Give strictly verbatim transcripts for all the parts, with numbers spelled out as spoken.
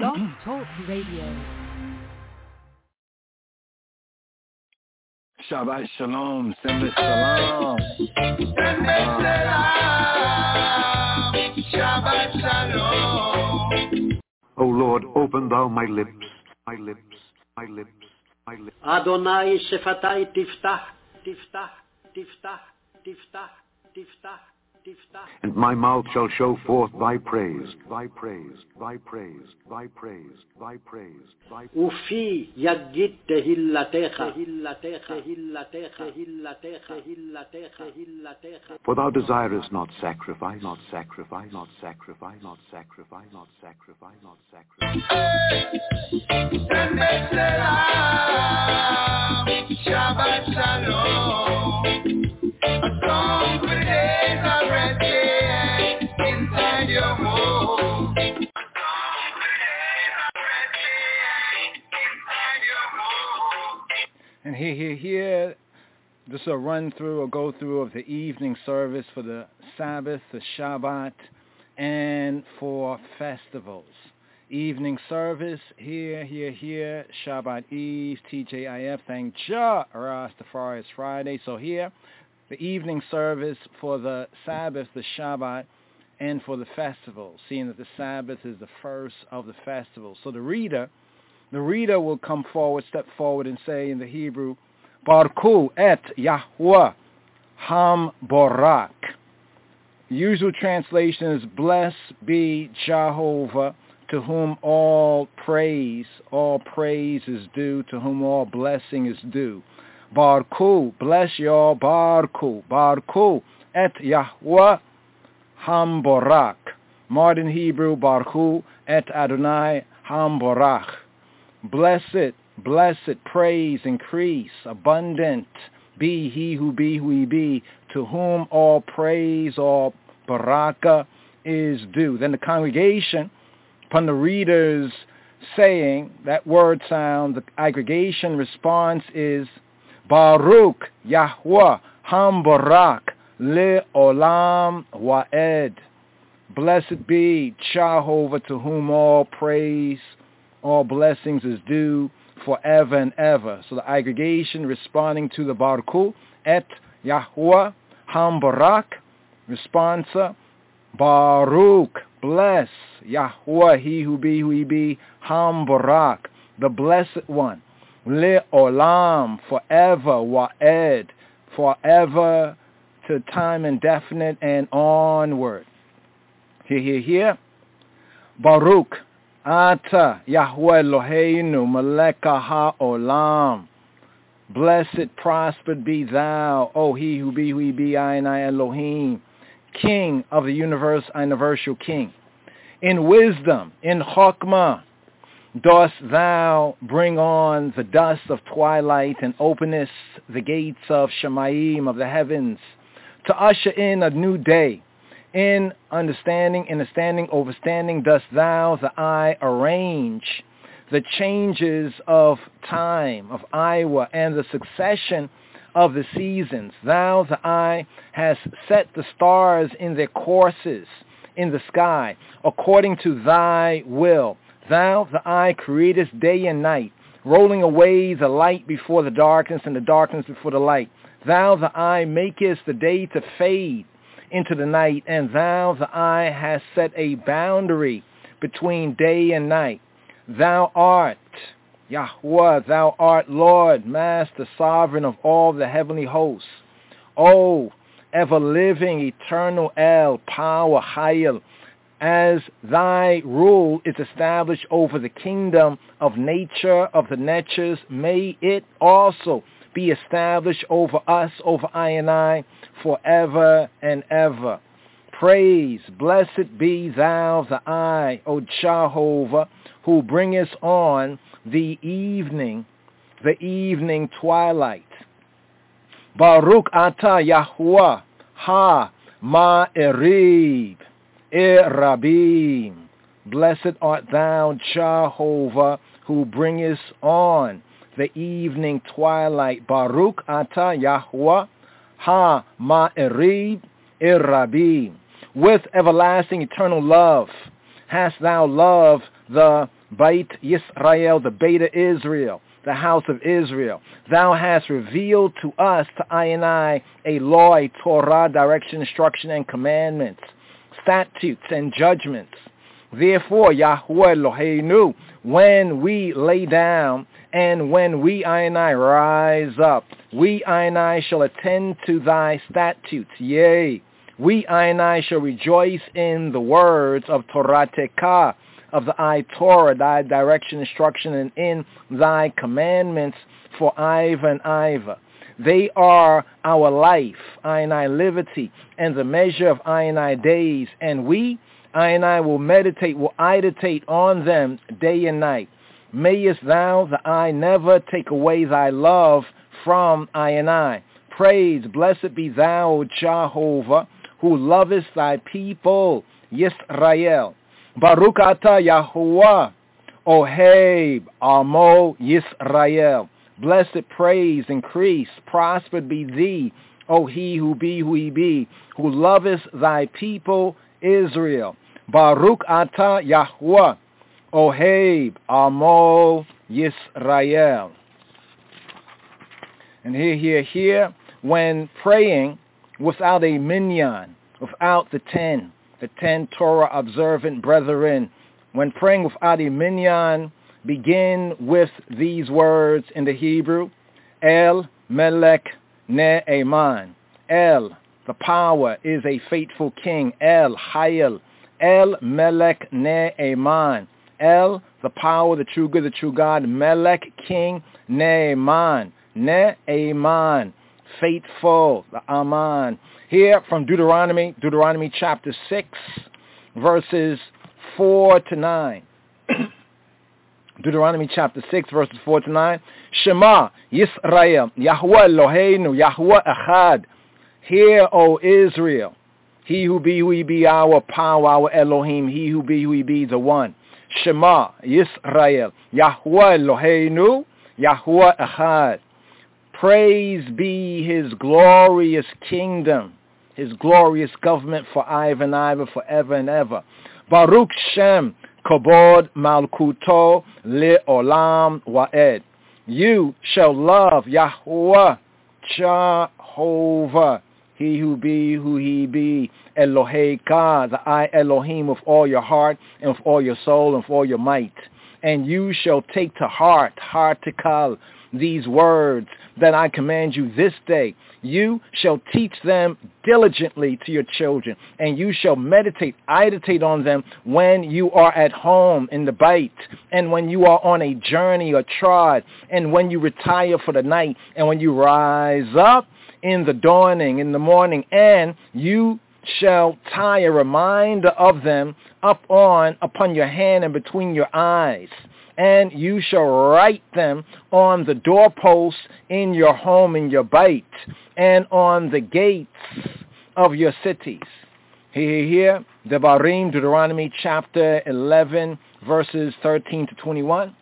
Blog Talk Radio. Shabbat Shalom, Shabbat Shalom. Shabbat Shalom. O Lord, open thou my lips, my lips, my lips, my lips. Adonai Shefatai Tiftach, Tiftach, Tiftach, Tiftach, Tiftach. And my mouth shall show forth thy praise, thy praise, thy praise, thy praise, thy praise, thy praise. Ufi yagit tehillatecha, tehillatecha, tehillatecha, tehillatecha, tehillatecha. For thou desirest not sacrifice, not sacrifice, not sacrifice, not sacrifice, not sacrifice, not sacrifice. Shabbat Shalom. A song for days are resting inside your home. A song for days are resting inside your home. And here, here, here, just a run through or go through of the evening service for the Sabbath, the Shabbat, and for festivals. Evening service, here, here, here, Shabbat Eve, T J I F, thank Jah, Rastafari, it's Friday. So here, the evening service for the Sabbath, the Shabbat, and for the festival, seeing that the Sabbath is the first of the festivals. So the reader, the reader will come forward, step forward and say in the Hebrew, Barku et Yahweh Ham Borak. Usual translation is, blessed be Jehovah, to whom all praise, all praise is due, to whom all blessing is due. Barku, bless y'all, Barku, Barku, et Yahweh Ham Borak. Modern Hebrew, Barku et Adonai Ham Borach. Blessed, blessed, praise, increase, abundant, be he who be who he be, to whom all praise, all baraka is due. Then the congregation, upon the reader's saying that word sound, the aggregation response is Baruch Yahweh Ham Barak Le Olam Waed. Blessed be Jehovah, to whom all praise, all blessings is due forever and ever. So the aggregation responding to the Baruch et Yahweh Ham Barak, responsa Baruch, bless Yahweh, he who be who he be, Ham Barak, the blessed one. Le Olam, forever, Wa'ed, forever to time indefinite and onward. Here, here, here. Baruch, Ata, Yahweh Eloheinu, Meleka HaOlam. Blessed, prospered be thou, O he who be who he be, I and I Elohim, King of the universe, universal King. In wisdom, in Chokmah, dost thou bring on the dust of twilight and openest the gates of Shemayim, of the heavens, to usher in a new day. In understanding, understanding, overstanding, dost thou, the eye, arrange the changes of time, of Iowa, and the succession of the seasons. Thou, the eye, hast set the stars in their courses in the sky, according to thy will. Thou, the eye, createst day and night, rolling away the light before the darkness and the darkness before the light. Thou, the eye, makest the day to fade into the night, and thou, the eye, hast set a boundary between day and night. Thou art Yahweh, thou art Lord, Master, Sovereign of all the heavenly hosts. O ever-living, eternal El, power, Hayel, as thy rule is established over the kingdom of nature, of the natures, may it also be established over us, over I and I, forever and ever. Praise, blessed be thou, the I, O Jehovah, who bringest on the evening, the evening twilight. Baruch atah Yahweh ha ma'erib erabim. Blessed art thou, Jehovah, who bringest on the evening twilight. Baruch atah Yahweh ha ma'erib erabim. With everlasting eternal love hast thou loved the Beit Yisrael, the Beta Israel, the house of Israel. Thou hast revealed to us, to I and I, a law, a Torah, direction, instruction, and commandments, statutes, and judgments. Therefore, Yahuwah Eloheinu, when we lay down and when we, I and I, rise up, we, I and I, shall attend to thy statutes. Yea, we, I and I, shall rejoice in the words of Torateka, of the I Torah, thy direction, instruction, and in thy commandments for Iva and Iva. They are our life, I and I, liberty, and the measure of I and I days. And we, I and I, will meditate, will meditate on them day and night. Mayest thou, the I, never take away thy love from I and I. Praise, blessed be thou, Jehovah, who lovest thy people, Yisrael. Baruch atah Yahuwah, Oheb, Amo, Yisrael. Blessed, praise, increase, prospered be thee, O he who be who he be, who lovest thy people, Israel. Baruch atah Yahuwah, Oheb, Amo, Yisrael. And here, here, here, when praying without a minyan, without the ten, the ten Torah observant brethren, when praying without a minyan, begin with these words in the Hebrew, El Melech Ne'eman. El, the power, is a faithful king. El Hayel. El Melech Ne'eman. El, the power, the true good, the true God. Melech, king. Ne'eman. Ne'eman, faithful, the Aman. Here from Deuteronomy, Deuteronomy chapter six, verses four to nine. Deuteronomy chapter six, verses four to nine. Shema, Yisrael, Yahuwah Eloheinu, Yahuwah Echad. Hear, O Israel, he who be, who he be, our power, our Elohim, he who be, who he be, the one. Shema, Yisrael, Yahuwah Eloheinu, Yahuwah Echad. Praise be his glorious kingdom, his glorious government for Iva and Iva, forever and ever. Baruch Shem, Kobod Malkuto Le'olam Wa'ed. You shall love Yahuwah, Jehovah, he who be, who he be, Eloheka, the I Elohim, with all your heart and with all your soul and with all your might. And you shall take to heart, heart to kal, these words that I command you this day. You shall teach them diligently to your children, and you shall meditate, meditate on them when you are at home in the bait, and when you are on a journey or trod, and when you retire for the night, and when you rise up in the dawning, in the morning, and you shall tie a reminder of them up on, upon your hand and between your eyes. And you shall write them on the doorposts in your home, in your bait, and on the gates of your cities. Here, here, Devarim, Deuteronomy chapter eleven, verses thirteen to twenty-one.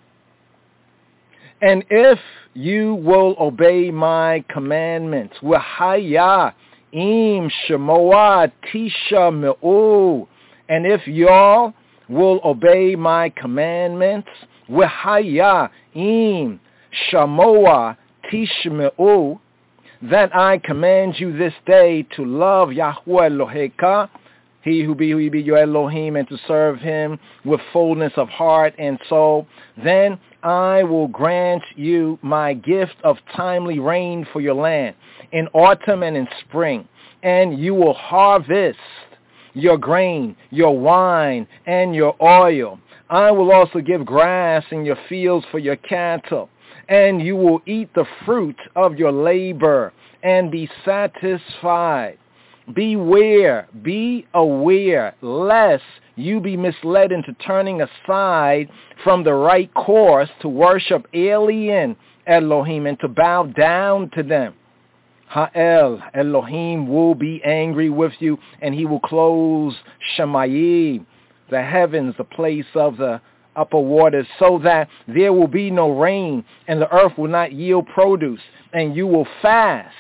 And if you will obey my commandments, Wahaya im shemoa tisha me'u, and if y'all will obey my commandments, Wahaya im shamoa tishme'u, that I command you this day to love Yahuwah Eloheka, he who be, who he be your Elohim, and to serve him with fullness of heart and soul, then I will grant you my gift of timely rain for your land in autumn and in spring, and you will harvest your grain, your wine, and your oil. I will also give grass in your fields for your cattle, and you will eat the fruit of your labor and be satisfied. Beware, be aware, lest you be misled into turning aside from the right course to worship alien Elohim and to bow down to them. Ha'el, Elohim, will be angry with you, and he will close Shemayim, the heavens, the place of the upper waters, so that there will be no rain, and the earth will not yield produce, and you will fast,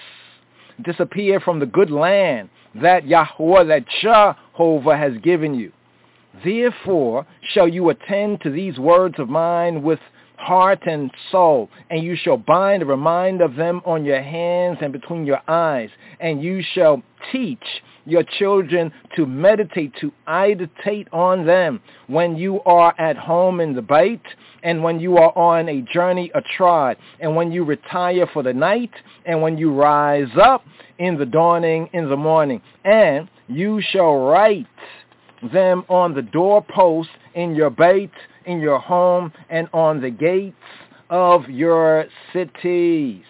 disappear from the good land that Yahuwah, that Jehovah has given you. Therefore shall you attend to these words of mine with heart and soul, and you shall bind a reminder of them on your hands and between your eyes, and you shall teach your children to meditate, to meditate on them when you are at home in the bait, and when you are on a journey atrod, and when you retire for the night, and when you rise up in the dawning in the morning. And you shall write them on the doorposts in your bait, in your home, and on the gates of your cities.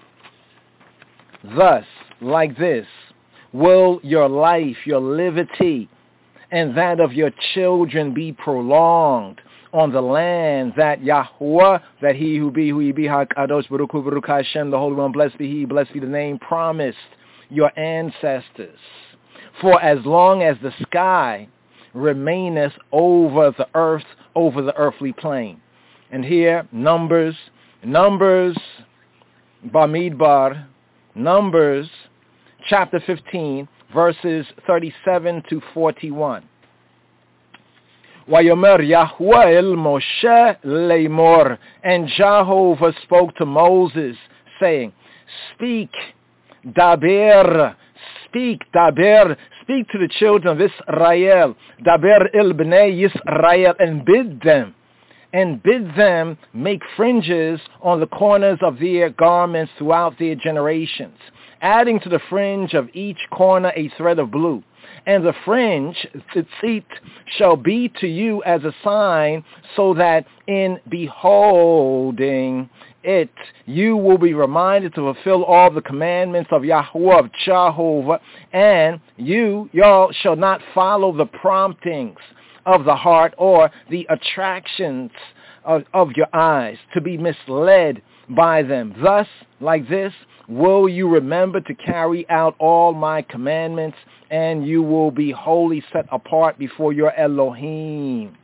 Thus, like this, will your life, your liberty, and that of your children be prolonged on the land that Yahweh, that he who be, who he be, HaKadosh Baruch Hu, Baruch Hashem, the Holy One, blessed be he, blessed be the name, promised your ancestors. For as long as the sky remaineth over the earth, over the earthly plane. And here, Numbers, Numbers, Bamidbar, Numbers, chapter fifteen, verses thirty-seven to forty-one. Wayomer Yahweh el Moshe leimor, and Jehovah spoke to Moses, saying, Speak, daber, speak, daber, speak to the children of Israel, daber el bnei Yisrael, and bid them, and bid them make fringes on the corners of their garments throughout their generations, adding to the fringe of each corner a thread of blue. And the fringe, tzitzit, shall be to you as a sign, so that in beholding it, you will be reminded to fulfill all the commandments of Yahweh, of Jehovah, and you, y'all, shall not follow the promptings of the heart or the attractions of, of your eyes, to be misled by them. Thus, like this, will you remember to carry out all my commandments, and you will be wholly set apart before your Elohim.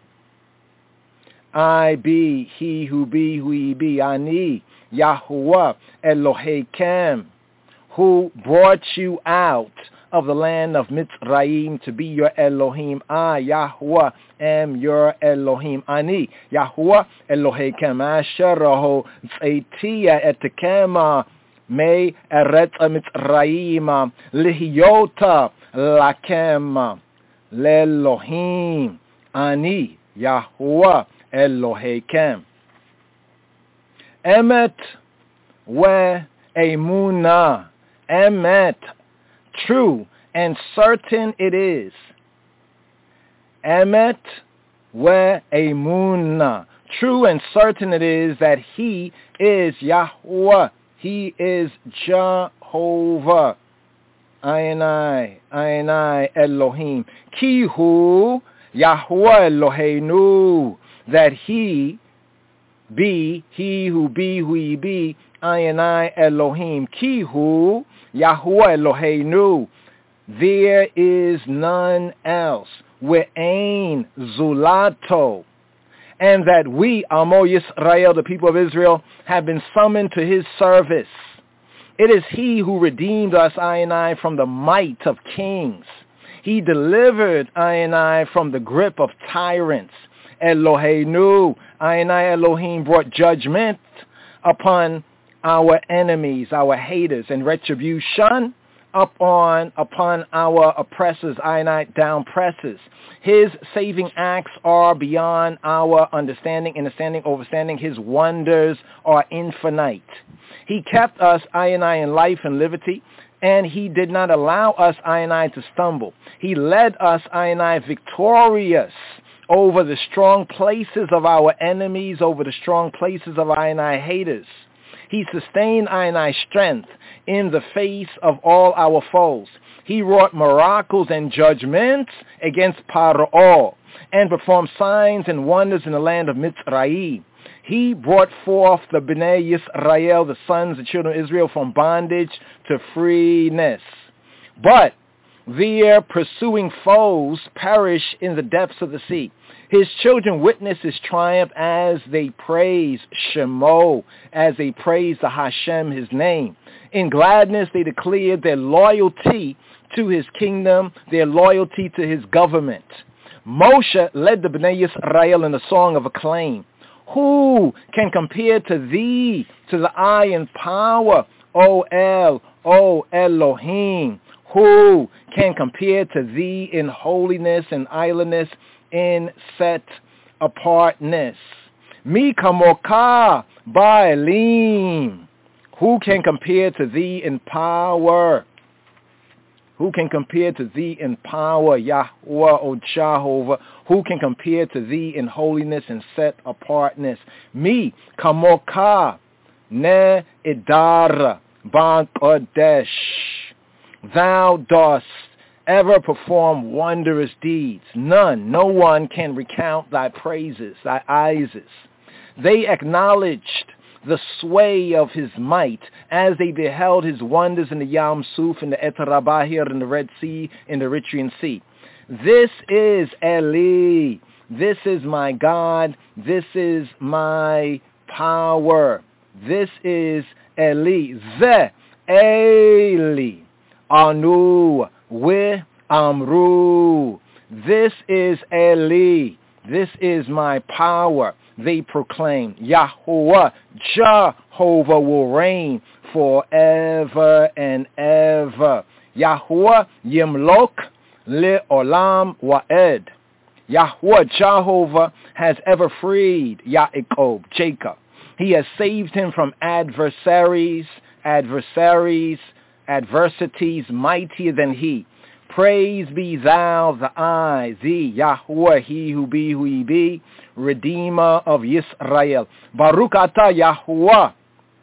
I be he who be who he be, Ani, Yahuwah, Eloheikem, who brought you out of the land of Mitzrayim to be your Elohim. I, Yahuwah, am your Elohim. Ani, Yahuwah, Eloheikem, Asher tzeitia etekema, me eretz Mitzrayim, lihiyota lakem, lelohim. Ani, Yahuwah, Eloheikem. Emet we emunah. Emet, true and certain it is. Emet we emunah. True and certain it is that he is Yahweh. He is Jehovah. Ayinai, Ayinai, Elohim. Kihu, Yahweh Eloheinu. That he be, he who be, who he be, Ayinai Elohim. Kihu, Yahweh Eloheinu. There is none else. We'ain Zulato. And that we, Amo Yisrael, the people of Israel, have been summoned to his service. It is he who redeemed us, Ayinai, from the might of kings. He delivered Ayinai from the grip of tyrants. Eloheinu, Ayinai Elohim, brought judgment upon our enemies, our haters, and retribution upon upon our oppressors, Ayinai, down presses. His saving acts are beyond our understanding, understanding, overstanding. His wonders are infinite. He kept us, Ayinai, in life and liberty, and he did not allow us, Ayinai, to stumble. He led us, Ayinai, victorious over the strong places of our enemies, over the strong places of Ayinai haters. He sustained Ayinai strength in the face of all our foes. He wrought miracles and judgments against Paro and performed signs and wonders in the land of Mitzrayim. He brought forth the Bnei Yisrael, the sons and children of Israel, from bondage to freeness. But their pursuing foes perish in the depths of the sea. His children witness his triumph as they praise Shemo, as they praise the Hashem, his name. In gladness they declared their loyalty to his kingdom, their loyalty to his government. Moshe led the Bnei Yisrael in a song of acclaim. Who can compare to thee, to the eye and power, O El, O Elohim? Who can compare to thee in holiness and idleness, in set apartness? Mi kamoka ba'elim. Who can compare to thee in power? Who can compare to thee in power, Yahweh, O Jehovah? Who can compare to thee in holiness and set apartness? Mi kamoka ne idar ba'kodesh. Thou dost ever perform wondrous deeds. None, no one can recount thy praises, thy Isis. They acknowledged the sway of his might as they beheld his wonders in the Yam Suf, in the Eterabahir, in the Red Sea, in the Eritrean Sea. This is Eli. This is my God. This is my power. This is Eli. Ze Eli. Anu. We Amru. This is Eli. This is my power. They proclaim, Yahweh, Jehovah will reign forever and ever. Yahweh Yimlok le'olam wa'ed. Yahweh, Jehovah, has ever freed Yaakov, Jacob. He has saved him from adversaries, adversaries, adversities mightier than he. Praise be thou, the I, thee, Yahweh, he who be, who he be, Redeemer of Yisrael. Baruch atah Yahweh,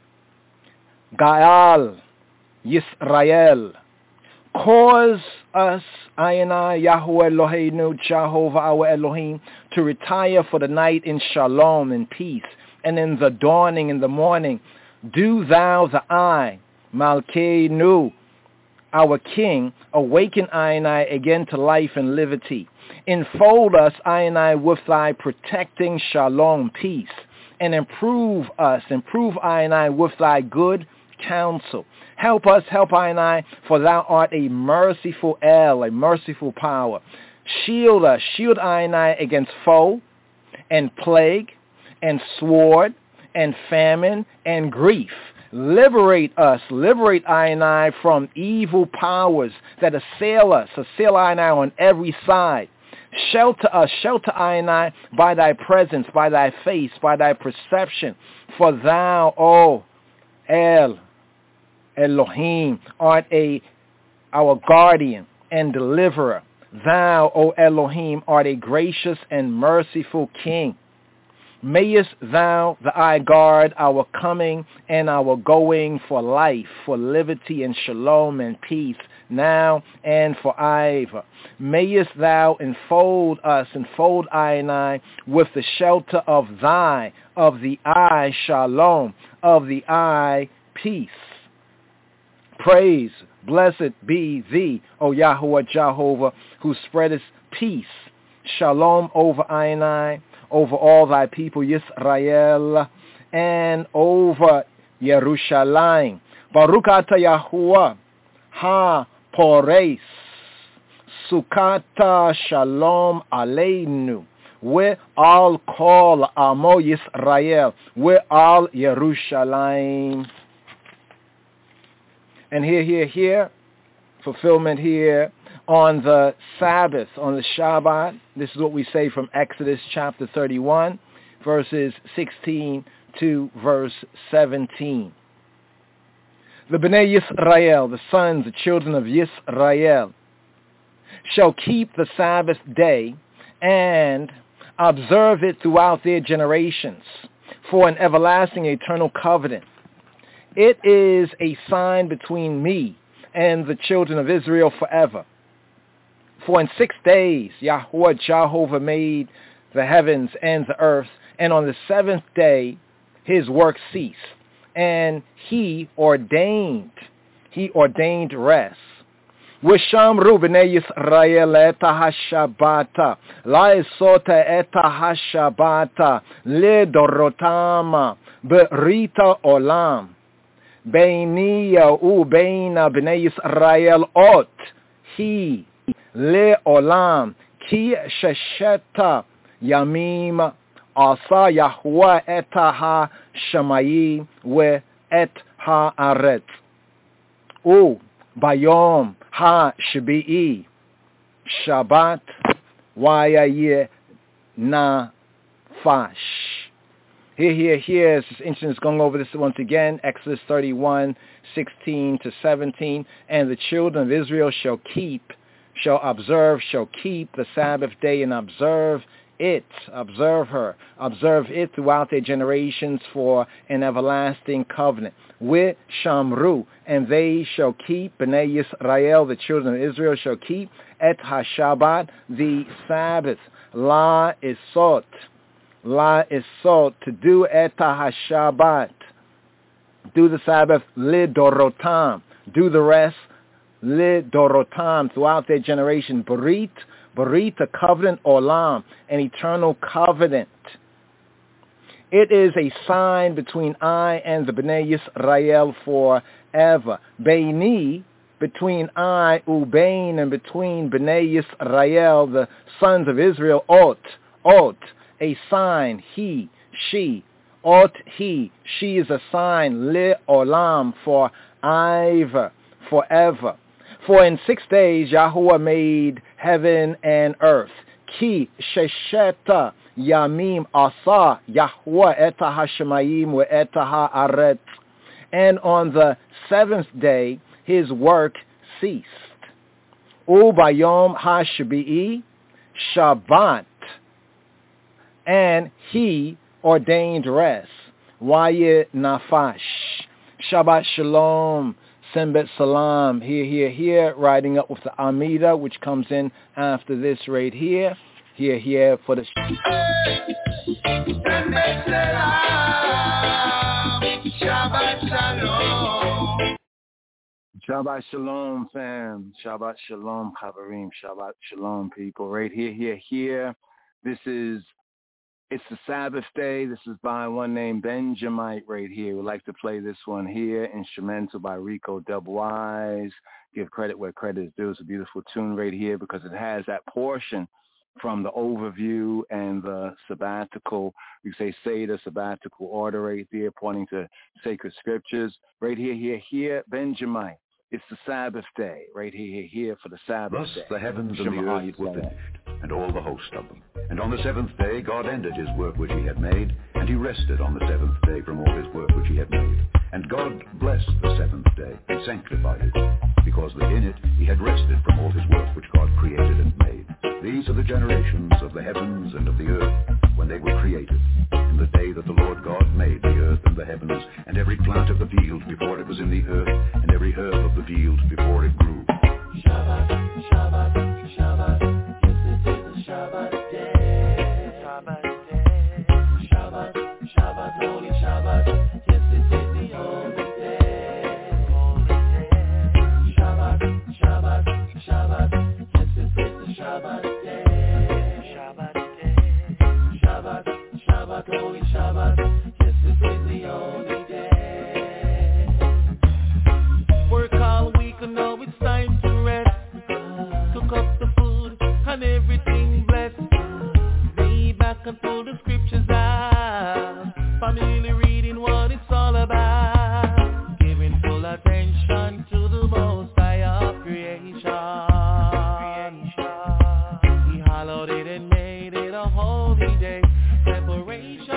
Gaal, Yisrael. Cause us, I and I, Yahweh Eloheinu, Jehovah our Elohim, to retire for the night in shalom, in peace, and in the dawning in the morning. Do thou, the I, Malkeinu, our King, awaken I and I again to life and liberty. Enfold us, I and I, with thy protecting shalom, peace, and improve us, improve I and I with thy good counsel. Help us, help I and I, for thou art a merciful El, a merciful power. Shield us, shield I and I against foe and plague and sword and famine and grief. Liberate us, liberate I and I from evil powers that assail us, assail I and I on every side. Shelter us, shelter I and I by thy presence, by thy face, by thy perception. For thou, O El, Elohim, art a our guardian and deliverer. Thou, O Elohim, art a gracious and merciful King. Mayest thou, the I, guard our coming and our going for life, for liberty and shalom and peace, now and forever. Mayest thou enfold us, enfold I and I, with the shelter of thy, of the I, shalom, of the I, peace. Praise, blessed be thee, O Yahweh Jehovah, who spreadest peace, shalom over I and I, over all thy people, Yisrael, and over Yerushalayim. Baruch atah Yahuwah, ha-pores, sukata shalom aleinu. We all call Amo Yisrael. We all Yerushalayim. And here, here, here, fulfillment here. On the Sabbath, on the Shabbat, this is what we say from Exodus chapter thirty-one, verses sixteen to verse seventeen. The Bnei Yisrael, the sons, the children of Yisrael, shall keep the Sabbath day and observe it throughout their generations for an everlasting eternal covenant. It is a sign between me and the children of Israel forever. For in six days Yahweh Jehovah made the heavens and the earth, and on the seventh day his work ceased, and he ordained, he ordained rest. V'shamru b'nei Yisrael et ha-shabata, la'esota et ha-shabata, le'dorotama, be'rita olam, be'niya u'beina b'nei Yisrael ot, he le'olam Ki shesheta yamim asa Yahweh et ha shamayim we et ha aretz. U bayom ha shbi'i Shabbat Wayayeh Nafash. Here, here, here. It's interesting. It's going over this once again. Exodus thirty-one, sixteen to seventeen. And the children of Israel shall keep, shall observe, shall keep the Sabbath day and observe it, observe her, observe it throughout their generations for an everlasting covenant. With Shamru, and they shall keep, Bnei Yisrael, the children of Israel shall keep, et ha-Shabbat, the Sabbath, la isot, la isot, to do et ha-Shabbat, do the Sabbath, lidorotam, do the rest, lidorotam, throughout their generation, barit, barit, a covenant, olam, an eternal covenant. It is a sign between I and the Bnei Yisrael forever. Beini, between I, Ubain, and between Bnei Yisrael, the sons of Israel, Ot, Ot, a sign, he, she, Ot, he, she is a sign, Le Olam, for Iver, forever. For in six days Yahuwah made heaven and earth. Ki shesheta yamim asa Yahweh et ha-shamayim we et ha-aretz. And on the seventh day his work ceased. U bayom ha-shbi'i Shabbat. And he ordained rest. Wayeh nafash. Shabbat shalom. Sembet Salam, here, here, here, riding up with the Amida, which comes in after this right here. Here, here, for the... Sembet Salam, Shabbat Shalom. Shabbat Shalom, fam. Shabbat Shalom, Chaverim. Shabbat Shalom, people. Right here, here, here. This is... It's the Sabbath day. This is by one named Benjamite right here. We'd like to play this one here, instrumental by Rico Dubwise. Give credit where credit is due. It's a beautiful tune right here because it has that portion from the overview and the sabbatical, you say Seder, sabbatical order right there, pointing to sacred scriptures. Right here, here, here, Benjamite. It's the Sabbath day. Right here, here, here for the Sabbath Thus day. the heavens and the earth were finished, and all the host of them. And on the seventh day God ended his work which he had made, and he rested on the seventh day from all his work which he had made. And God blessed the seventh day, and sanctified it, because that in it he had rested from all his work which God created and made. These are the generations of the heavens and of the earth, when they were created, in the day that the Lord God made the earth and the heavens, and every plant of the field before it was in the earth, and every herb of the field before it grew. Shabbat, Shabbat, Shabbat, yes it is the Shabbat day. Shabbat day. Shabbat, Shabbat, holy Shabbat, yes it is the holy day. Holy day. Shabbat, Shabbat, Shabbat, yes it is the Shabbat day. Shabbat day. Shabbat, Shabbat, holy Shabbat, yes it is the holy day. Work all week and now it's time to rest. Cook up the food and everything blessed. Lay back and pull the scriptures out. Family reading what it's all about. Giving full attention to the Most High of creation. He hallowed it and made it a holy day. Separation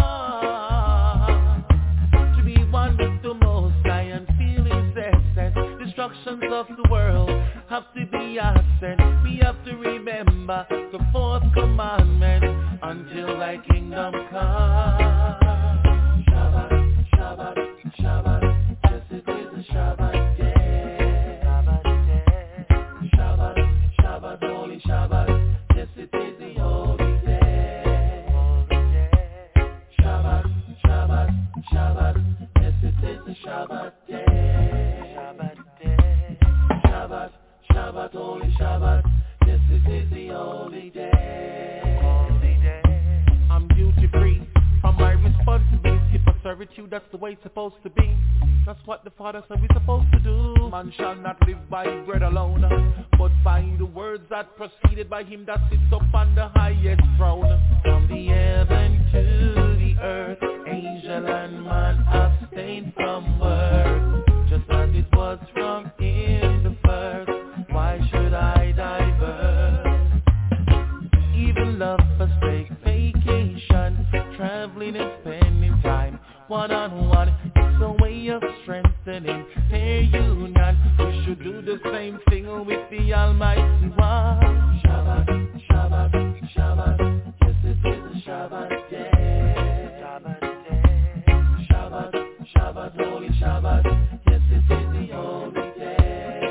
to be one with the Most High and feel His essence. Destructions of the world have to be absent. We have to remember the fourth commandment until thy kingdom come. Shabbat, Shabbat, Shabbat, yes it is the Shabbat day. Shabbat day. Shabbat, Shabbat, holy Shabbat, yes it is the holy day. Holy day. Shabbat, Shabbat, Shabbat, yes it is the Shabbat day. Shabbat day. Shabbat, Shabbat, holy Shabbat, yes it is the holy day. Holy day. I'm duty free from my responsibility for serving servitude, that's the way it's supposed to be. That's what the Father said we're supposed to do. Man shall not live by bread alone, but by the words that proceeded by him that sits up on the highest throne. From the heaven to the earth, angel and man abstain from work, just as it was from in the first. Why should I divert? Even love forsake vacation, traveling and spending time one-on-one. It's a way of strengthening their union. We should do the same thing with the Almighty One. Shabbat, Shabbat, Shabbat, yes it is a Shabbat day. Shabbat day. Shabbat, Shabbat, holy Shabbat, yes it is the only day.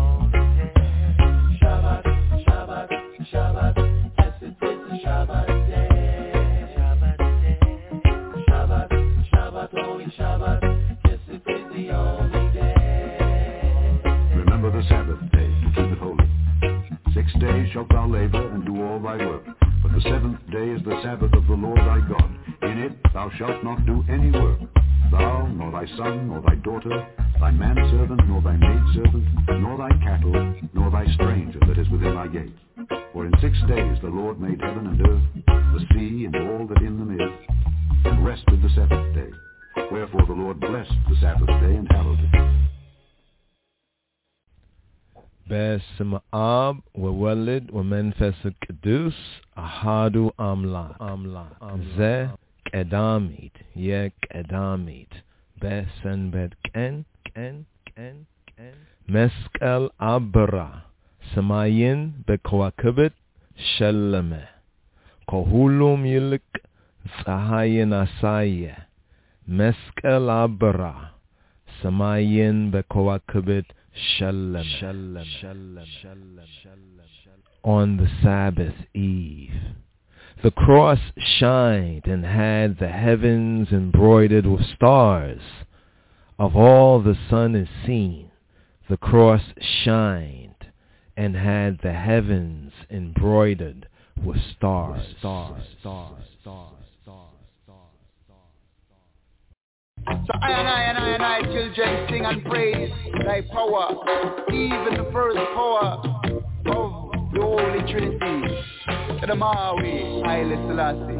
Shabbat, Shabbat, Shabbat, yes it is a Shabbat day. Shabbat day. Shabbat, Shabbat, holy Shabbat, yes it is the only day. Remember the Sabbath day to keep it holy. Six days shalt thou labor and do all thy work, but the seventh day is the Sabbath of the Lord thy God. In it thou shalt not do any work, thou, nor thy son, nor thy daughter, thy manservant, nor thy maidservant, nor thy cattle, nor thy stranger that is within thy gates. For in six days the Lord made heaven and earth, the sea and all that in them is, and rested the seventh day. Wherefore the Lord blessed the Sabbath day and hallowed it. በስመ አብ ወወልድ ወመንፈስ ቅዱስ አሐዱ አምላክ አምላክ ዘ ቀዳሚት የቀዳሚት በሰንበት ቀን ቀን ቀን ቀን መስቀል አበራ ሰማይን በከዋክብት ሸለመ ከሁሉም ይልቅ ፀሐይን አሳየ መስቀል አበራ ሰማይን በከዋክብት shalom, shalom, shalom, shalom, shalom. On the Sabbath eve, the cross shined and had the heavens embroidered with stars. Of all the sun is seen, the cross shined and had the heavens embroidered with stars, stars, stars, stars. So I and I and I and I children sing and praise thy power, even the first power of the Holy Trinity. To the Maui, Haile Selassie.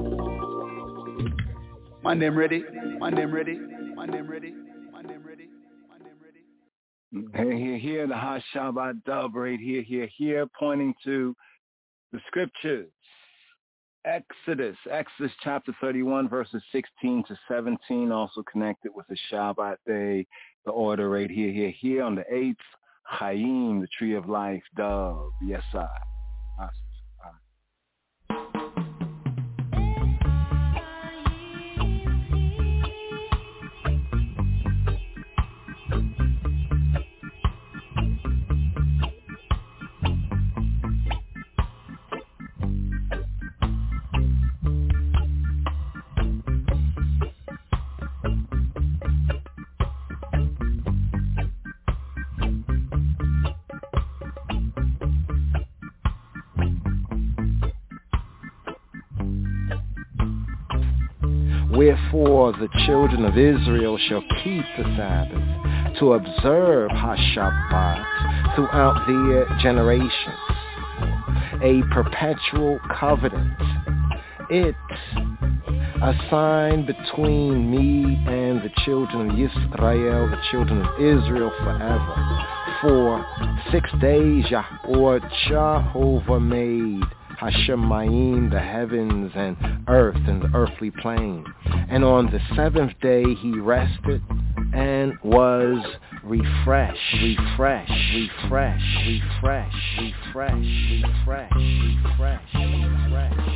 Man them ready, man them ready, man them ready, man them ready, man them ready. Here, here, here, the Ha Shabbat dub right here, here, here, pointing to the scriptures. Exodus, Exodus chapter thirty-one, verses sixteen to seventeen, also connected with the Shabbat day, the order right here, here, here on the eighth, Chaim, the tree of life, dove, yes, I. Wherefore the children of Israel shall keep the Sabbath, to observe HaShabbat throughout their generations, a perpetual covenant. It, a sign between me and the children of Israel, the children of Israel forever. For six days Yahweh Jehovah made Hashemayim, the heavens and earth and the earthly plane. And on the seventh day he rested and was refreshed, refreshed, refreshed, refreshed, refreshed, refreshed, refreshed, refreshed.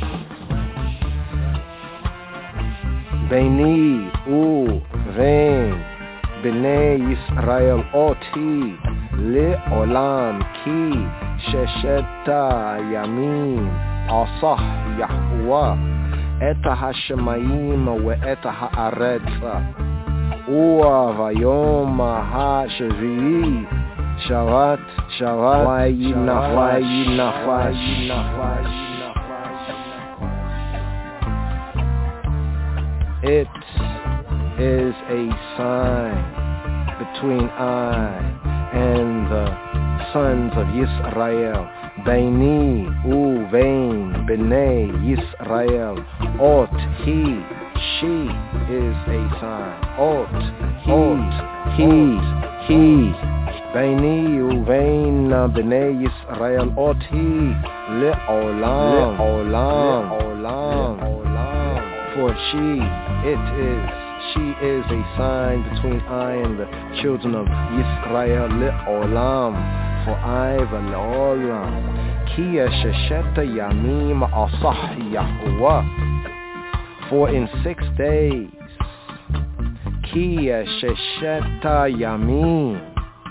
Beni u ven bnei Yisrael oti le'olam ki shesheta yamin asah Yahweh et hashemayim ve'et haaretz ua vayom hashvi'i shavat shavat vayinafash vayinafash. It is a sign between I and the sons of Yisrael. Baini uvein b'nei Yisrael. Ot he, she is a sign. Ot he, he, he. Baini uvein b'nei Yisrael. Ot he le'olam, le'olam, le'olam. For she, it is. She is a sign between I and the children of Yisrael le'olam, for I v'le'olam. Ki shesheta yamim asah Yahuwah, for in six days. Ki shesheta yamim,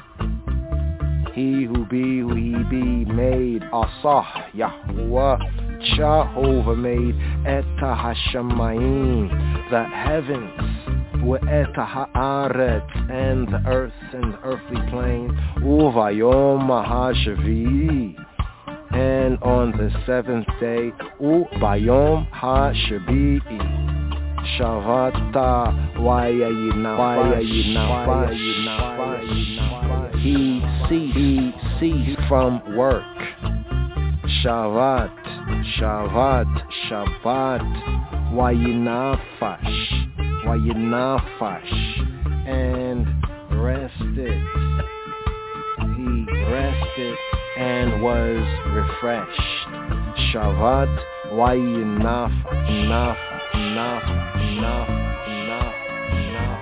he who be, who he be, made asah Yahuwah, Jehovah made eta hashamayim, the heavens, Eta haaretz, and the earth and the earthly plane, uvayom hashavi, and on the seventh day, ubayom hashavi, shavata wayayinafash, he ceased, he ceased from work, shavat, shavat, shavat, wayinafash, Wayinafash, and rested. He rested and was refreshed. Shavat Wayinafash, enough, enough, enough, enough, enough,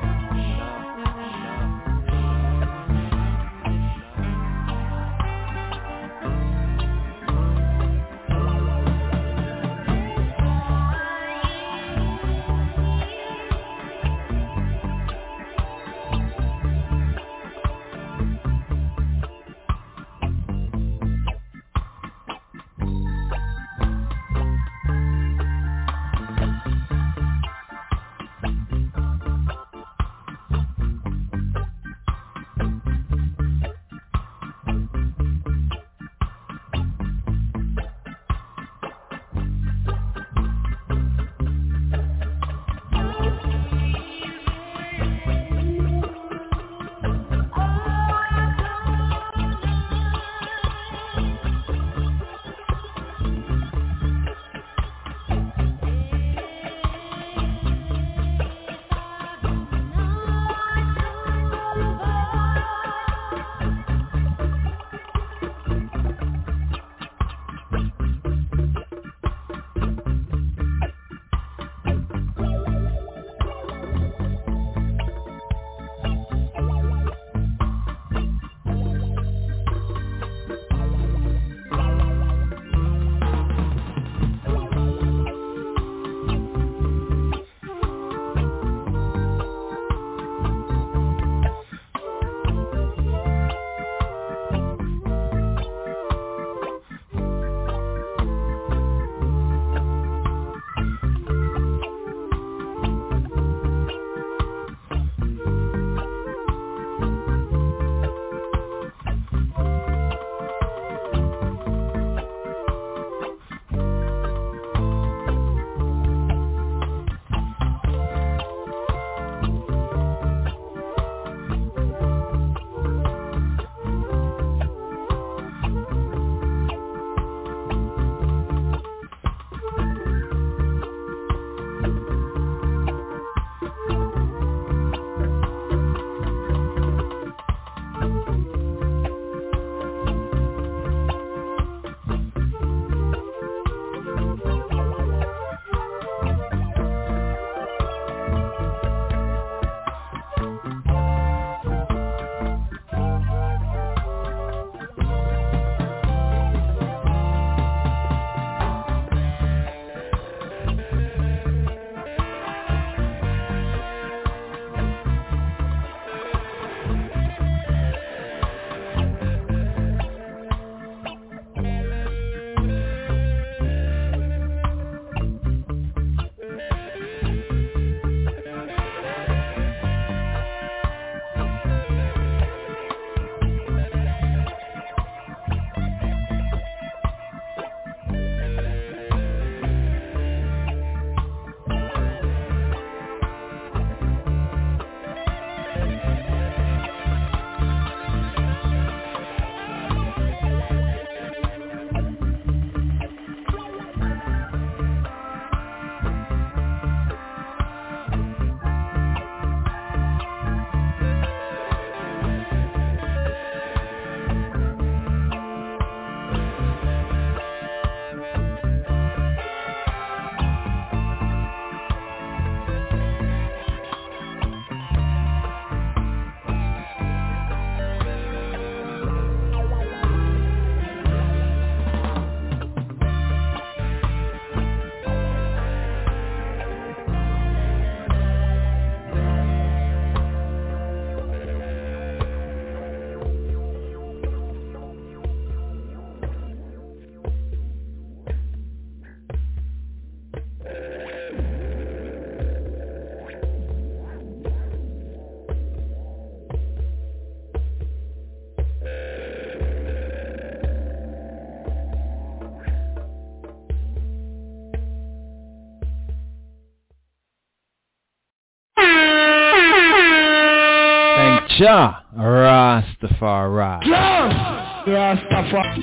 Jah Rastafari. Jah Rastafari.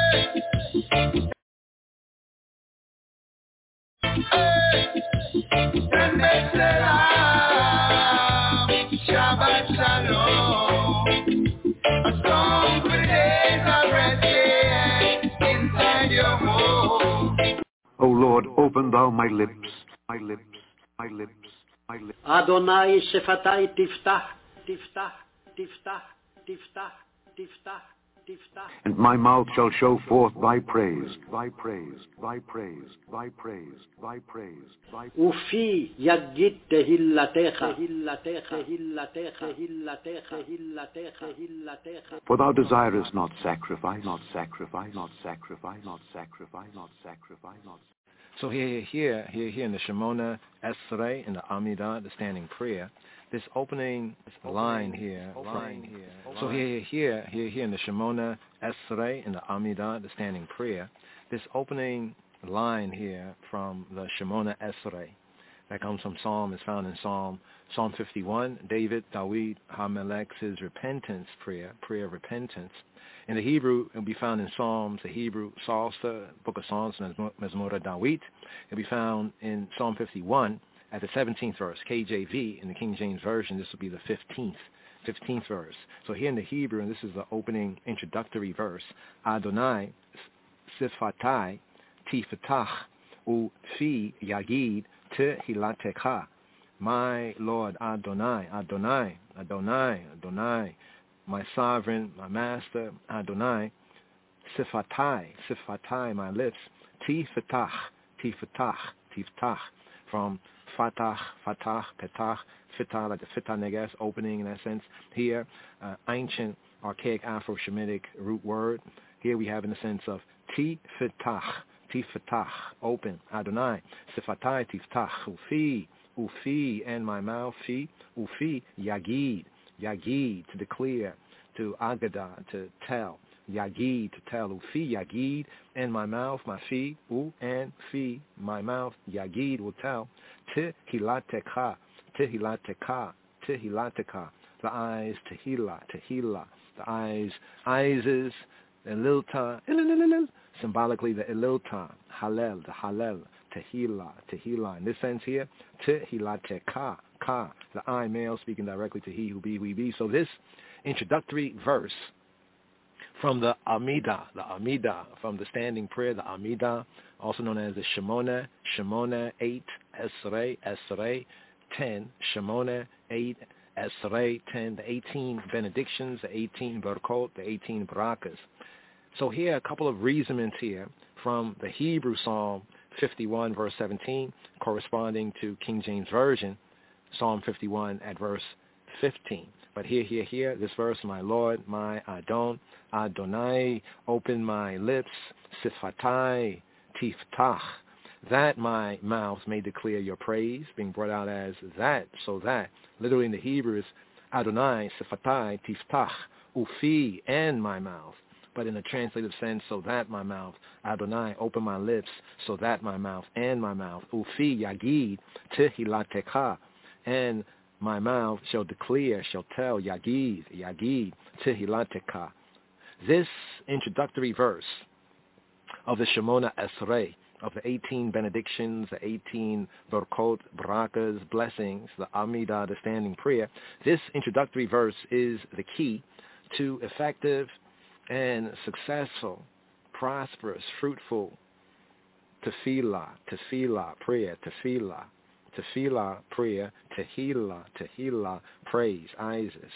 Shabbat Shalom. A song for the days of resting inside your home. O Lord, open thou my lips, my lips, my lips, my lips. Adonai Shefatai Tiftach, Tiftach, Tiftach, Tiftach, Tiftach, Tiftach. And my mouth shall show forth thy praise, thy praise, thy praise, thy praise, thy praise, thy praise. Ufi Yagit Tehillatecha, Tehillatecha, Tehillatecha, Tehillatecha, Tehillatecha, Tehillatecha. For thou desirest not sacrifice, not sacrifice, not sacrifice, not sacrifice, not sacrifice, not sacrifice. So here, here, here, here in the Shemona Esrei, in the Amidah, the standing prayer, this opening line here, line here. So here, here, here, here in the Shemona Esrei, in the Amidah, the standing prayer, this opening line here from the Shemona Esrei, that comes from Psalm, is found in Psalm Psalm fifty-one, David, Dawid, HaMelech's his repentance prayer, prayer of repentance. In the Hebrew, it will be found in Psalms, the Hebrew Psalter, Book of Psalms, Mezmor Dawid. It will be found in Psalm fifty-one at the seventeenth verse, K J V. In the King James Version, this will be the fifteenth, fifteenth verse. So here in the Hebrew, and this is the opening introductory verse, Adonai, Sifatai, Tifatach, U Fi Yagid, Tehilatecha. My Lord Adonai, Adonai, Adonai, Adonai, my sovereign, my master, Adonai, Sifatai, Sifatai, my lips, Tifatach, Tifatach, Tiftach, from Fatach, Fatach, Petach, Fitah, like the Fitah Neges, opening in that sense. Here, uh, ancient, archaic Afro-Shemitic root word. Here we have in the sense of Tifitach, Tifitach, open, Adonai, Sifatai, Tiftach, Ufi, Ufi, and my mouth, Fi, Ufi, Yagid, Yagid, to declare, to Agada, to tell, Yagid, to tell, Ufi, Yagid, and my mouth, my Fi, U, and Fi, my mouth, Yagid will tell, Tehilatecha, Tehilatecha, Tehilatecha, the eyes, Tehila, Tehila, the eyes, eyes is, Elilta, symbolically the Elilta, Halel, the Halel, Tehila, Tehila. In this sense here, Tehilatecha, Ka, the I male speaking directly to he who be, we be. So this introductory verse from the Amidah, the Amidah, from the standing prayer, the Amidah, also known as the Shemona, Shemona eight, Esrei, Esrei ten, Shemona eight, Esrei ten, the eighteen benedictions, the eighteen Berkot, the eighteen Barakas. So here, a couple of reasonments here from the Hebrew Psalm fifty-one, verse seventeen, corresponding to King James Version, Psalm fifty-one at verse fifteen. But here, here, here, this verse, my Lord, my Adon, Adonai, open my lips, Sifatai, Tiftach, that my mouth may declare your praise, being brought out as that, so that. Literally in the Hebrew is Adonai, Sifatai, Tiftach, Ufi, and my mouth. But in a translative sense, so that my mouth, Adonai, open my lips, so that my mouth, and my mouth, Ufi, Yagid, Tehilatecha, and my mouth shall declare, shall tell, Yagid, Yagid, Tehilatecha. This introductory verse of the Shemona Esrei, of the eighteen benedictions, the eighteen Berkot, Barakas, blessings, the Amidah, the standing prayer, this introductory verse is the key to effective and successful, prosperous, fruitful tefillah, tefillah, prayer, tefillah, tefillah, prayer, tehillah, tehillah, praise, Isis.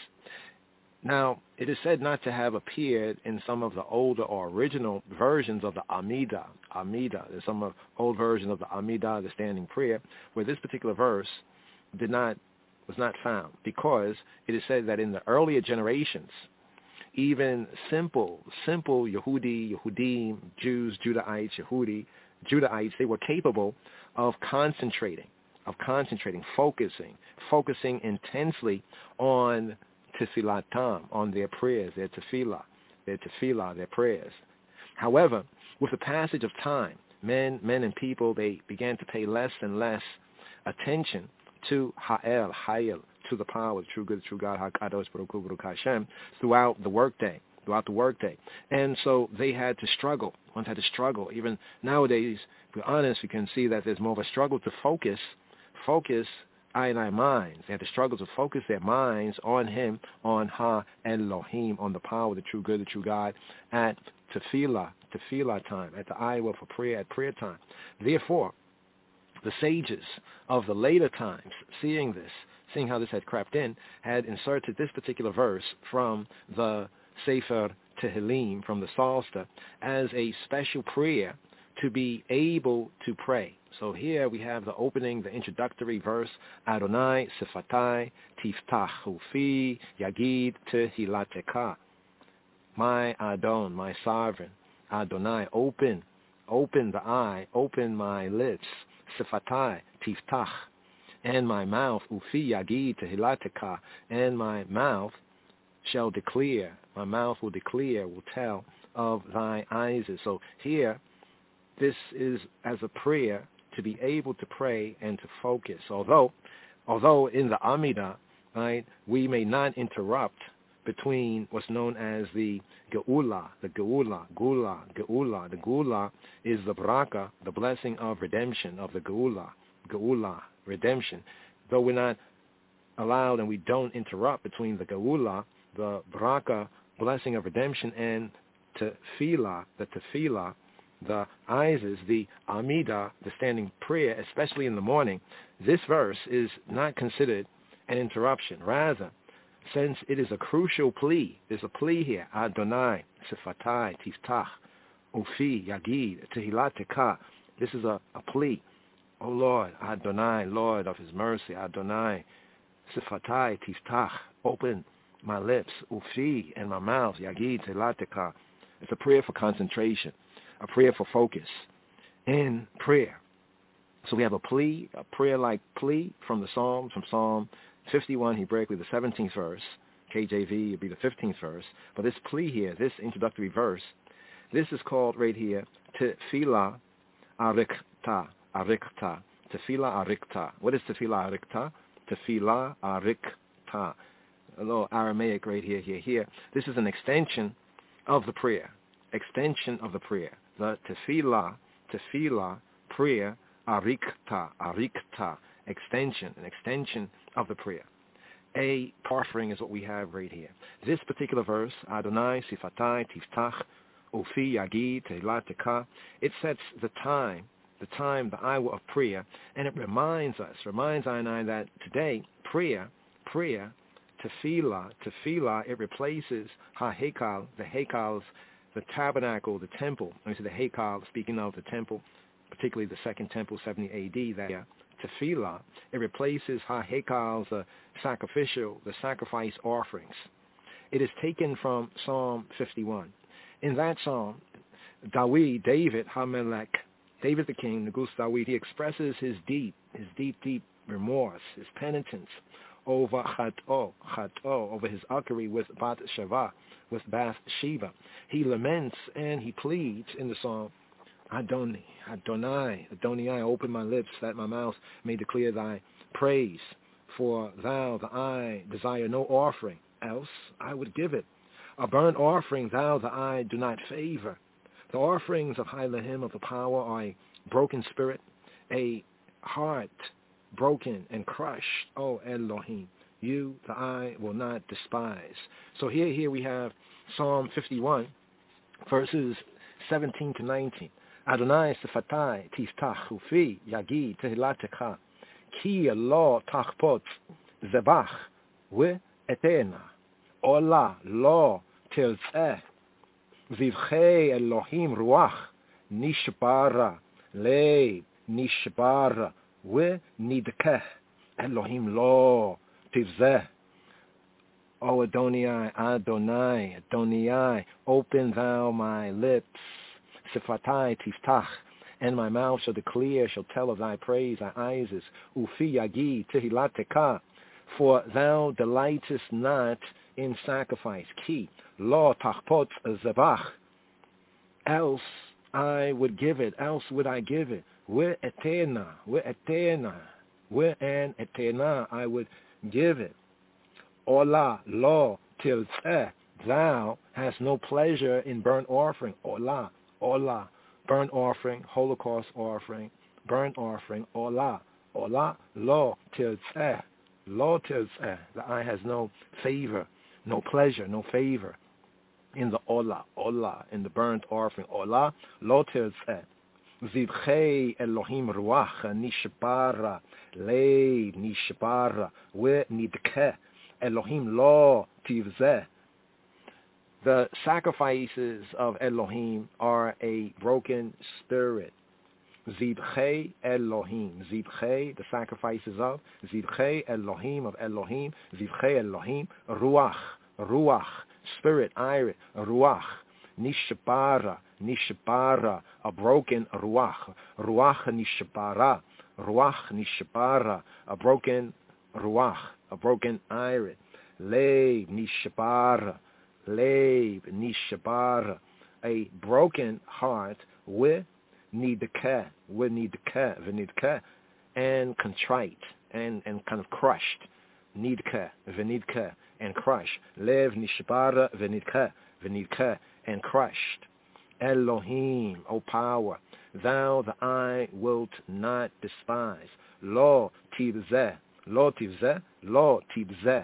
Now, it is said not to have appeared in some of the older or original versions of the Amidah, Amidah. There's some of old versions of the Amidah, the standing prayer, where this particular verse did not, was not found, because it is said that in the earlier generations, even simple, simple Yehudi, Yehudim, Jews, Judahites, Yehudi, Judahites, they were capable of concentrating, of concentrating, focusing, focusing intensely on tefillah, on their prayers, their tefillah, their tefillah, their prayers. However, with the passage of time, men, men and people, they began to pay less and less attention to ha'el, ha'el, to the power, the true good, the true God, HaKadosh Baruch Hu Baruch Hashem, throughout the workday, throughout the workday. And so they had to struggle. One had to struggle. Even nowadays, if we're honest, we can see that there's more of a struggle to focus, focus I and I minds. They had to struggle to focus their minds on him, on Ha Elohim, on the power, the true good, the true God, at tefillah, tefillah time, at the hour for prayer, at prayer time. Therefore, the sages of the later times, seeing this, seeing how this had crept in, had inserted this particular verse from the Sefer Tehillim, from the Psalter, as a special prayer to be able to pray. So here we have the opening, the introductory verse, Adonai Sifatai Tiftach Ufi Yagid Tehilateka. My Adon, my sovereign, Adonai, open, open the eye, open my lips, Sifatai Tiftach, and my mouth, Ufi Yagid Tehilateka, and my mouth shall declare, my mouth will declare, will tell of thy eyes. So here, this is as a prayer to be able to pray and to focus. Although, although in the Amidah, right, we may not interrupt between what's known as the Geula, the Geula, Gula, Geula. The Geula is the Baraka, the blessing of redemption, of the Geula, Geula, redemption. Though we're not allowed and we don't interrupt between the Geula, the Baraka, blessing of redemption, and Tefillah, the Tefillah, the eyes is the Amidah, the standing prayer, especially in the morning. This verse is not considered an interruption. Rather, since it is a crucial plea, there's a plea here, Adonai, Sifatai, Tiftach, Ufi, Yagid, Tehilateka. This is a, a plea. Oh Lord, Adonai, Lord of his mercy, Adonai, Sifatai, Tiftach, open my lips, Ufi, and my mouth, Yagid, Tehilateka. It's a prayer for concentration, a prayer for focus in prayer. So we have a plea, a prayer-like plea from the Psalms, from Psalm fifty-one, Hebraically the seventeenth verse. K J V would be the fifteenth verse. But this plea here, this introductory verse, this is called right here, Tefillah Arikta, Arikta, Tefillah Arikta. What is Tefillah Arikta? Tefillah Arikta. A little Aramaic right here, here, here. This is an extension of the prayer, extension of the prayer. The tefillah, tefillah, prayer, arikta, arikta, extension, an extension of the prayer. A paraphrasing is what we have right here. This particular verse, Adonai, Sifatai, Tiftach, Ufi, Yagid, Tehilateka, it sets the time, the time, the hour of prayer, and it reminds us, reminds I and I that today, prayer, prayer, tefillah, tefillah, it replaces ha-hekal, the hekals, the tabernacle, the temple. Let me say the hekal, speaking of the temple, particularly the second temple, seventy A D, that uh, tefillah, it replaces ha-hekals, the sacrificial, the sacrifice offerings. It is taken from Psalm fifty-one. In that psalm, Dawid, David, HaMelech, David the king, Negus Dawid, he expresses his deep, his deep, deep remorse, his penitence over Chat'o, Chat'o, over his uckery with Bathsheba, with Bathsheba. He laments and he pleads in the psalm, Adonai, Adonai, Adonai, I open my lips that my mouth may declare thy praise. For thou, the eye, desire no offering, else I would give it. A burnt offering thou, the eye, do not favor. The offerings of Elohim, of the power, are a broken spirit, a heart broken and crushed, O Elohim. You, the eye, will not despise. So here, here we have Psalm fifty-one, verses seventeen to nineteen. Adonai Sifatai, Tiftach, Ufi, Yagid, Tehilateka, Ki lo tachpot, Zebach, we etena, Ola lo tilzeh, Zivchei Elohim Ruach, Nishbara, Le, Nishbara, we nidkeh, Elohim lo tivzeh. O Adonai, Adonai, Adonai, open thou my lips, Sifatai tiftach, and my mouth shall declare, shall tell of thy praise, thy eyes is Ufi Yagi Tehilateka, for thou delightest not in sacrifice. Ki lo tachpot zebach, else I would give it, else would I give it. We etena, we etena, with an etena, I would give it. Ola, lo, tilzeh, thou hast no pleasure in burnt offering. Ola, ola, burnt offering, Holocaust offering, burnt offering, ola, ola, lo, tilzeh, lo, tilzeh, the eye has no favor, no pleasure, no favor in the ola, ola, in the burnt offering, ola, lo, tilzeh. Zivchei Elohim ruach nishbara, leib nishbara, we nidke, Elohim lo tivzeh. The sacrifices of Elohim are a broken spirit. Zibchei Elohim, Zibchei, the sacrifices of, Zibchei Elohim of Elohim, Zibchei Elohim, Ruach, Ruach, spirit, irit, Ruach, Nishbara, Nishbara, a broken Ruach, Ruach Nishbara, Ruach Nishbara, a broken Ruach, a broken irit, Leib Nishbara, Leib Nishbara, a broken heart with nidke, with nidke, v'nidke, and contrite, and, and kind of crushed, nidke, v'nidke, and crushed, lev nishbara, v'nidke, v'nidke, and crushed. Elohim, O power, thou the eye wilt not despise. Lo tibzeh, lo tibzeh, lo tibzeh.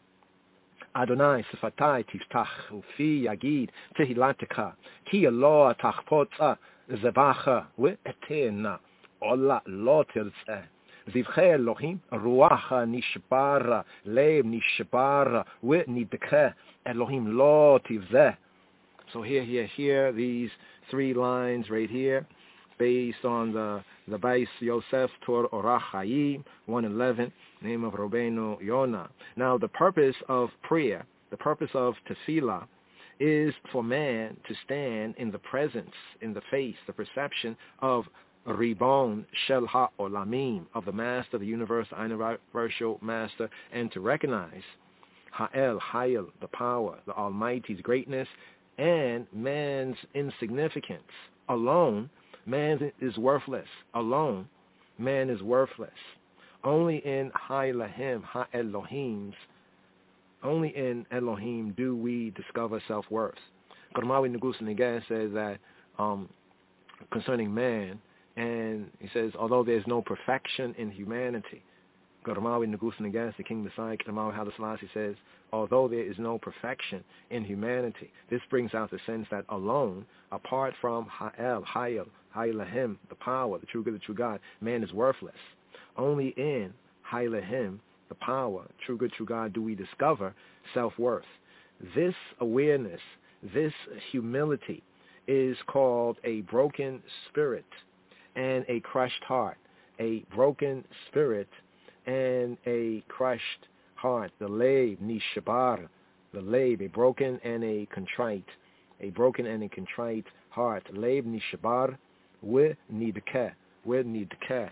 Adonai sifatai tiftach ufi yagid tehilateka ki lo tachpotza zebacha ve'etena ola lo tilzeh zivchei Elohim ruacha nishbara leib nishbara ve'nidke Elohim lo tivzeh. So here, here, here, these three lines right here, based on the the Bais Yosef Tor Orach Hayim one eleven, name of Robbeinu Yonah. Now, the purpose of prayer, the purpose of tefillah, is for man to stand in the presence, in the face, the perception of Ribon Shel HaOlamim, of the Master, the universal, universal Master, and to recognize Ha'el, Hayel, the power, the Almighty's greatness, and man's insignificance. Alone, man is worthless. Alone, man is worthless. Only in Ha'elahim, Ha'elohim's, only in Elohim do we discover self-worth. Garmawi Negus Negeh says that um, concerning man, and he says, although there's no perfection in humanity, Garmawi Negus Negeh, the King Messiah, Garmawi Haile Selassie says, although there is no perfection in humanity, this brings out the sense that alone, apart from Ha'el, Hayel, Ha'elahim, the power, the true good, the true God, man is worthless. Only in Ha'elahim, the power, true good, true God, do we discover self-worth. This awareness, this humility is called a broken spirit and a crushed heart. A broken spirit and a crushed heart. The leib nishabar, the leib, a broken and a contrite, a broken and a contrite heart. Leib nishabar, we nidke, we nidke.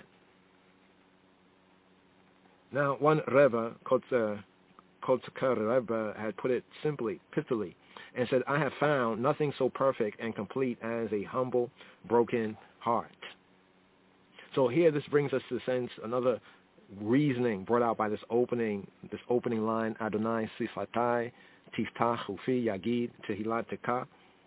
Now, one Rebbe, Kotzer Rebbe, had put it simply, pithily, and said, I have found nothing so perfect and complete as a humble, broken heart. So here this brings us to the sense, another reasoning brought out by this opening, this opening line, Adonai sifatai tiftach ufi yagid tehilateka.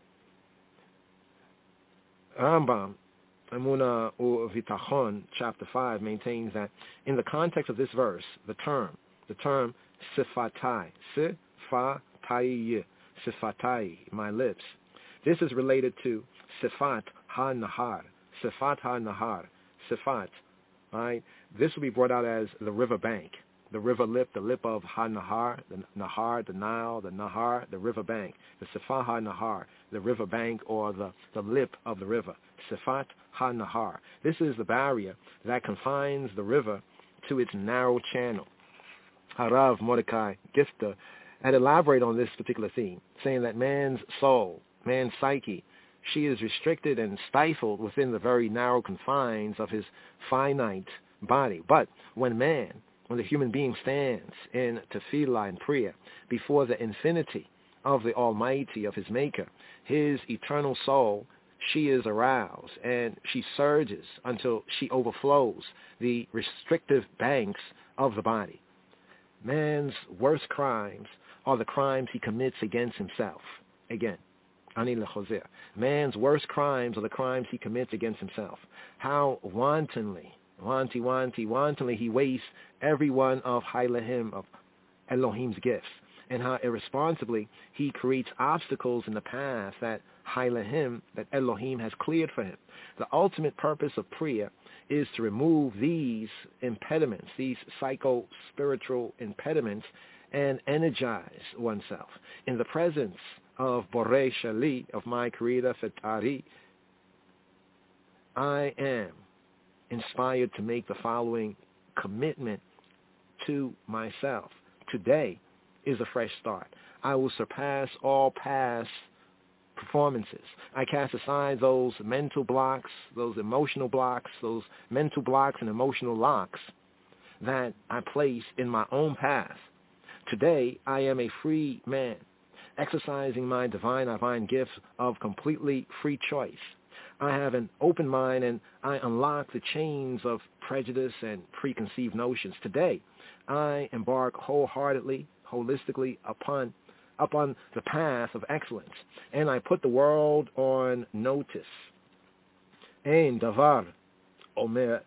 Rambam, Emunah U'Vitachon, chapter five, maintains that in the context of this verse, the term, the term sifatai, sifatai, sifatai, my lips, this is related to sifat ha-nahar, sifat ha-nahar, sifat, right? This will be brought out as the river bank, the river lip, the lip of ha-nahar, the nahar, the Nile, the nahar, the river bank, the sifat ha-nahar, the river bank or the, the lip of the river, sifat ha-nahar. This is the barrier that confines the river to its narrow channel. Harav Mordecai Gifter had elaborated on this particular theme, saying that man's soul, man's psyche, she is restricted and stifled within the very narrow confines of his finite body. But when man, when the human being stands in tefillah and prayer before the infinity of the Almighty, of his Maker, his eternal soul she is aroused and she surges until she overflows the restrictive banks of the body. Man's worst crimes are the crimes he commits against himself. Again, Ani lechozer. Man's worst crimes are the crimes he commits against himself. How wantonly, wanti, wanti, wantonly he wastes every one of Hailahim, of Elohim's gifts, and how irresponsibly he creates obstacles in the path that Hailahim, that Elohim has cleared for him. The ultimate purpose of Priya is to remove these impediments, these psycho-spiritual impediments, and energize oneself. In the presence of Borei Shali, of my Creator Fetari, I am inspired to make the following commitment to myself. Today is a fresh start. I will surpass all past performances. I cast aside those mental blocks, those emotional blocks, those mental blocks and emotional locks that I place in my own path. Today, I am a free man, exercising my divine, divine gift of completely free choice. I have an open mind and I unlock the chains of prejudice and preconceived notions. Today, I embark wholeheartedly, holistically upon upon the path of excellence, and I put the world on notice. Ein davar omer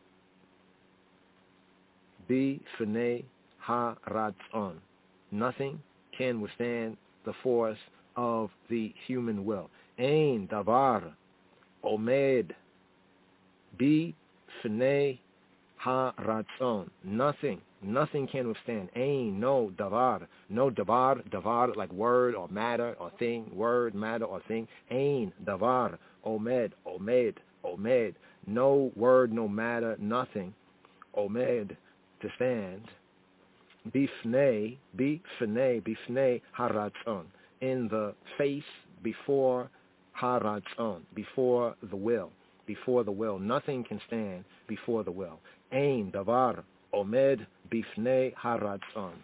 bi fnei ha-ratzon. Nothing can withstand the force of the human will. Ein davar omed bi fnei ha-ratzon. Nothing. Nothing can withstand. Ain, no, davar. No davar, davar like word or matter or thing, word, matter or thing. Ain, davar, omed, omed, omed. No word, no matter, nothing. Omed, to stand. Bifnei, bifnei, bifnei haratzon. In the face, before haratzon, before the will. Before the will. Nothing can stand before the will. Ain, davar, omed bifnei haratzon.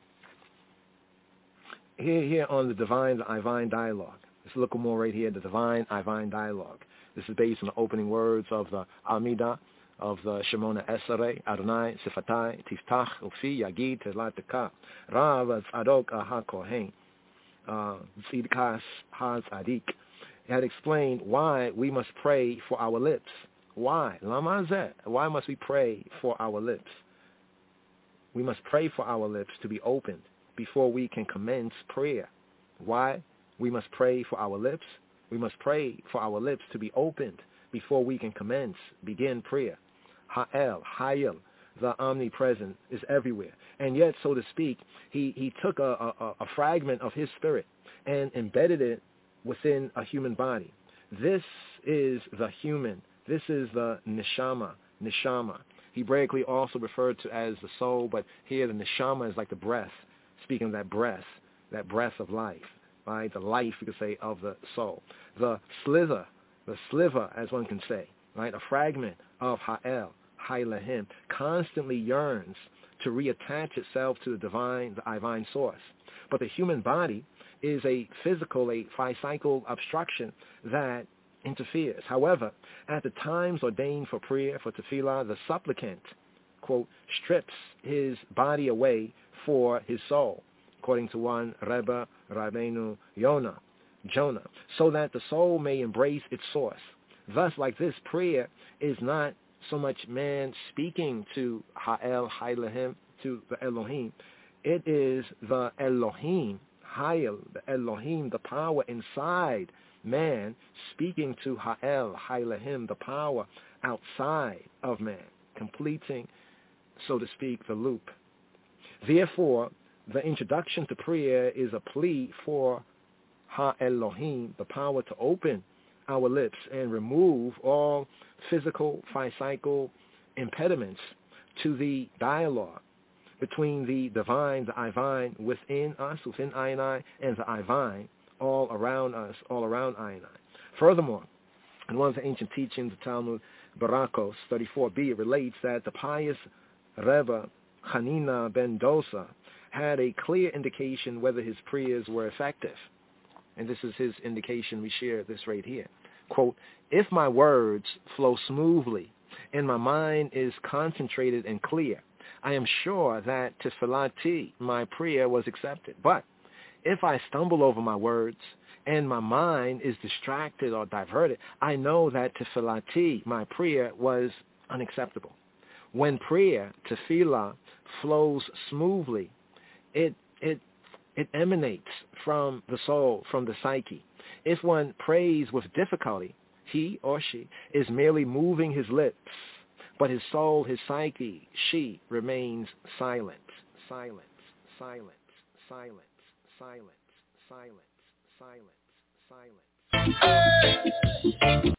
Here, here on the Divine, the Divine Dialogue. Let's look more right here, the Divine, Divine Dialogue. This is based on the opening words of the Amidah, of the Shemona Esrei, Adonai, Sifatai, Tiftach, Ufi, Yagid, Telateka, Rav, Tzadok, HaKohen, Tzidkas, HaTzadik. He had explained why we must pray for our lips. Why? Lama zeh. Why must we pray for our lips? We must pray for our lips to be opened before we can commence prayer. Why? We must pray for our lips. We must pray for our lips to be opened before we can commence, begin prayer. Ha'el, Hayel, the omnipresent, is everywhere. And yet, so to speak, he, he took a, a, a fragment of his spirit and embedded it within a human body. This is the human. This is the neshama, neshama. Hebraically also referred to as the soul, but here the neshama is like the breath, speaking of that breath, that breath of life, right? The life, you could say, of the soul. The slither, the sliver, as one can say, right? A fragment of Ha'el, Hailahim, constantly yearns to reattach itself to the divine, the divine source. But the human body is a physical, a physical obstruction that interferes. However, at the times ordained for prayer, for tefillah, the supplicant, quote, strips his body away for his soul, according to one Rebbe Rabbeinu Yonah, Jonah, so that the soul may embrace its source. Thus, like this, prayer is not so much man speaking to Ha'el, Hailahim, to the Elohim. It is the Elohim, Ha'el, the Elohim, the power inside man, speaking to Ha'el, Hailahim, the power outside of man, completing, so to speak, the loop. Therefore, the introduction to prayer is a plea for Ha-Elohim, the power to open our lips and remove all physical, physical impediments to the dialogue between the divine, the Ivine within us, within I and I, and the Ivine all around us, all around I and I. Furthermore, in one of the ancient teachings, the Talmud Barakos thirty-four b, it relates that the pious Rebbe Hanina ben Dosa had a clear indication whether his prayers were effective. And this is his indication. We share this right here. quote, if my words flow smoothly and my mind is concentrated and clear, I am sure that tefillati, my prayer, was accepted. But if I stumble over my words and my mind is distracted or diverted, I know that tefillati, my prayer, was unacceptable. When prayer, tefillah, flows smoothly, it it it emanates from the soul, from the psyche. If one prays with difficulty, he or she is merely moving his lips, but his soul, his psyche, she remains silent, silent, silent, silent, silent, silent, silent, silent.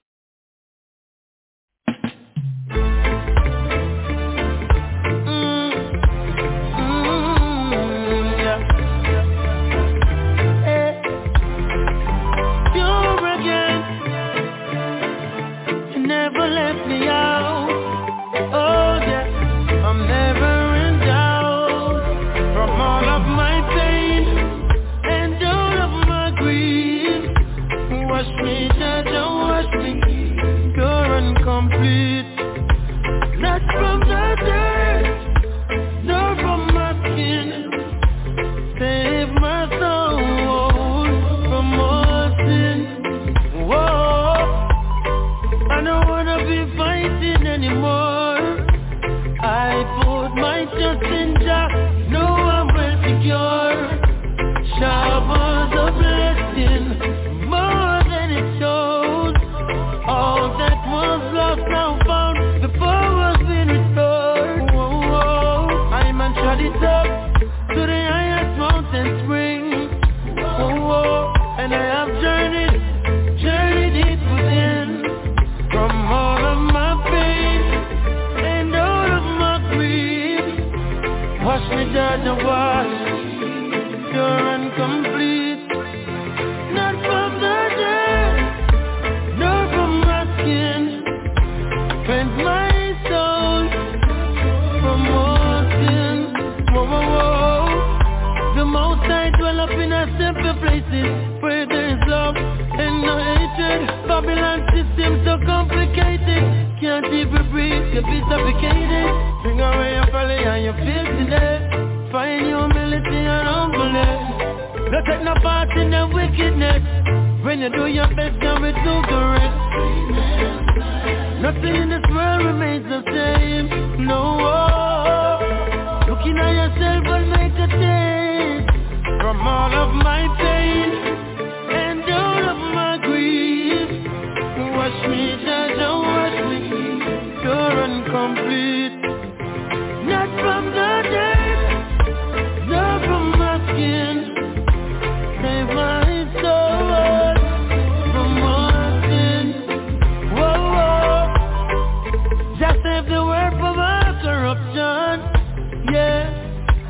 Never left me out. Oh yeah, I'm never in doubt. From all of my pain and all of my grief, wash me, Judge, oh wash me, pure and complete. Not from the dirt, nor from my skin. Save my soul from all sin. Whoa. I don't wanna be fighting anymore. I put my trust in Jah. No, I'm well secure. Shabbat's a blessing, more than it shows. All that was lost now found, before was been restored. Whoa, whoa. I'm on shot it up to the highest mountain spring. Whoa, whoa. And I have journeyed, journeyed deep within. From all of my pain and all of my grief, wash me, Judge, and wash, pure and complete. Not from the dirt, nor from my skin. Cleanse my soul from all sin. Whoa, whoa, whoa. The Most High dwell up in a simple places where there is love and no hatred. Babylon system so complicated, can't even breathe, you'll be suffocated. Bring away your folly and your filthiness. Find humility and humbleness. Don't take no part in the wickedness. When you do your best, you will do the rest. Nothing in this world remains the same. No, looking at yourself will make a change. From all of my pain and all of my grief, wash me, Judge, oh wash me, pure and complete. Not from the dirt, nor from my skin. Save my soul from all sin. Whoa, whoa. Just save the world from all corruption. Yeah.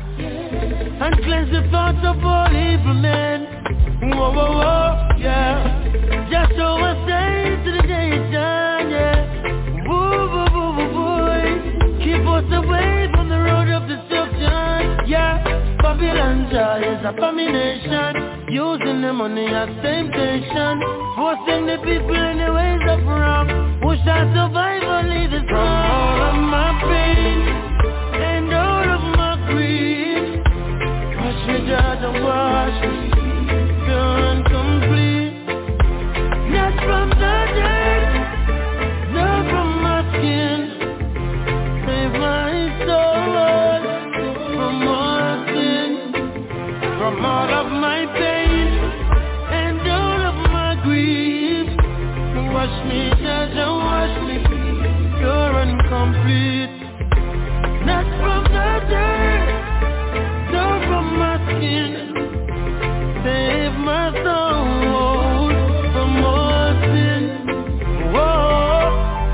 And cleanse the thoughts of all evil men. Whoa, whoa, whoa, yeah. Just show us day to the nation, yeah. Woo, woo, woo, woo, boy. Keep us away from the road of destruction, yeah. Babylon Jah is abomination, using the money as temptation, forcing the people in the ways of wrong. Who shall survive only the strong? From all of my pain and all of my grief, wash me, Judge, and wash me, pure and complete. Not from the dirt, nor from my skin. Save my soul from all sin. From all of my pain and all of my grief, wash me, Judge, and wash me, pure and complete. Not from the dirt, nor from my skin. Save my soul from all sin. Whoa,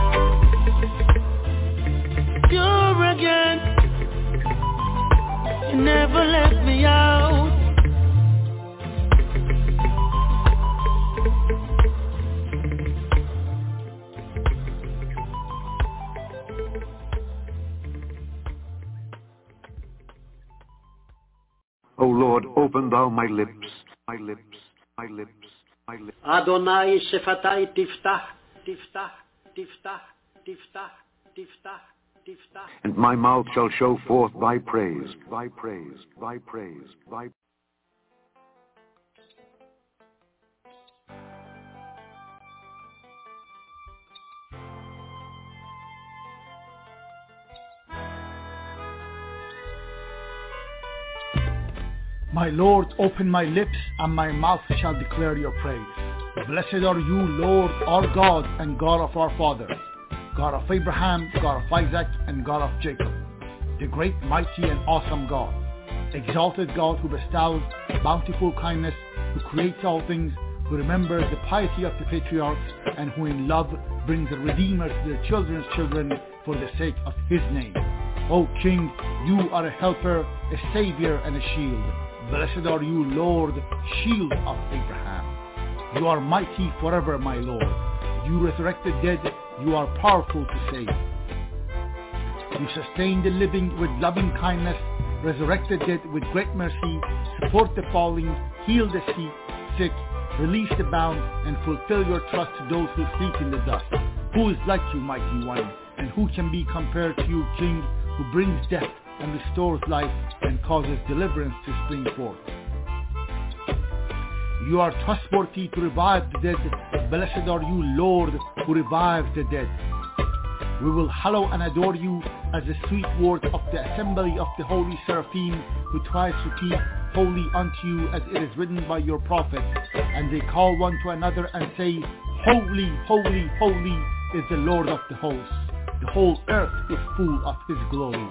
pure again. You never left me out. O Lord, open thou my lips, my lips, my lips, Adonai Shefatai Tiftach, Tiftach, Tiftach, Tiftach, Tiftach, Tiftach. And my mouth shall show forth thy praise, thy praise, thy praise, thy My Lord, open my lips, and my mouth shall declare your praise. Blessed are you, Lord, our God and God of our fathers, God of Abraham, God of Isaac, and God of Jacob, the great, mighty, and awesome God, exalted God who bestows bountiful kindness, who creates all things, who remembers the piety of the patriarchs, and who in love brings a Redeemer to their children's children for the sake of his name. O King, you are a helper, a savior, and a shield. Blessed are you, Lord, shield of Abraham. You are mighty forever, my Lord. You resurrect the dead. You are powerful to save. You sustain the living with loving kindness, resurrect the dead with great mercy, support the falling, heal the sick, release the bound, and fulfill your trust to those who sleep in the dust. Who is like you, mighty one, and who can be compared to you, King, who brings death and restores life and causes deliverance to spring forth. You are trustworthy to revive the dead. Blessed are you, Lord, who revives the dead. We will hallow and adore you as the sweet word of the assembly of the holy seraphim, who tries to keep holy unto you as it is written by your prophet. And they call one to another and say, Holy, holy, holy is the Lord of the hosts. The whole earth is full of his glory.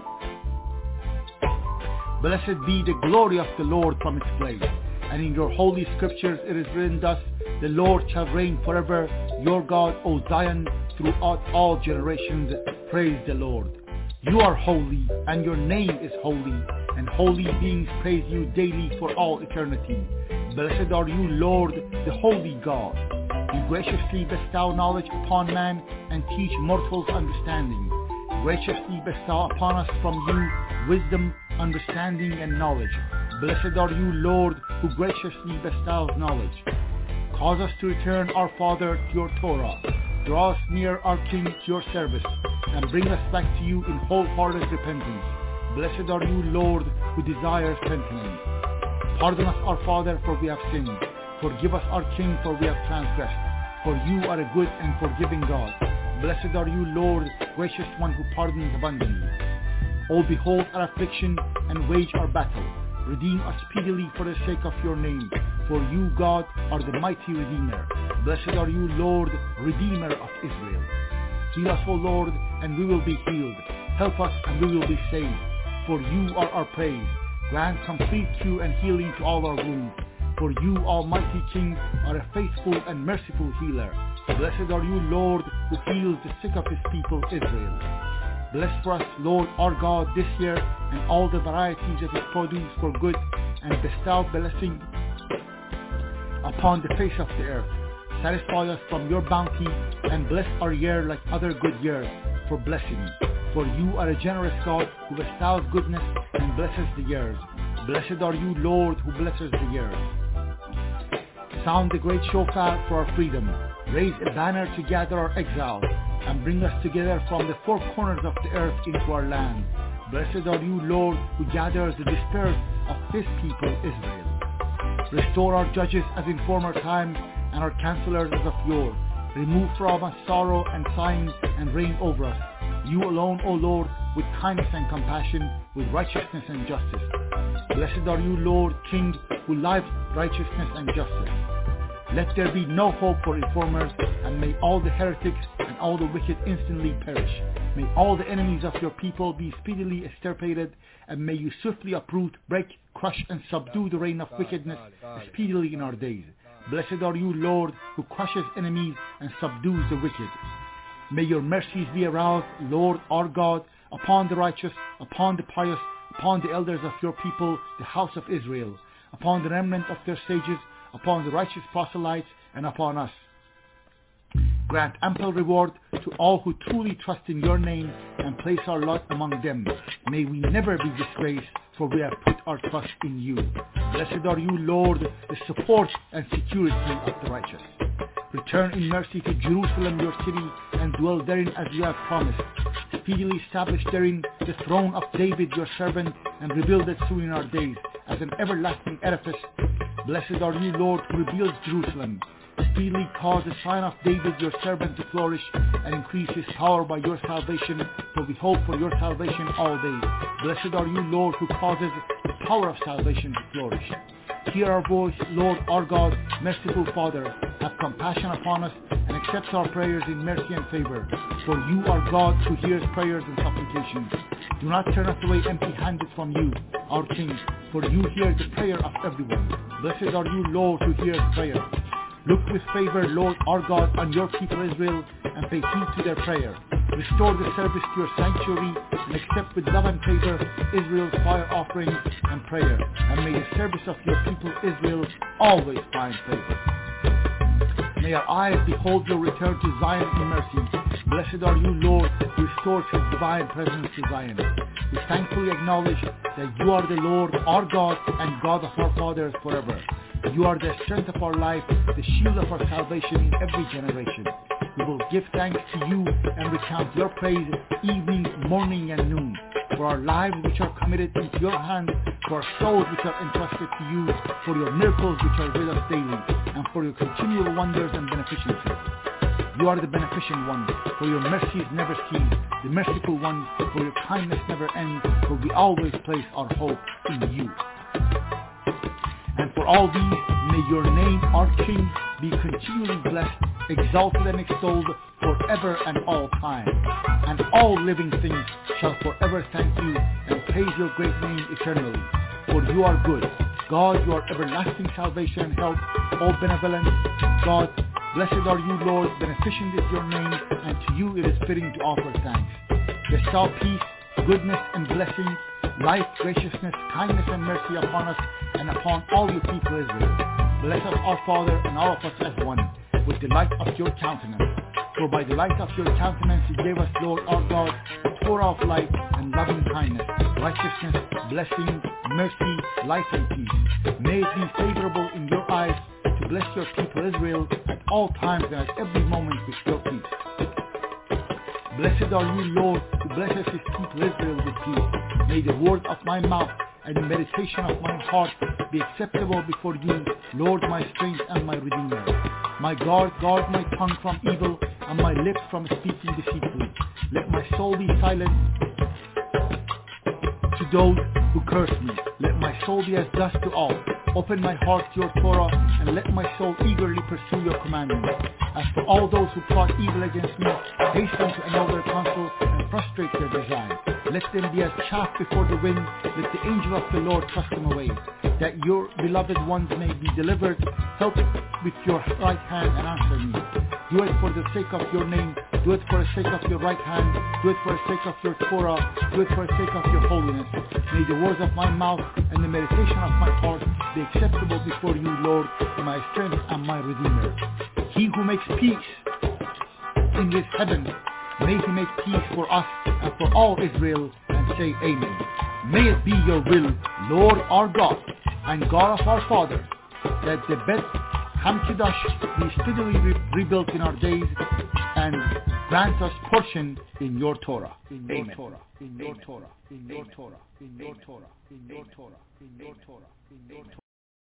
Blessed be the glory of the Lord from its place. And in your holy scriptures it is written thus, the Lord shall reign forever, your God, O Zion, throughout all generations. Praise the Lord. You are holy, and your name is holy, and holy beings praise you daily for all eternity. Blessed are you, Lord, the holy God. You graciously bestow knowledge upon man and teach mortals understanding. Graciously bestow upon us from you wisdom, understanding, and knowledge. Blessed are you, Lord, who graciously bestows knowledge. Cause us to return, our Father, to your Torah. Draw us near, our King, to your service, and bring us back to you in wholehearted repentance. Blessed are you, Lord, who desires repentance. Pardon us, our Father, for we have sinned. Forgive us, our King, for we have transgressed. For you are a good and forgiving God. Blessed are you, Lord, gracious one who pardons abundantly. O behold our affliction and wage our battle. Redeem us speedily for the sake of your name. For you, God, are the mighty Redeemer. Blessed are you, Lord, Redeemer of Israel. Heal us, O Lord, and we will be healed. Help us, and we will be saved. For you are our praise. Grant complete cure and healing to all our wounds. For you, Almighty King, are a faithful and merciful healer. Blessed are you, Lord, who heals the sick of his people, Israel. Bless for us, Lord our God, this year, and all the varieties of his produce for good, and bestow blessing upon the face of the earth. Satisfy us from your bounty, and bless our year like other good years, for blessing. For you are a generous God, who bestows goodness and blesses the years. Blessed are you, Lord, who blesses the years. Sound the great shofar for our freedom. Raise a banner to gather our exiles, and bring us together from the four corners of the earth into our land. Blessed are you, Lord, who gathers the dispersed of his people, Israel. Restore our judges as in former times, and our counselors as of yore. Remove from us sorrow and sighing, and reign over us. You alone, O Lord, with kindness and compassion, with righteousness and justice. Blessed are you, Lord, King, who lives righteousness and justice. Let there be no hope for reformers, and may all the heretics and all the wicked instantly perish. May all the enemies of your people be speedily extirpated, and may you swiftly uproot, break, crush, and subdue the reign of wickedness speedily in our days. Blessed are you, Lord, who crushes enemies and subdues the wicked. May your mercies be aroused, Lord our God, upon the righteous, upon the pious, upon the elders of your people, the house of Israel, upon the remnant of their sages, upon the righteous proselytes, and upon us. Grant ample reward to all who truly trust in your name and place our lot among them. May we never be disgraced, for we have put our trust in you. Blessed are you, Lord, the support and security of the righteous. Return in mercy to Jerusalem, your city, and dwell therein as you have promised. Speedily establish therein the throne of David, your servant, and rebuild it soon in our days as an everlasting edifice. Blessed are you, Lord, who rebuilds Jerusalem. Speedily cause the sign of David, your servant, to flourish and increase his power by your salvation, for we hope for your salvation all days. Blessed are you, Lord, who causes the power of salvation to flourish. Hear our voice, Lord, our God, merciful Father. Have compassion upon us and accept our prayers in mercy and favor. For you are God who hears prayers and supplications. Do not turn us away empty-handed from you, our King, for you hear the prayer of everyone. Blessed are you, Lord, who hears prayer. Look with favor, Lord our God, on your people Israel, and pay heed to their prayer. Restore the service to your sanctuary, and accept with love and favor Israel's fire offerings and prayer. And may the service of your people Israel always find favor. May our eyes behold your return to Zion in mercy. Blessed are you, Lord, who restores his divine presence to Zion. We thankfully acknowledge that you are the Lord, our God, and God of our fathers forever. You are the strength of our life, the shield of our salvation in every generation. We will give thanks to you and recount your praise evening, morning, and noon. For our lives which are committed into your hands, for our souls which are entrusted to you, for your miracles which are with us daily, and for your continual wonders and beneficences. You are the beneficent one, for your mercies never cease, the merciful one, for your kindness never ends, for we always place our hope in you. And for all these, may your name, our King, be continually blessed, exalted and extolled forever and all time. And all living things shall forever thank you and praise your great name eternally. For you are good. God, your everlasting salvation and help, all benevolent. God, blessed are you, Lord, beneficent is your name, and to you it is fitting to offer thanks. Bestow peace, goodness, and blessing, life, graciousness, kindness, and mercy upon us and upon all your people Israel. Bless us, our Father, and all of us as one, with the light of your countenance. For by the light of your countenance you gave us, Lord our God, Torah of light and loving kindness, righteousness, blessing, mercy, life, and peace. May it be favorable in your eyes to bless your people Israel at all times and at every moment with your peace. Blessed are you, Lord, who blesses his people Israel with peace. May the word of my mouth and the meditation of my heart be acceptable before you, Lord, my strength and my Redeemer. My God, guard my tongue from evil and my lips from speaking deceitfully. Let my soul be silent to those who curse me. Let my soul be as dust to all. Open my heart to your Torah and let my soul eagerly pursue your commandments. As for all those who plot evil against me, hasten to annul their counsel and frustrate their design. Let them be as chaff before the wind. Let the angel of the Lord thrust them away. That your beloved ones may be delivered. Help with your right hand and answer me. Do it for the sake of your name. Do it for the sake of your right hand. Do it for the sake of your Torah. Do it for the sake of your holiness. May the words of my mouth and the meditation of my heart be acceptable before you, Lord, my strength and my Redeemer. He who makes peace in his heaven, may he make peace for us and for all Israel, and say amen. May it be your will, Lord our God and God of our fathers, that the Beth Hamkedash be speedily re- rebuilt in our days, and grant us portion in your Torah. In your amen. Torah. In your amen. Torah. In your amen. Torah. In your amen. Torah. In your amen. Torah. In your Torah. In your Torah.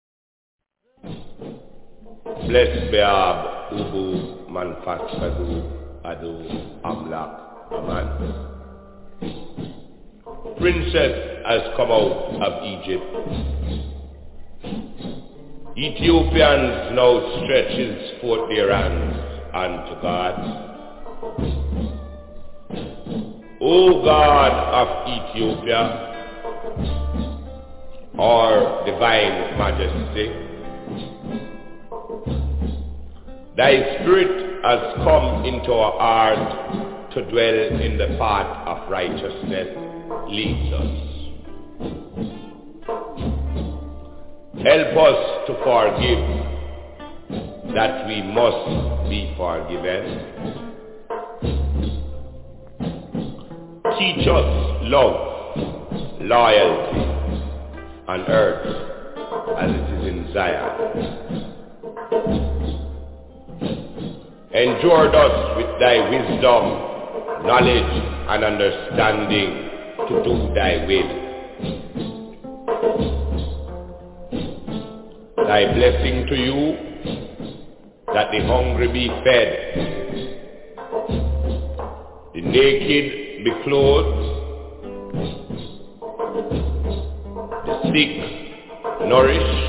Blessed Be'ab, Ubu, Manfat, Adu, Adu, Amlak, Aman. Princess has come out of Egypt. Ethiopians now stretches forth their hands unto God. O God of Ethiopia, our divine majesty, thy spirit has come into our heart to dwell in the path of righteousness. Lead us. Help us to forgive that we must be forgiven. Teach us love, loyalty on earth as it is in Zion. Endured us with thy wisdom, knowledge, and understanding to do thy will. Thy blessing to you, that the hungry be fed, the naked be clothed, the sick nourished,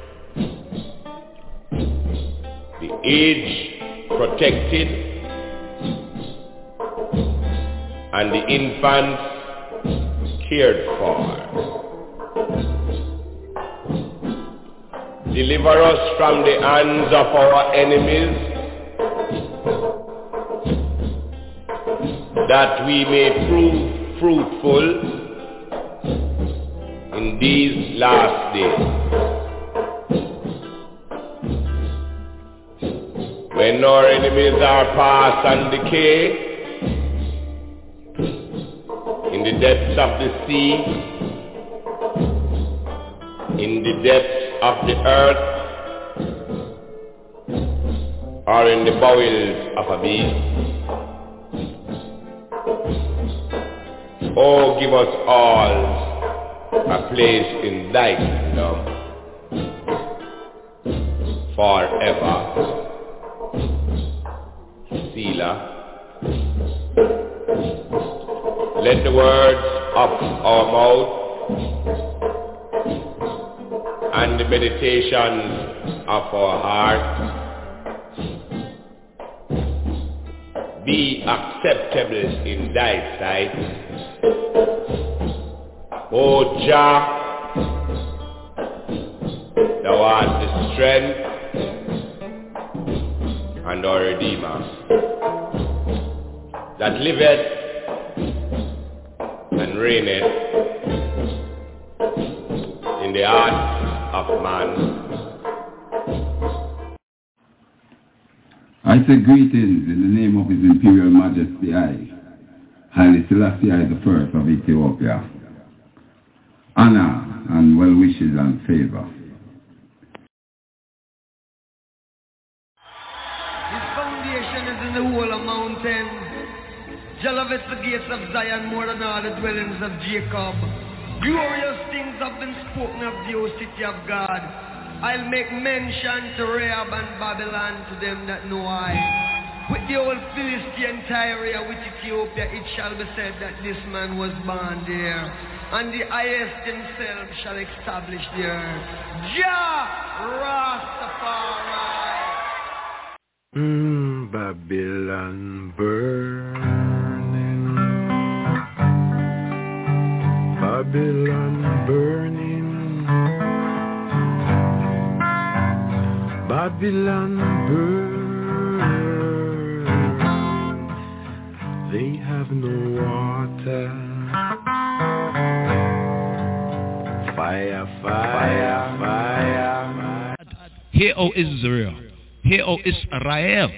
the aged protected, and the infants cared for. Deliver us from the hands of our enemies, that we may prove fruitful in these last days. When our enemies are past and decay, in the depths of the sea, in the depths of the earth, or in the bowels of a beast, oh, give us all a place in thy kingdom forever. Selah. Let the words of our mouth and the meditations of our heart be acceptable in thy sight, O Jah, thou art the strength and our Redeemer, that liveth and reigneth in the heart of man. I say greetings in the name of His Imperial Majesty I, Haile Selassie I the First of Ethiopia. Honor and well wishes and favor. His foundation is in the whole of mountains. Jah loveth the gates of Zion more than all the dwellings of Jacob. Glorious things have been spoken of the O city of God. I'll make mention to Rahab and Babylon to them that know I. With the old Philistine Tyre, with Ethiopia, it shall be said that this man was born there. And the highest himself shall establish the earth. Jah Rastafari. Mm, Babylon burning, Babylon burning, Babylon burning. They have no water. Fire, fire, fire. Hear, O Israel. Hear, O Israel.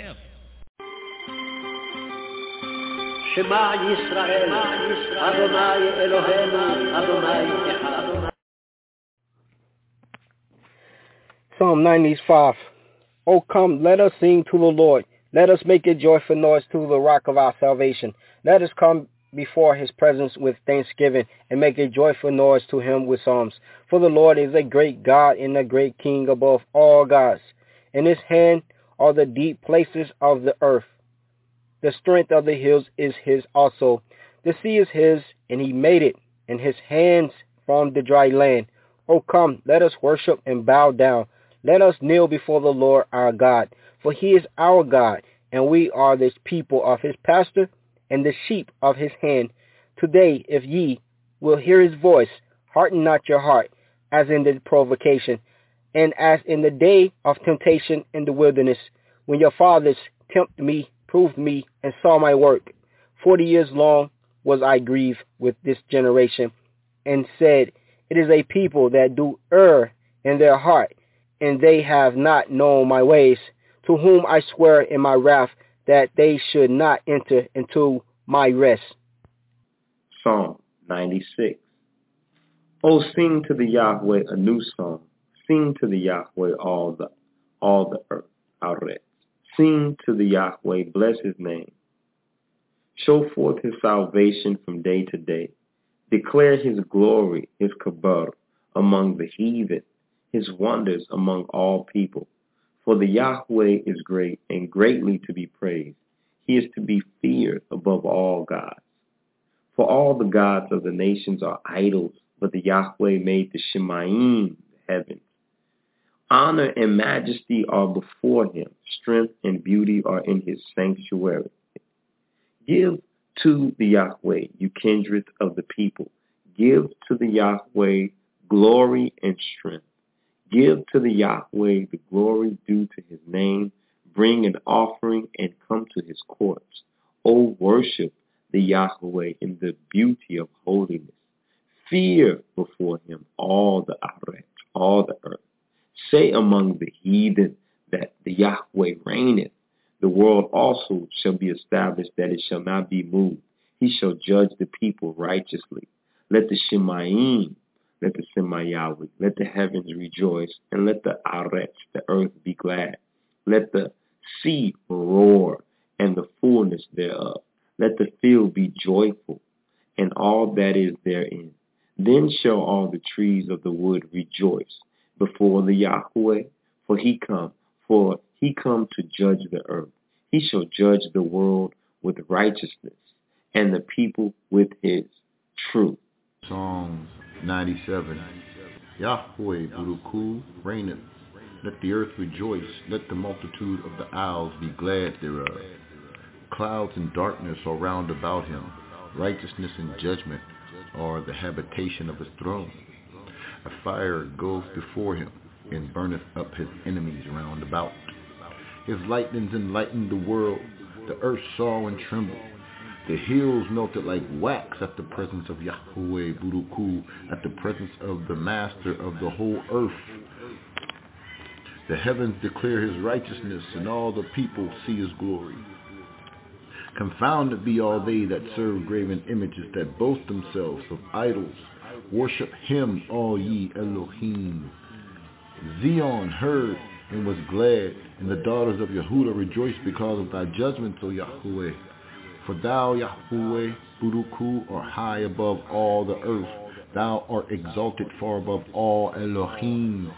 Shema Yisrael, Adonai Eloheinu, Adonai Echad. Psalm ninety-five. O come, let us sing to the Lord. Let us make a joyful noise to the rock of our salvation. Let us come before his presence with thanksgiving and make a joyful noise to him with psalms. For the Lord is a great God and a great King above all gods. In his hand are the deep places of the earth. The strength of the hills is his also. The sea is his, and he made it, and his hands formed the dry land. O come, let us worship and bow down. Let us kneel before the Lord our God, for he is our God, and we are the people of his pasture and the sheep of his hand. Today, if ye will hear his voice, harden not your heart, as in the provocation, and as in the day of temptation in the wilderness, when your fathers tempted me, proved me, and saw my work. Forty years long was I grieved with this generation, and said, it is a people that do err in their heart, and they have not known my ways. to whom I swear in my wrath that they should not enter into my rest. Psalm ninety-six. Oh, sing to the Yahweh a new song. Sing to the Yahweh all the all the earth. Aret. Sing to the Yahweh, bless his name. Show forth his salvation from day to day. Declare his glory, his kabar, among the heathen, his wonders among all people. For the Yahweh is great and greatly to be praised. He is to be feared above all gods. For all the gods of the nations are idols, but the Yahweh made the Shemayim, the heavens. Honor and majesty are before him. Strength and beauty are in his sanctuary. Give to the Yahweh, you kindred of the people. Give to the Yahweh glory and strength. Give to the Yahweh the glory due to his name. Bring an offering and come to his courts. O worship the Yahweh in the beauty of holiness. Fear before him all the Aret, all the earth. Say among the heathen that the Yahweh reigneth. The world also shall be established, that it shall not be moved. He shall judge the people righteously. Let the Shemayim, let the Semayawi, let the heavens rejoice, and let the Aretz, the earth, be glad. Let the sea roar, and the fullness thereof. Let the field be joyful, and all that is therein. Then shall all the trees of the wood rejoice before the Yahweh, for he come, for he come to judge the earth. He shall judge the world with righteousness, and the people with his truth. Psalm ninety-seven. Yahweh Buruku reigneth. Let the earth rejoice. Let the multitude of the isles be glad thereof. Clouds and darkness are round about him. Righteousness and judgment are the habitation of his throne. A fire goes before him, and burneth up his enemies round about. His lightnings enlightened the world. The earth saw and trembled. The hills melted like wax at the presence of Yahweh Buruku, at the presence of the master of the whole earth. The heavens declare his righteousness, and all the people see his glory. Confounded be all they that serve graven images, that boast themselves of idols. Worship him, all ye Elohim. Zion heard and was glad, and the daughters of Yehuda rejoiced because of thy judgments, O Yahweh. For thou, Yahweh, Buruku, art high above all the earth. Thou art exalted far above all Elohim.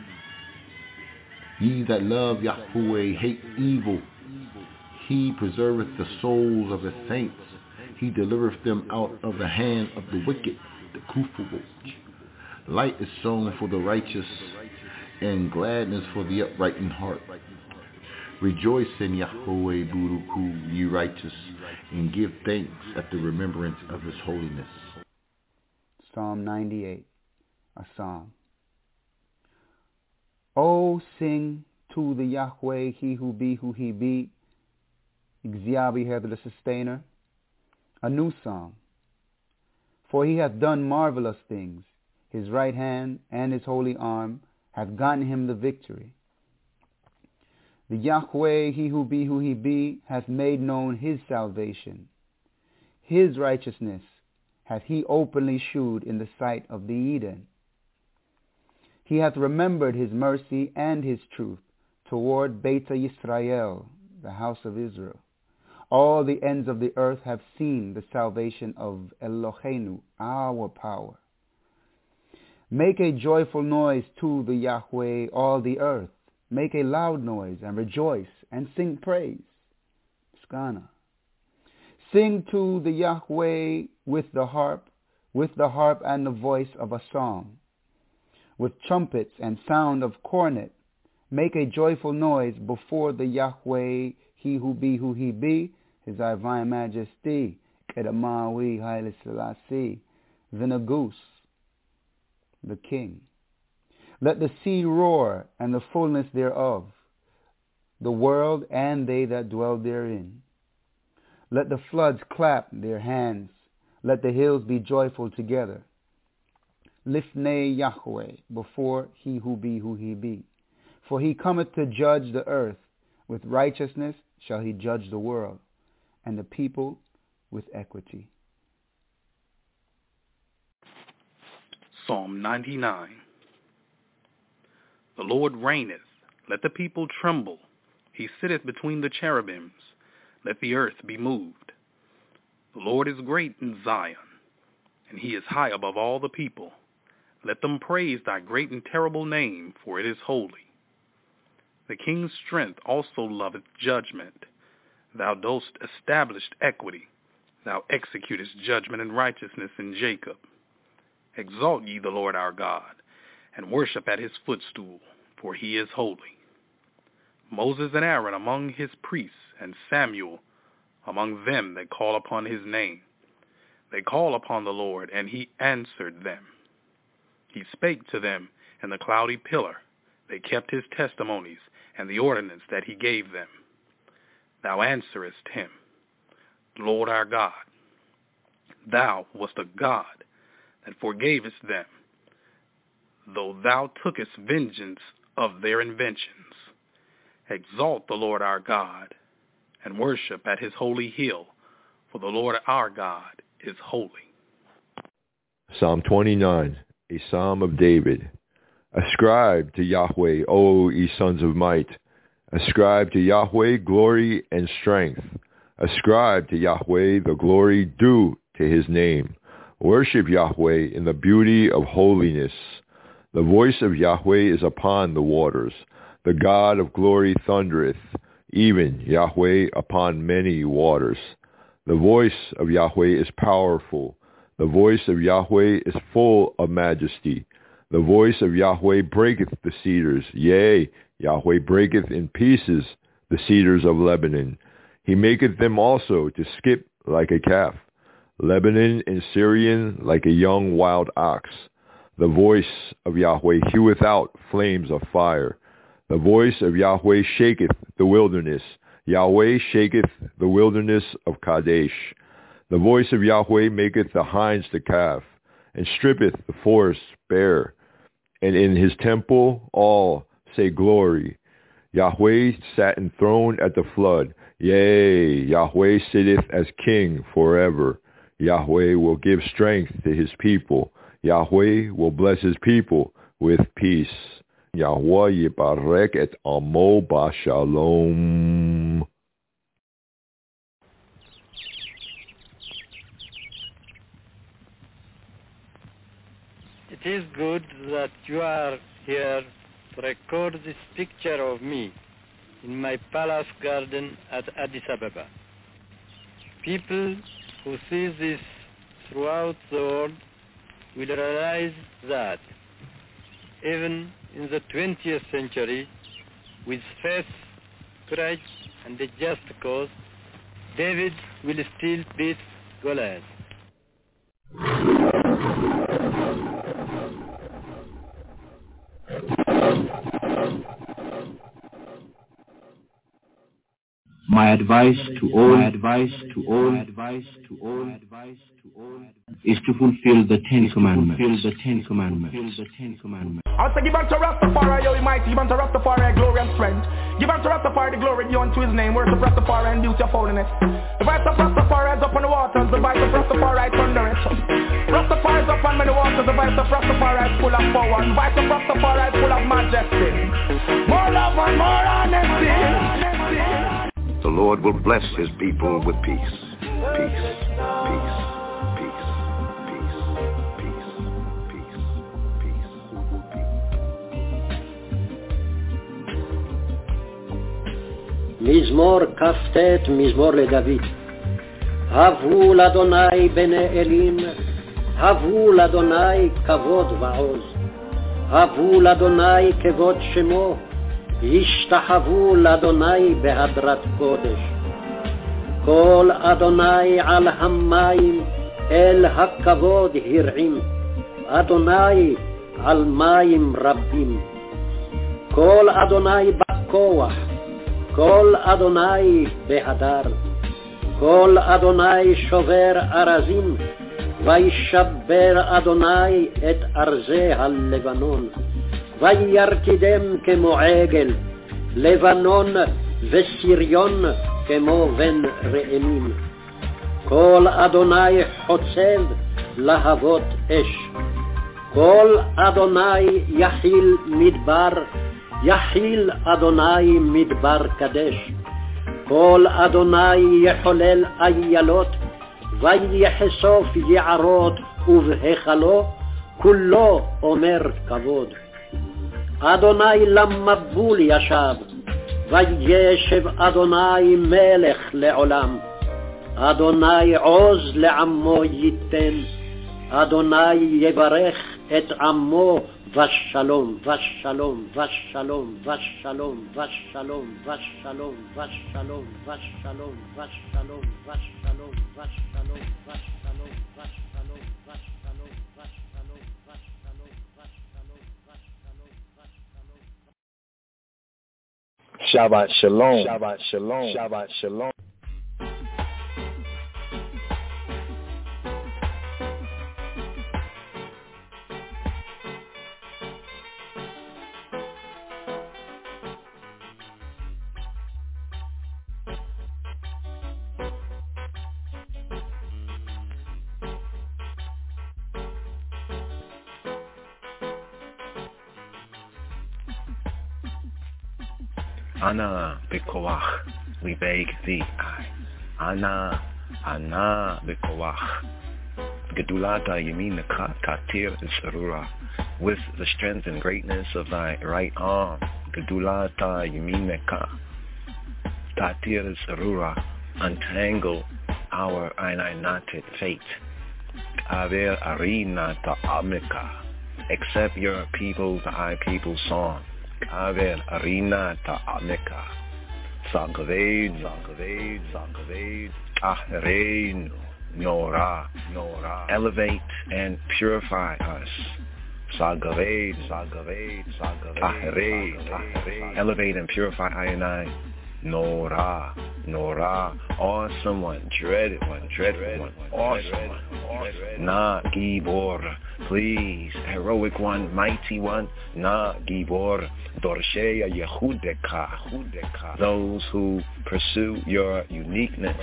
Ye that love Yahweh hate evil. He preserveth the souls of his saints. He delivereth them out of the hand of the wicked, the Kufuboch. Light is sown for the righteous, and gladness for the upright in heart. Rejoice in Yahweh Buruku, ye righteous, and give thanks at the remembrance of his holiness. Psalm ninety-eight, a psalm. Oh, sing to the Yahweh, he who be who he be, Ixyabi the sustainer, a new song. For he hath done marvelous things. His right hand and his holy arm hath gotten him the victory. The Yahweh, he who be who he be, hath made known his salvation. His righteousness hath he openly shewed in the sight of the Eden. He hath remembered his mercy and his truth toward Beta Yisrael, the house of Israel. All the ends of the earth have seen the salvation of Eloheinu, our power. Make a joyful noise to the Yahweh, all the earth. Make a loud noise and rejoice and sing praise. Skana. Sing to the Yahweh with the harp, with the harp and the voice of a song. With trumpets and sound of cornet, make a joyful noise before the Yahweh, he who be who he be, his divine majesty, Kedamawi Haile Selassie, the Nagus, the king. Let the sea roar and the fullness thereof, the world and they that dwell therein. Let the floods clap their hands, let the hills be joyful together. Lifnei Yahweh, before he who be who he be. For he cometh to judge the earth. With righteousness shall he judge the world, and the people with equity. Psalm ninety-nine. The Lord reigneth, let the people tremble. He sitteth between the cherubims, let the earth be moved. The Lord is great in Zion, and he is high above all the people. Let them praise thy great and terrible name, for it is holy. The king's strength also loveth judgment. Thou dost establish equity. Thou executest judgment and righteousness in Jacob. Exalt ye the Lord our God, and worship at his footstool, for he is holy. Moses and Aaron among his priests, and Samuel among them that call upon his name. They call upon the Lord, and he answered them. He spake to them in the cloudy pillar. They kept his testimonies and the ordinance that he gave them. Thou answerest him, Lord our God. Thou wast a God that forgavest them, though thou tookest vengeance of their inventions. Exalt the Lord our God, and worship at his holy hill, for the Lord our God is holy. Psalm twenty-nine, a psalm of David. Ascribe to Yahweh, O ye sons of might. Ascribe to Yahweh glory and strength. Ascribe to Yahweh the glory due to his name. Worship Yahweh in the beauty of holiness. The voice of Yahweh is upon the waters. The God of glory thundereth, even Yahweh upon many waters. The voice of Yahweh is powerful. The voice of Yahweh is full of majesty. The voice of Yahweh breaketh the cedars. Yea, Yahweh breaketh in pieces the cedars of Lebanon. He maketh them also to skip like a calf. Lebanon in Syrian like a young wild ox. The voice of Yahweh heweth out flames of fire. The voice of Yahweh shaketh the wilderness. Yahweh shaketh the wilderness of Kadesh. The voice of Yahweh maketh the hinds to calve, and strippeth the forests bare. And in his temple all say glory. Yahweh sat enthroned at the flood. Yea, Yahweh sitteth as king forever. Yahweh will give strength to his people. Yahweh will bless his people with peace. Yahweh yibarek et amo b'shalom. It is good that you are here to record this picture of me in my palace garden at Addis Ababa. People who see this throughout the world will realize that even in the twentieth century, with faith, courage, and a just cause, David will still beat Goliath. My advice to all, my advice to all, my advice to all, my advice to all, is to fulfill the Ten Commandments. Fulfill the Ten Commandments. Fulfill the Ten Commandments. I say give unto Rastafari, yo, mighty, give unto Rastafari glory and strength. Give unto Rastafari the glory due unto his name. Worship Rastafari and duty of holiness. The voice of Rastafari is up on the waters. The voice of Rastafari thunder it. Rastafari is up on many waters. The voice of Rastafari is full of power. The voice of Rastafari is full of majesty. More love and more honesty. The Lord will bless his people with peace. Peace, peace, peace, peace, peace, peace, peace, peace. מזמור כ"ט, מזמור לדוד. הבו לאדוני בני אלים, הבו לאדוני כבוד ועוז. הבו לאדוני כבוד שמו, ישתחוו לאדוני בהדרת קודש. כל אדוני על המים אל הכבוד הרעים, אדוני על מים רבים. כל אדוני בכוח, כל אדוני בהדר. כל אדוני שובר ארזים, וישבר אדוני את ארזי הלבנון. וירקידם כמו עגל, לבנון וסריון כמו בן ראמים. כל אדוני חוצב להבות אש. כל אדוני יחיל מדבר, יחיל אדוני מדבר קדש. כל אדוני יחולל איילות, ויחשוף יערות ובהיכלו, כולו אומר כבוד. אדוני למבול ישב, וישב אדוני מלך לעולם. אדוני עוז לעמו ייתן, אדוני יברך את עמו ושלום, ושלום, ושלום, ושלום, ושלום, ושלום, ושלום, ושלום, ושלום, ושלום, ושלום, ושלום, Shabbat Shalom. Shabbat Shalom. Shabbat Shalom. Ana b'koach, we beg thee, I. Ana, Ana b'koach. Gedulata yaminaka tatir sarura. With the strength and greatness of thy right arm, Gedulata yaminaka tatir sarura. Untangle our knotted fate. Aver arina ta'amika. Accept your people, thy people's song. Aver arina ta'amika. Sangaved, Sangaved, Sangaved, Ahreinu, Nora, Nora. Elevate and purify us. Sangaved, Sangaved, Sangaved, Ahrein, Ahrein. Elevate and purify Ayanai. Nora, Nora. Awesome one, dreaded one, dreaded one, awesome one. Na Gibor, please, heroic one, mighty one. Na Gibor, Dorsheya Yehudeka, those who pursue your uniqueness.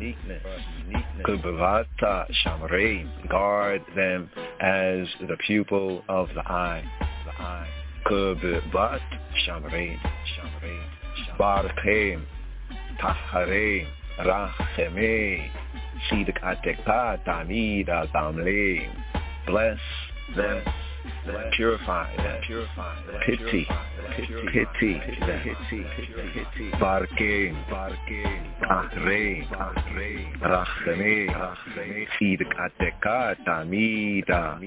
Kubavata Shamrein, guard them as the pupil of the eye. The eye. Kubavat Shamrein, Shamrein. Barchem, Taharein, Rachemei, Sidik Atekta, Tamida, Tamlein. Bless them, purify them, pity, pity, pity, Barchem, Taharein, Rachemei, Sidik Atekta, Tamida,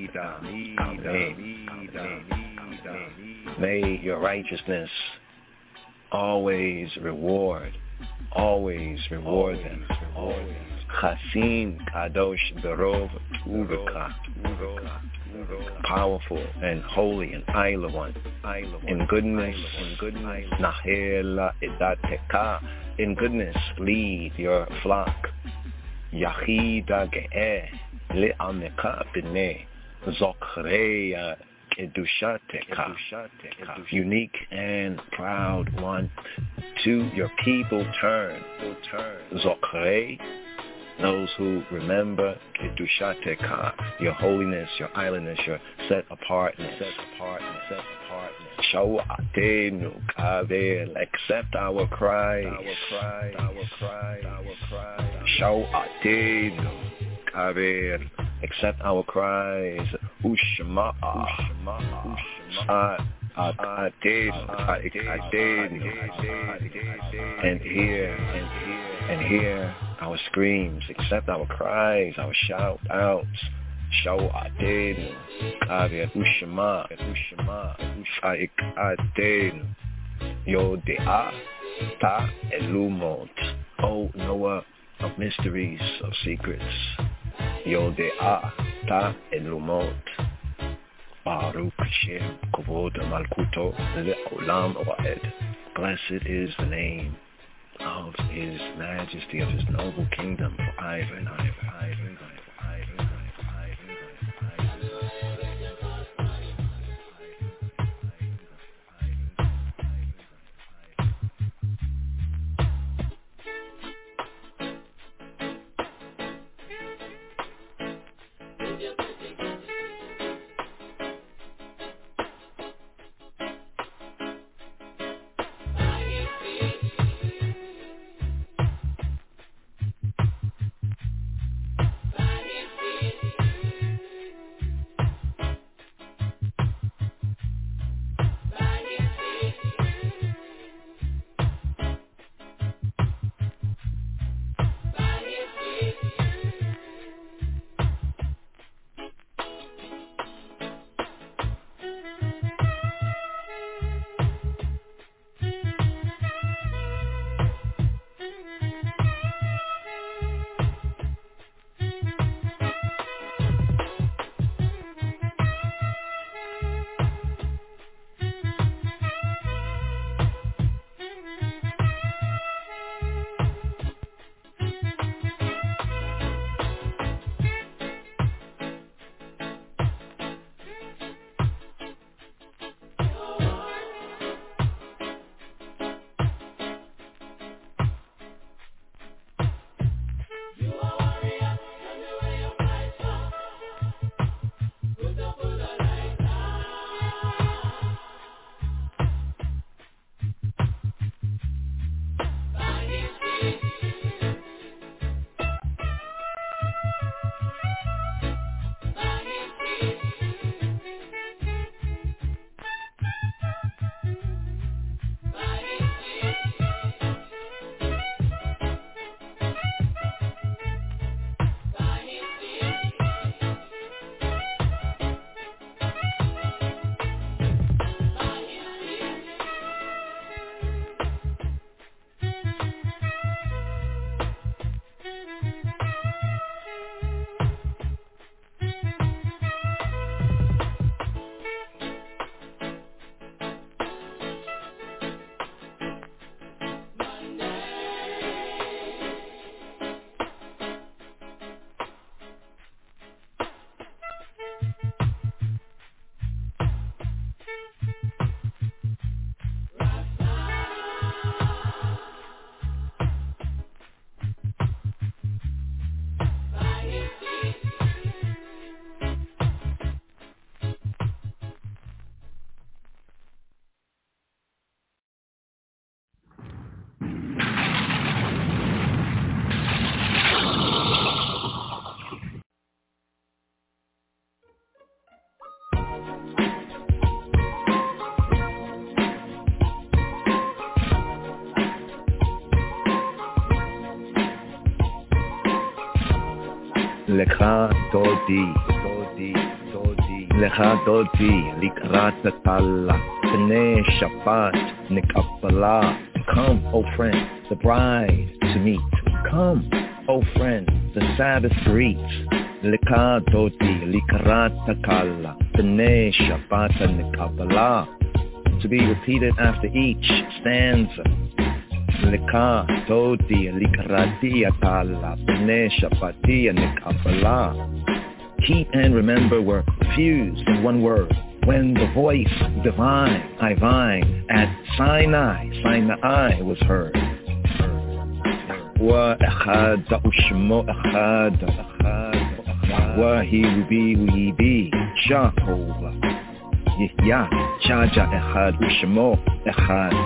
Tamlein. May your righteousness always reward, always reward them. Chasim Kadosh Berov Uveka, powerful and holy and Isla one, in goodness, Nahela Edateka, in goodness lead your flock. Yachida Ge'eh Le'ameka B'nei Zochreya Kedushateka, unique and proud one, to your people turn. Zokhrei, those who remember Kedushateka, your holiness, your islandness, your set apartness. Show Atenu Kavel, accept our cries. Show Atenu Kavel, accept our cries. Ushma, and hear, and hear our screams, accept our cries, our shout outs. Show Atenu, Kavel Ushma, Ushma, Ushaik Atenu, Yodea, Ta Elumot, O Noah of mysteries, of secrets. Yodea, Ta Elumot, Baruch Shem Kovod Malkuto Le'olam Wa'ed. Blessed is the name of His Majesty, of His noble kingdom, forever and ever, ever, ever. Lecha Dodi, Dodi, Dodi, Lecha Dodi, Likrat Tala, B'nai Shabbat, Nikabala. Come, O friend, the bride to meet. Come, O friend, the Sabbath greet. Lecha Dodi, Likrat Takala, B'nai Shabbat, Nikabala. To be repeated after each stanza. Lecha Dodi, Likratia Kala, B'nai Shabbatia Nikabala. Keep and remember were fused in one word. When the voice divine, Ivine, at Sinai, Sinai was heard. Wa Echad, Ushmo Echad, Wa He Rubi, We Be, Jehovah. Yah, Jaja Echad, Ushmo Echad.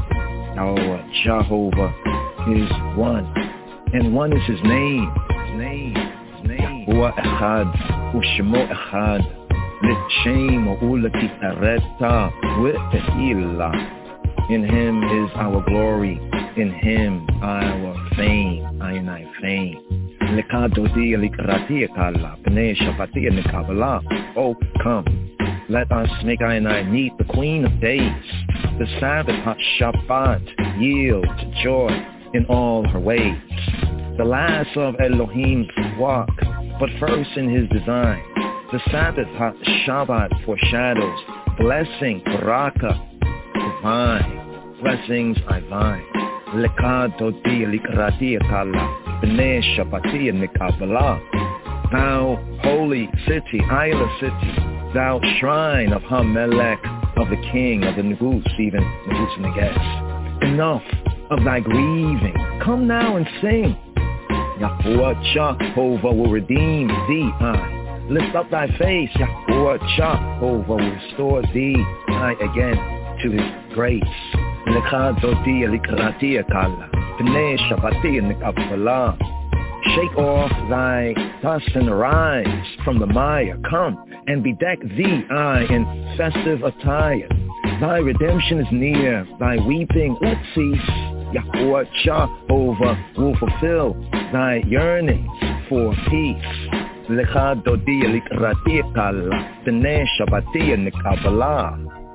Our Jehovah is one, and one is His name. His name, His name. Wa Echad, Ushmo Echad. L'shem u'ulati areta w'tehila. In Him is our glory, in Him our fame, Ainai fame. Lecha Dodi likrati kala, B'nai Shabbatia nikabala. Oh, come, let us make Ainai meet the Queen of Days. The Sabbath HaShabbat yield joy in all her ways. The last of Elohim's walk, but first in His design. The Sabbath HaShabbat foreshadows blessing, baraka, divine, blessings divine. Lecha Dodi likrati kala, B'nai Shabbatia nikabala. Thou holy city, Isla city, thou shrine of Hamelech, of the king of the Negus, even Negus Neges. Enough of thy grieving, come now and sing. Yahuwah Jehovah will redeem thee, I. Lift up thy face, Yahuwah Jehovah will restore thee, I again, to His grace. Lecha Dodi likratia kala, B'nai Shabbatia nikabala. Shake off thy dust and arise from the mire. Come and bedeck thee, I, in festive attire. Thy redemption is near, thy weeping let cease. Yahuwah Jehovah will fulfill thy yearnings for peace. Lecha Dodi likratia kala, B'nai Shabbatia nikabala.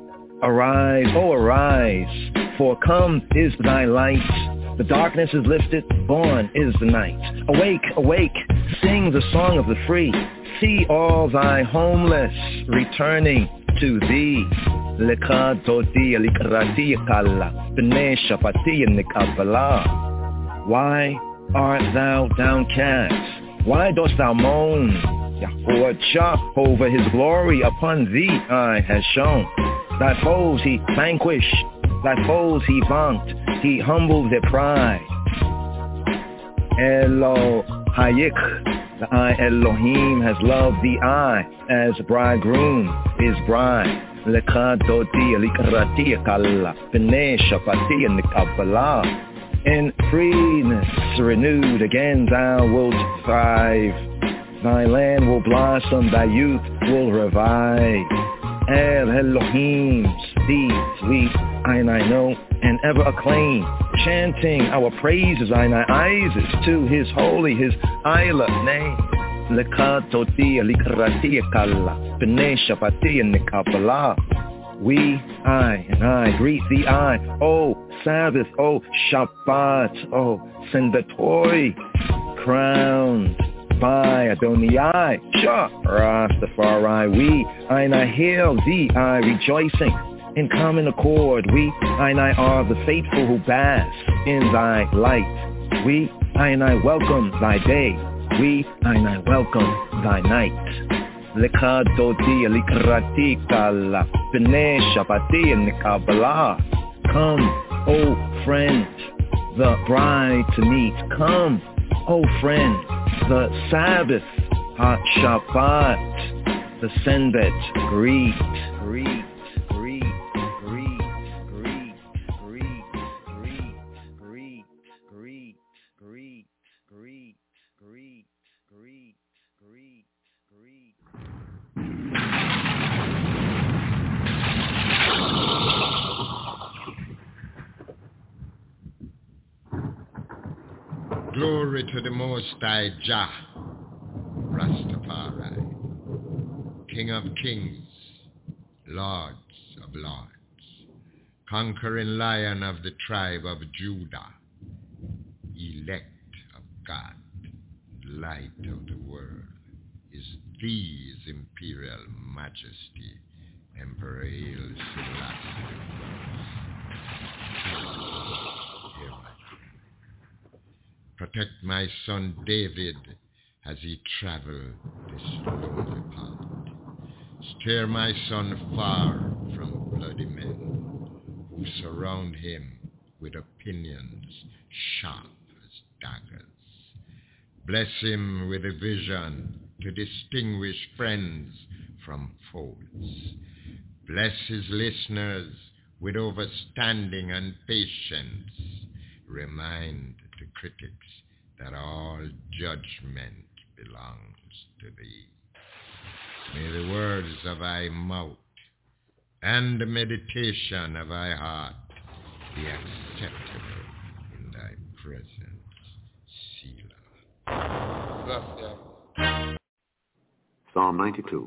Arise, oh arise, for come is thy light. The darkness is lifted, born is the night. Awake, awake, sing the song of the free. See all thy homeless returning to thee. Lecha Dodi likratia kala, B'nai Shabbatia nikabala. Why art thou downcast? Why dost thou moan? Yahuwah Jehovah His glory upon thee I has shown. Thy foes He vanquished, thy foes He vaunt, He humbled their pride. Elohayik, the I Elohim has loved thee I, as bridegroom His bride. Lecha Dodi likratia kala, B'nai Shabbatia nikabala. In freeness renewed again thou wilt thrive. Thy land will blossom, thy youth will revive. El Elohim's deeds we, I and I know, and ever acclaim, chanting our praises, I and I, to His holy, His Isla name. Lecha Dodi likratia kala, B'nai Shabbatia nikabala. We, I, and I greet thee, I, O Sabbath, O Shabbat, O Sendatoi, crowned by Adonai, Shah Rastafari. We, I, and I hail thee, I, rejoicing in common accord. We, I, and I are the faithful who bask in thy light. We, I, and I welcome thy day. We, I, and I welcome thy night. Lecha Dodi likrati kala, B'nai Shabbatia nikabala. Come, O friend, the bride to meet. Come, O friend, the Sabbath HaShabbat, the Senbet greet, greet, greet, greet, greet, greet, greet, greet, greet, greet, greet, greet, greet, greet, greet. Glory to the Most High Jah. King of kings, Lords of lords, conquering Lion of the tribe of Judah, elect of God, light of the world, is These Imperial Majesty, Emperor Haile Selassie. Hear my prayer. Protect my son David as he travel this lonely path. Steer my son far from bloody men who surround him with opinions sharp as daggers. Bless him with a vision to distinguish friends from foes. Bless his listeners with overstanding and patience. Remind the critics that all judgment belongs to thee. May the words of thy mouth and the meditation of thy heart be acceptable in thy presence. Selah. Psalm ninety-two.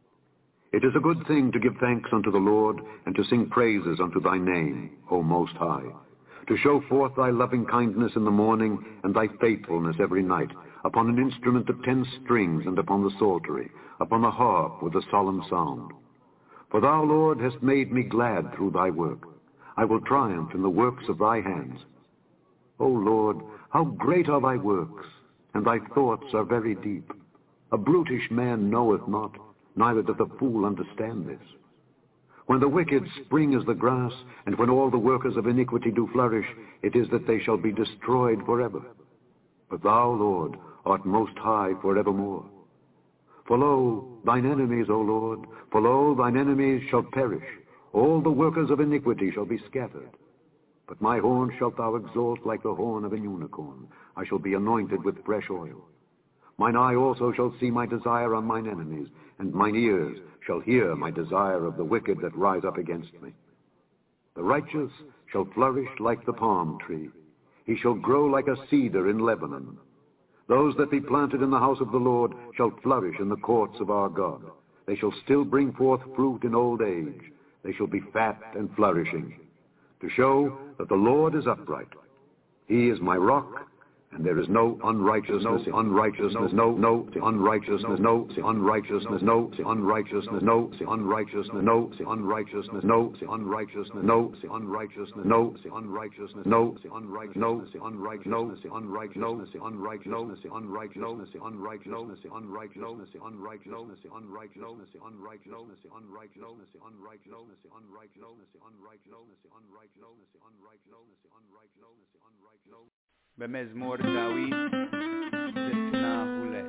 It is a good thing to give thanks unto the Lord, and to sing praises unto thy name, O Most High, to show forth thy loving kindness in the morning, and thy faithfulness every night, upon an instrument of ten strings, and upon the psaltery, upon the harp with a solemn sound. For thou, Lord, hast made me glad through thy work. I will triumph in the works of thy hands. O Lord, how great are thy works, and thy thoughts are very deep. A brutish man knoweth not, neither doth a fool understand this. When the wicked spring as the grass, and when all the workers of iniquity do flourish, it is that they shall be destroyed forever. But thou, Lord, art most high forevermore. For lo, thine enemies, O Lord, for lo, thine enemies shall perish. All the workers of iniquity shall be scattered. But my horn shalt thou exalt like the horn of an unicorn. I shall be anointed with fresh oil. Mine eye also shall see my desire on mine enemies, and mine ears shall hear my desire of the wicked that rise up against me. The righteous shall flourish like the palm tree. He shall grow like a cedar in Lebanon. Those that be planted in the house of the Lord shall flourish in the courts of our God. They shall still bring forth fruit in old age. They shall be fat and flourishing, to show that the Lord is upright. He is my rock, and there is no unrighteousness, unrighteousness, no, no, unrighteousness, no, unrighteousness, no, unrighteousness, no, unrighteousness, no, unrighteousness, no, unrighteousness, no, unrighteousness, no, unrighteousness, no, unrighteousness, no, unrighteousness, unrighteousness, unrighteousness, unrighteousness, unrighteousness, unrighteousness, unrighteousness, unrighteousness, unrighteousness, unrighteousness, unrighteousness, unrighteousness, unrighteousness, unrighteousness, unrighteousness, unrighteousness. במזמור דוד זתנה הולט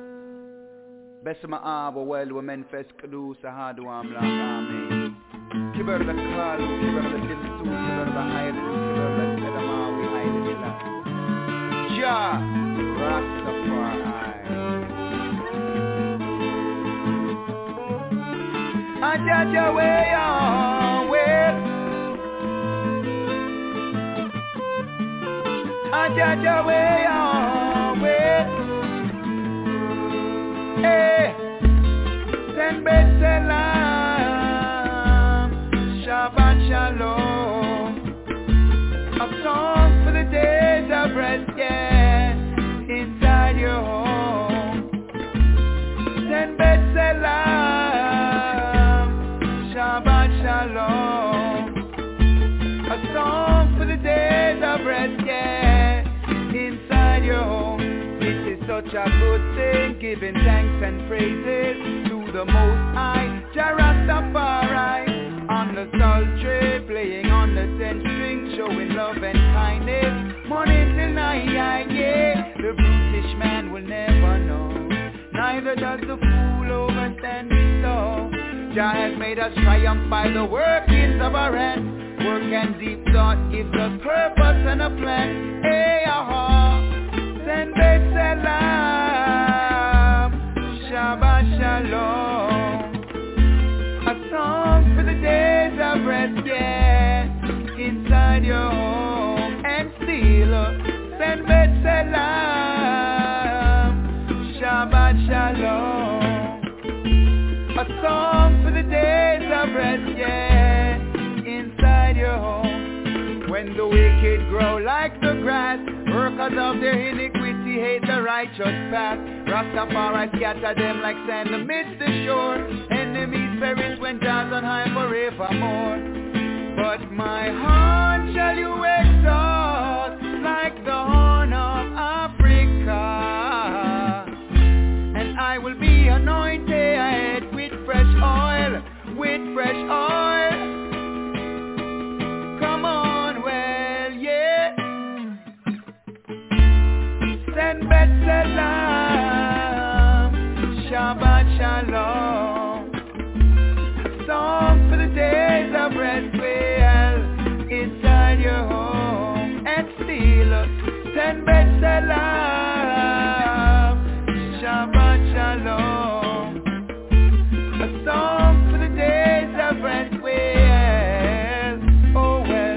בשם האב והוולד ומנפס קדוש אחד הוא האמלך אמן כיבר לקהל וכיבר לצמצום כיבר להייל וכיבר לצלמה והייל ללה Jah Rastafari Jah Yahweh Yahweh Jah Yahweh, Yahweh, eh, Send B'Tselem, Shabbat Shalom, a song for the days of rest, yeah, inside your home. Send B'Tselem, Shabbat Shalom, a song for the days of rest, yeah. Your home. It is such a good thing, giving thanks and praises to the Most High, Jah Rastafari, on the sultry, playing on the ten string, showing love and kindness, morning till night, yeah. The brutish man will never know, neither does the fool overstand his soul. Jah has made us triumph by the workings of our hands. Work and deep thought gives us purpose and a plan. Hey, aha. Send B'Tselem, Shabbat Shalom, a song for the days of rest, yeah, inside your home. And still, send B'Tselem, Shabbat Shalom, a song for the days of rest, yeah, inside your home. When the wicked grow like the grass, workers of their iniquity hate the righteous path. Rastafari scatter them like sand amidst the shore. Enemies perish when God's on high forevermore. But my heart shall you exalt like the horn of Africa, and I will be anointed with fresh oil, with fresh oil. Come on, well, yeah. Send B'Tselem, Shabbat Shalom. A song for the days of rest, well, inside your home. And still, send B'Tselem, Shabbat Shalom. A song for the days of rest, well, oh well.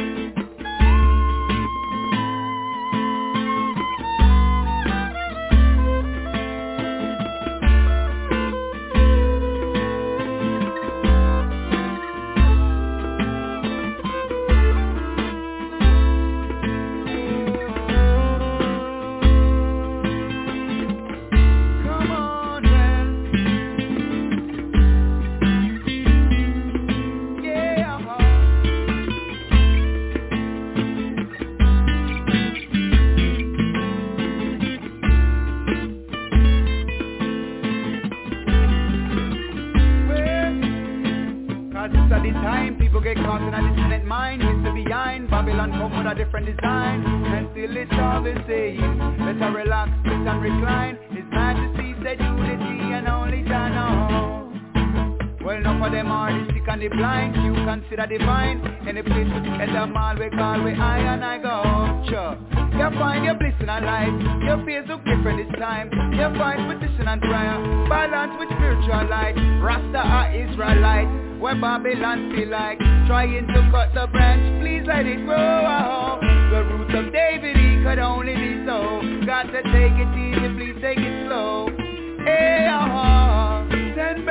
The time people get caught in a dissonant mind, history behind Babylon come with a different design, and still it's all the same. Better relax, sit and recline. His Majesty said unity and only Jah know. Well, enough of them are the sick and the blind. You consider divine. Any place with the other mall we call where I and I go. Sure, you find your bliss in a life. Your face look different this time. You find petition and prayer, balance with spiritual light. Rasta are Israelite, where Babylon feel like trying to cut the branch, please let it grow. The roots of David, he could only be so. Got to take it easy, please take it slow. Hey, oh, send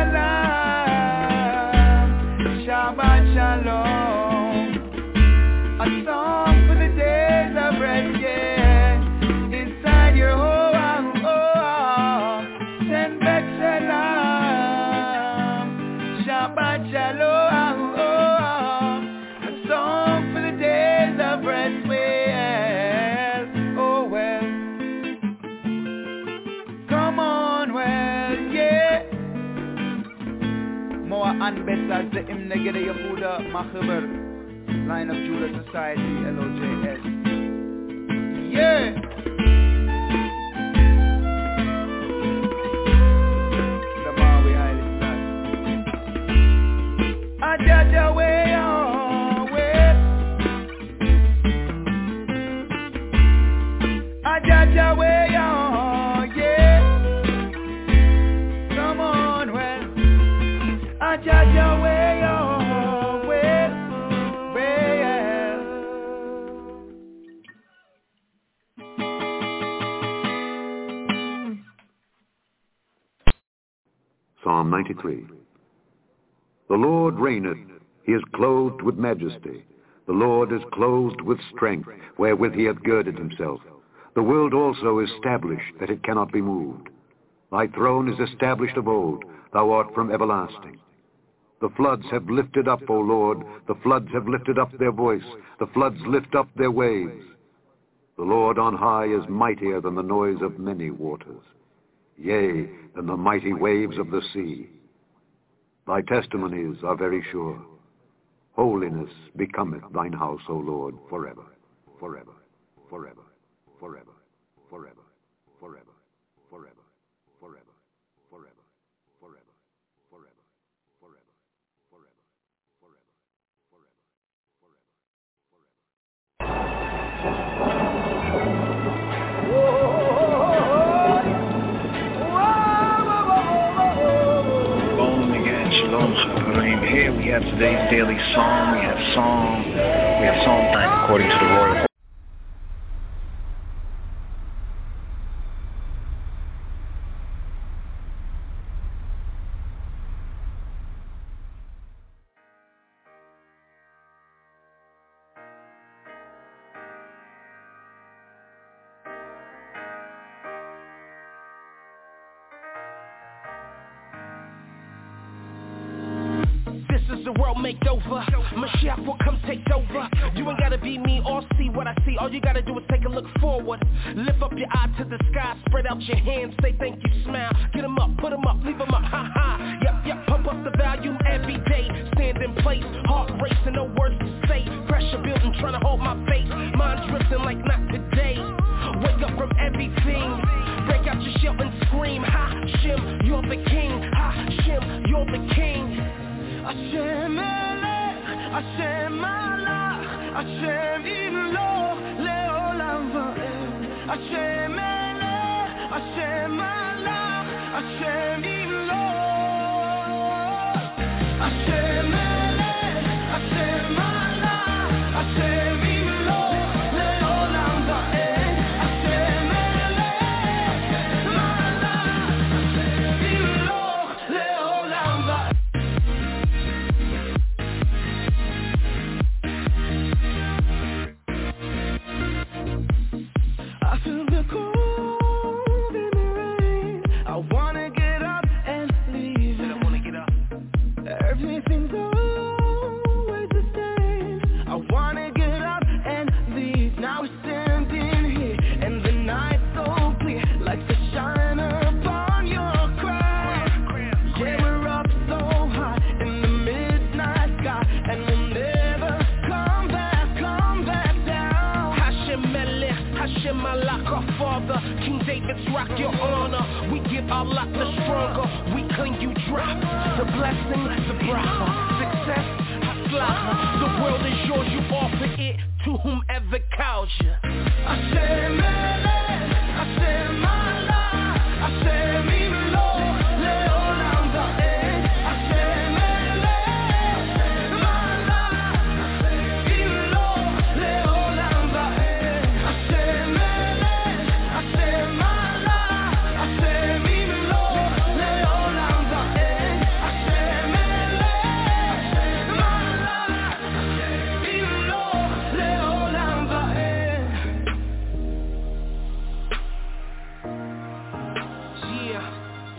B'Tselem, Shabbat Shalom. A song for the days of rest, yeah, inside your home. Oh, oh, send B'Tselem, Shabbat Shalom, oh, oh, a song for the days of rest, well, oh well. Come on, well, yeah. More and better the hymn Negede Yehuda Machaber, Line of Judah Society, L O J S. Yeah. Ajaja way on way, Ajaja way on, yeah. Come on, well, Ajaja way on way, well. Psalm ninety-three. The Lord reigneth, he is clothed with majesty. The Lord is clothed with strength, wherewith he hath girded himself. The world also is established, that it cannot be moved. Thy throne is established of old, thou art from everlasting. The floods have lifted up, O Lord, the floods have lifted up their voice, the floods lift up their waves. The Lord on high is mightier than the noise of many waters, yea, than the mighty waves of the sea. Thy testimonies are very sure. Holiness becometh thine house, O Lord, forever, forever, forever, forever, forever, forever, forever, forever, forever, forever, forever, forever, forever, forever, forever, Shalom again, Shalom Chaverim. Here we have today's daily psalm. We have psalm. We have psalm time according to the royal. make over. Mashiach will come take over. You ain't gotta be me or see what I see. All you gotta do is take a look forward. Lift up your eye to the sky, spread out your hands, say thank you, smile. Get 'em up, put 'em up, leave 'em up, ha ha. Yep, yep, pump up the volume every day. Stand in place, heart racing, no words to say. Pressure building, trying to hold my face. Mind drifting like not today. Wake up from everything. Break out your shell and scream. Ha, Shem, you're the king. Ha, Shem, you're the king. Hashem Melech, Hashem Malach, Hashem Imlo, Leolam Va'ed. Hashem Melech, Hashem Malach, Hashem Imlo. Hashem Melech, Hashem Malach, Hashem Imlo, Leolam Va'ed. Hashem Melech, Malach, Hashem Imlo, Leolam Va'ed. I feel the cold in the rain. I wanna get up and leave. I wanna get up. Everything's always the same. I wanna get up and leave. Now we're standing here, and the night's so clear, like the shine upon your crown. Yeah, we're up so high in the midnight sky, and we'll never come back, come back down. Hashem Melech, Hashem Malach, our Father, King David's rock, your honor. We give our lot the stronger. We cling, you drop. The blessing, the bracha, success, haslacha. The world is yours, you offer it to whomever calls you. Hashem Melech, Hashem Malach, Hashem Imlo, Leolam Va'ed. Hashem Melech, Malach, Hashem Imlo, Leolam Va'ed. Hashem Melech, Hashem Malach, Hashem Imlo, Leolam Va'ed. Hashem Melech, Malach, Hashem Imlo, Leolam Va'ed. Yeah.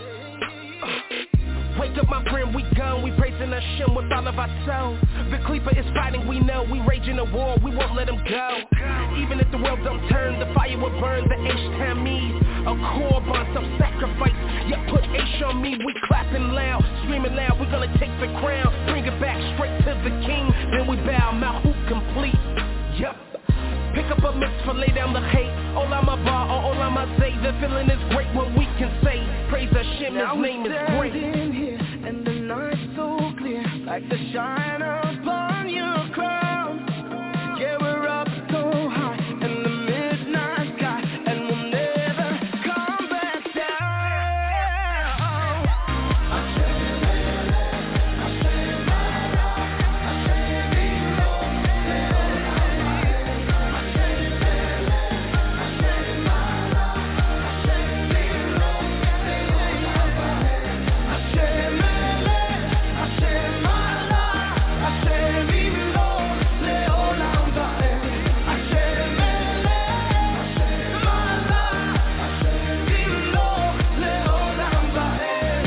Wake up, my friend, we gone. We praising Hashem with all of our soul. The Klippa is fighting, we know. We raging a war, we won't let him go. Even if the world don't turn, the fire will burn. The Eish Tamid, a korban, self-sacrifice. Yeah, put Eish on me, we clapping loud, screaming loud. We're gonna take the crown, bring it back straight to the king. Then we bow, Malchut complete. Yep. Pick up a mitzvah, lay down the hate. Olam haba or Olam hazeh. The feeling is great when we can say, praise Hashem, His name is great. Here, and the night's so clear, like the shine upon your crown. Yeah, we're up so high in the midnight sky, and we'll never come back down. Hashem Melech, Hashem Malach, Hashem Imlo, Leolam Va'ed. Hashem Melech, Hashem Malach, Hashem Imlo, Leolam Va'ed. Hashem Melech, Hashem Malach, Hashem Imlo, Leolam Va'ed. Hashem Melech, Hashem Malach, Hashem Imlo, Leolam Va'ed.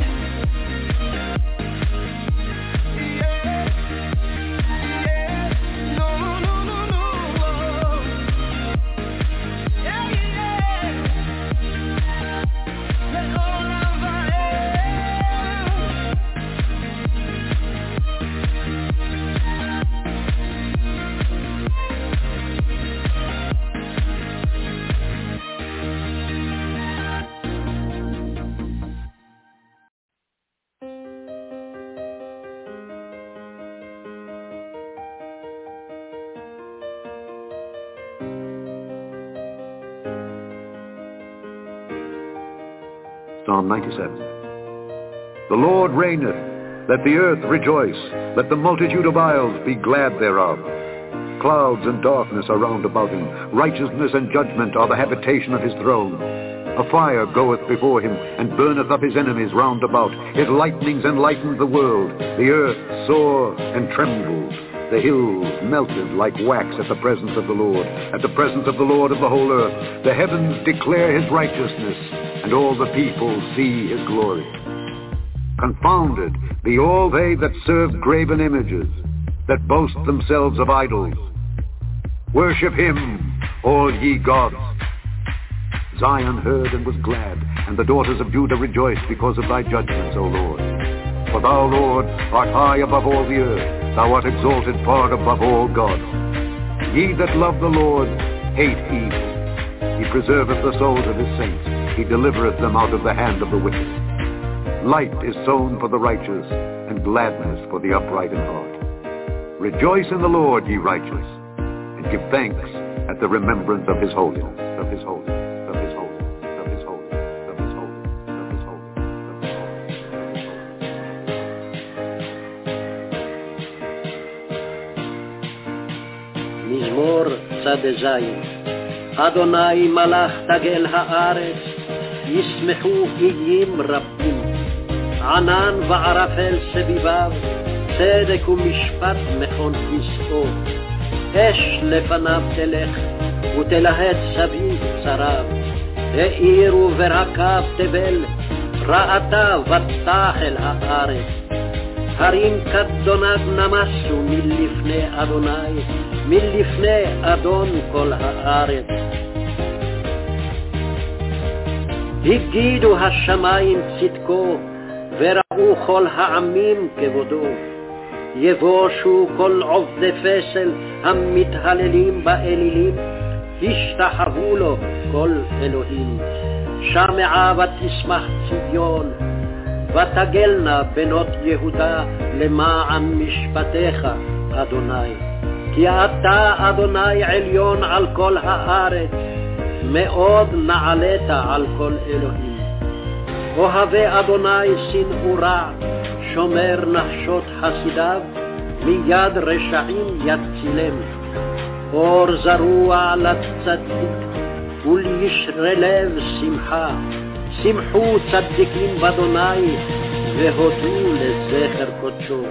Yeah, yeah, no, no, no, no. Yeah, yeah, Leolam Va'ed. Psalm ninety-seven. The Lord reigneth, let the earth rejoice, let the multitude of isles be glad thereof. Clouds and darkness are round about him, righteousness and judgment are the habitation of his throne. A fire goeth before him, and burneth up his enemies round about. His lightnings enlighten the world. The earth saw and trembled. The hills melted like wax at the presence of the Lord, at the presence of the Lord of the whole earth. The heavens declare his righteousness, and all the people see his glory. Confounded be all they that serve graven images, that boast themselves of idols. Worship him, all ye gods. Zion heard and was glad, and the daughters of Judah rejoiced because of thy judgments, O Lord. For thou, Lord, art high above all the earth. Thou art exalted far above all gods. Ye that love the Lord hate evil. He preserveth the souls of his saints. He delivereth them out of the hand of the wicked. Light is sown for the righteous, and gladness for the upright in heart. Rejoice in the Lord, ye righteous, and give thanks at the remembrance of his holiness, of his holiness. מזמור צד זין. אדוני מלך תגל הארץ, ישמחו איים רבים. ענן וערפל סביביו, צדק ומשפט מכון כסאו. אש לפניו תלך, ותלהט סביב צריו. העיר וברקב תבל, רעתה ותח אל הארץ. הרים כדונג נמסו מלפני אדוני, מלפני אדון כל הארץ. הגידו השמיים צדקו, וראו כל העמים כבודו. יבושו כל עובדי פסל המתהללים באלילים, השתחוו לו כל אלוהים. שמעה ותשמח ציון, ותגלנה בנות יהודה למען משפטיך, אדוני. כי אתה, אדוני, עליון על כל הארץ, מאוד נעלית על כל אלוהים. אוהבי אדוני שנאו רע, שומר נפשות חסידיו, מיד רשעים יצילם. אור זרוע לצדיק, ולישרי לב שמחה. שמחו צדיקים באדוני, והודו לזכר קודשו.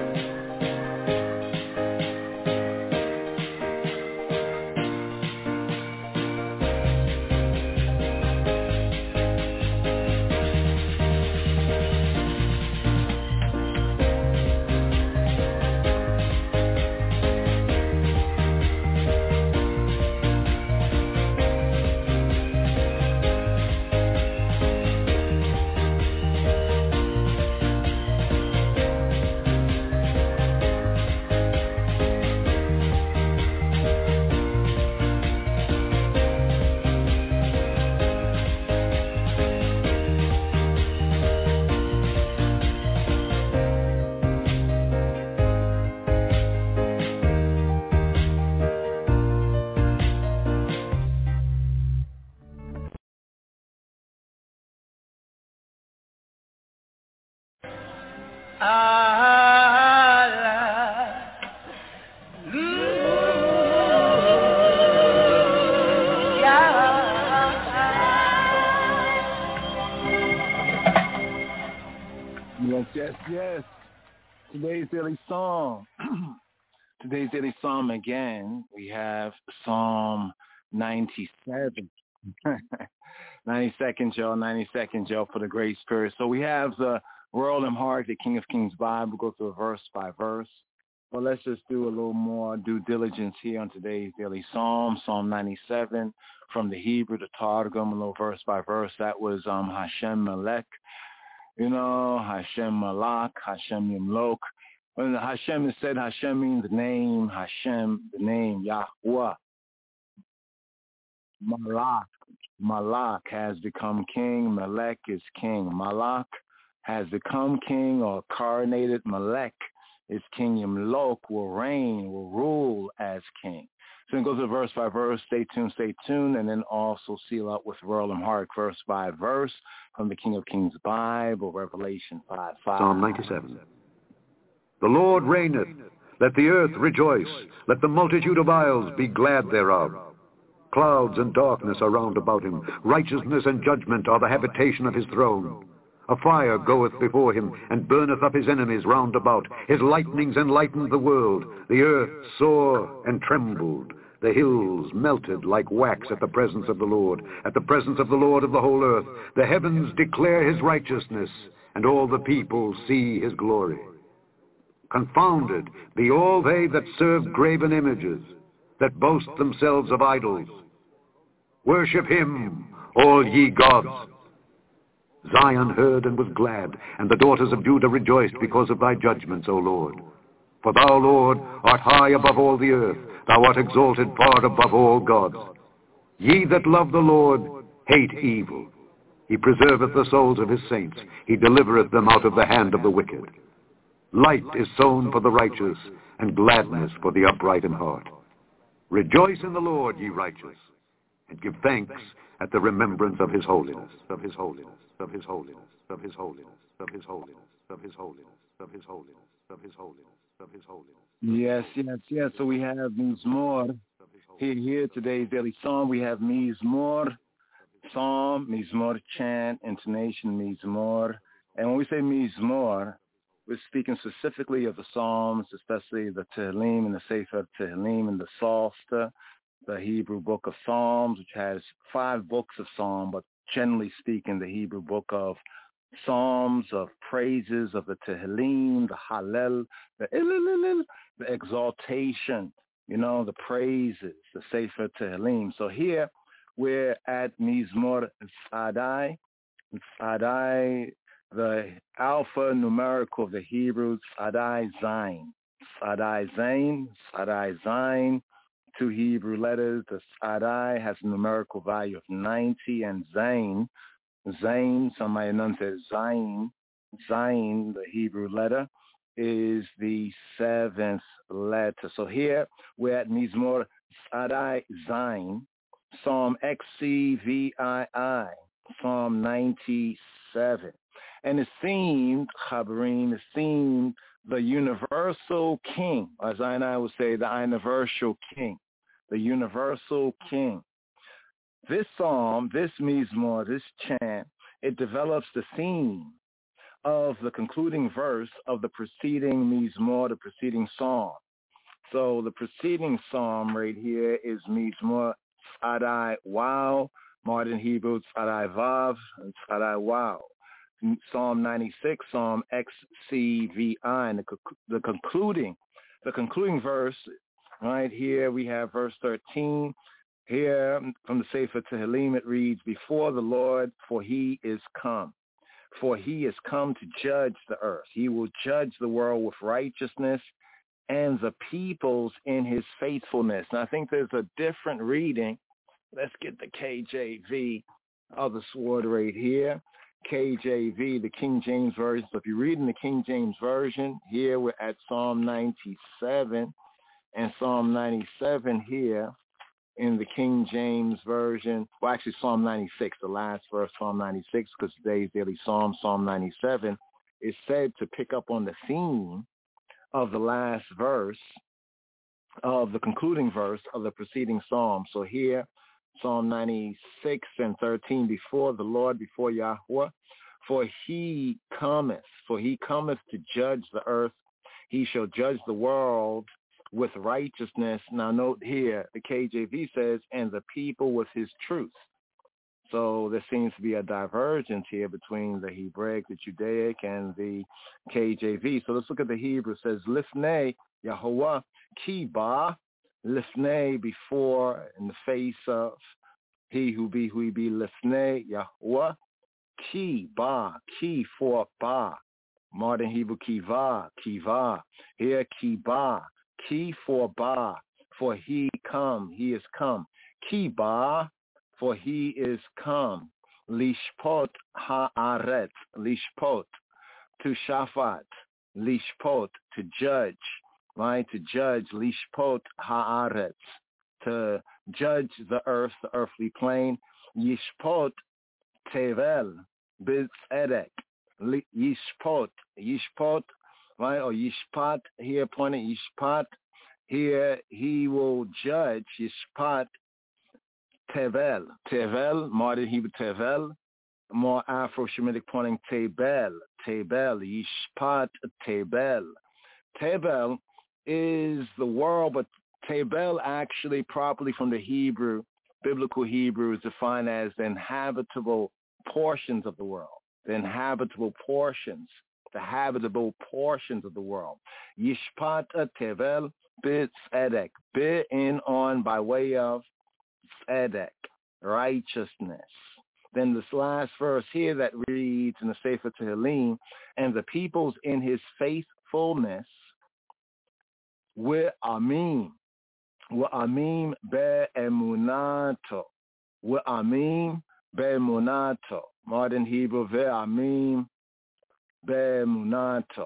Yes, yes, yes. Today's daily psalm. Today's daily psalm again. We have Psalm ninety-seven. ninety-second, Joe, ninety-second, Joe, for the Great Spirit. So we have the Royal and Hart, the King of Kings Bible. We'll go through verse by verse. But let's just do a little more due diligence here on today's daily psalm. Psalm ninety-seven, from the Hebrew, the Targum, a little verse by verse. That was um, Hashem Melech. You know, Hashem Malak, Hashem Yimlok. When Hashem is said, Hashem means the name, Hashem, the name, Yahweh. Malak, Malak has become king, Melech is king. Malak has become king or coronated. Melech is king. Yimlok will reign, will rule as king. So it goes to verse by verse. Stay tuned, stay tuned, and then also seal up with Royal and Hart, verse by verse, from the King of Kings Bible, Revelation five five. Psalm ninety-seven. The Lord reigneth. Let the earth rejoice. Let the multitude of isles be glad thereof. Clouds and darkness are round about him. Righteousness and judgment are the habitation of his throne. A fire goeth before him, and burneth up his enemies round about. His lightnings enlightened the world. The earth saw and trembled. The hills melted like wax at the presence of the Lord, at the presence of the Lord of the whole earth. The heavens declare his righteousness, and all the people see his glory. Confounded be all they that serve graven images, that boast themselves of idols. Worship him, all ye gods. Zion heard and was glad, and the daughters of Judah rejoiced because of thy judgments, O Lord. For thou, Lord, art high above all the earth. Thou art exalted far above all gods. Ye that love the Lord hate evil. He preserveth the souls of his saints. He delivereth them out of the hand of the wicked. Light is sown for the righteous, and gladness for the upright in heart. Rejoice in the Lord, ye righteous, and give thanks at the remembrance of his holiness, of his holiness, of his holiness, of his holiness, of his holiness, of his holiness, of his holiness, of his holiness, of his holiness. Yes, yes, yes. So we have Mizmor here, here, today's daily psalm. We have Mizmor, psalm, Mizmor, chant, intonation, Mizmor. And when we say Mizmor, we're speaking specifically of the Psalms, especially the Tehillim and the Sefer Tehillim and the Psalter, the Hebrew book of Psalms, which has five books of Psalm, but generally speaking, the Hebrew book of Psalms, of praises, of the Tehillim, the Hallel, the Ilililil, the exaltation, you know, the praises, the Sefer Tehillim. So here we're at Mizmor Tzadai. Tzadai, the alpha numerical of the Hebrews, Tzadai Zayin. Tzadai Zayin, Tzadai Zayin, two Hebrew letters. The Tzadai has a numerical value of ninety, and Zayin, Zayin, somebody enunciate Zayin, Zayin, the Hebrew letter, is the seventh letter. So here we're at Mizmor Tzadai Zayin, Psalm X C V I I, Psalm ninety-seven. And it seemed, Chabarim, it seemed the universal king, as I and I would say, the universal king, the universal king. This psalm, this Mizmor, this chant, it develops the theme of the concluding verse of the preceding Mizmor, the preceding psalm. So the preceding psalm right here is Mizmor Tzadai Wow, modern Hebrew Tzadai Vav, and Tzadai Wow. Psalm ninety-six, Psalm X C V I, and the, the concluding, the concluding verse, right here we have verse thirteen. Here from the Sefer Tehillim it reads, "Before the Lord, for he is come. For he is come to judge the earth. He will judge the world with righteousness and the peoples in his faithfulness." And I think there's a different reading. Let's get the K J V of the sword right here. K J V, the King James Version. So if you read in the King James Version, here we're at Psalm ninety-seven, and Psalm ninety-seven here in the King James Version, well actually Psalm ninety-six, the last verse, Psalm ninety-six, because today's daily Psalm, Psalm ninety-seven, is said to pick up on the theme of the last verse of the concluding verse of the preceding Psalm. So here, Psalm ninety-six and thirteen, before the Lord, before Yahweh, for he cometh, for he cometh to judge the earth. He shall judge the world with righteousness. Now note here, the K J V says, and the people with his truth. So there seems to be a divergence here between the Hebraic, the Judaic, and the K J V. So let's look at the Hebrew. It says, Lifnei Yahweh ki ba, Lifnei, before, in the face of, he who be, who he be, Lifnei Yahweh ki ba, ki for ba, modern Hebrew kiva, kiva, here ki ba, ki for ba, for he come, he is come, ki ba, for he is come, lishpot haaret, lishpot, to shafat, lishpot, to judge, right, to judge, lishpot haaret, to judge the earth, the earthly plane, yishpot tevel, bitzedek, yishpot, yishpot, right, or yishpat, here pointed, yishpat, here he will judge, yishpat, tevel, tevel, modern Hebrew tevel, more Afro-Shemitic pointing tebel, tebel, yishpat tebel. Tebel is the world, but Tebel actually properly from the Hebrew, biblical Hebrew, is defined as the inhabitable portions of the world. The inhabitable portions, the habitable portions of the world. Yishpat Tevel b'tzedek, be in on by way of tzedek, righteousness. Then this last verse here that reads in the Sefer Tehillim, and the peoples in his faithfulness we'amim, we'amim be'emunato, we'amim be'emunato. Modern Hebrew, ve'amim be'emunato.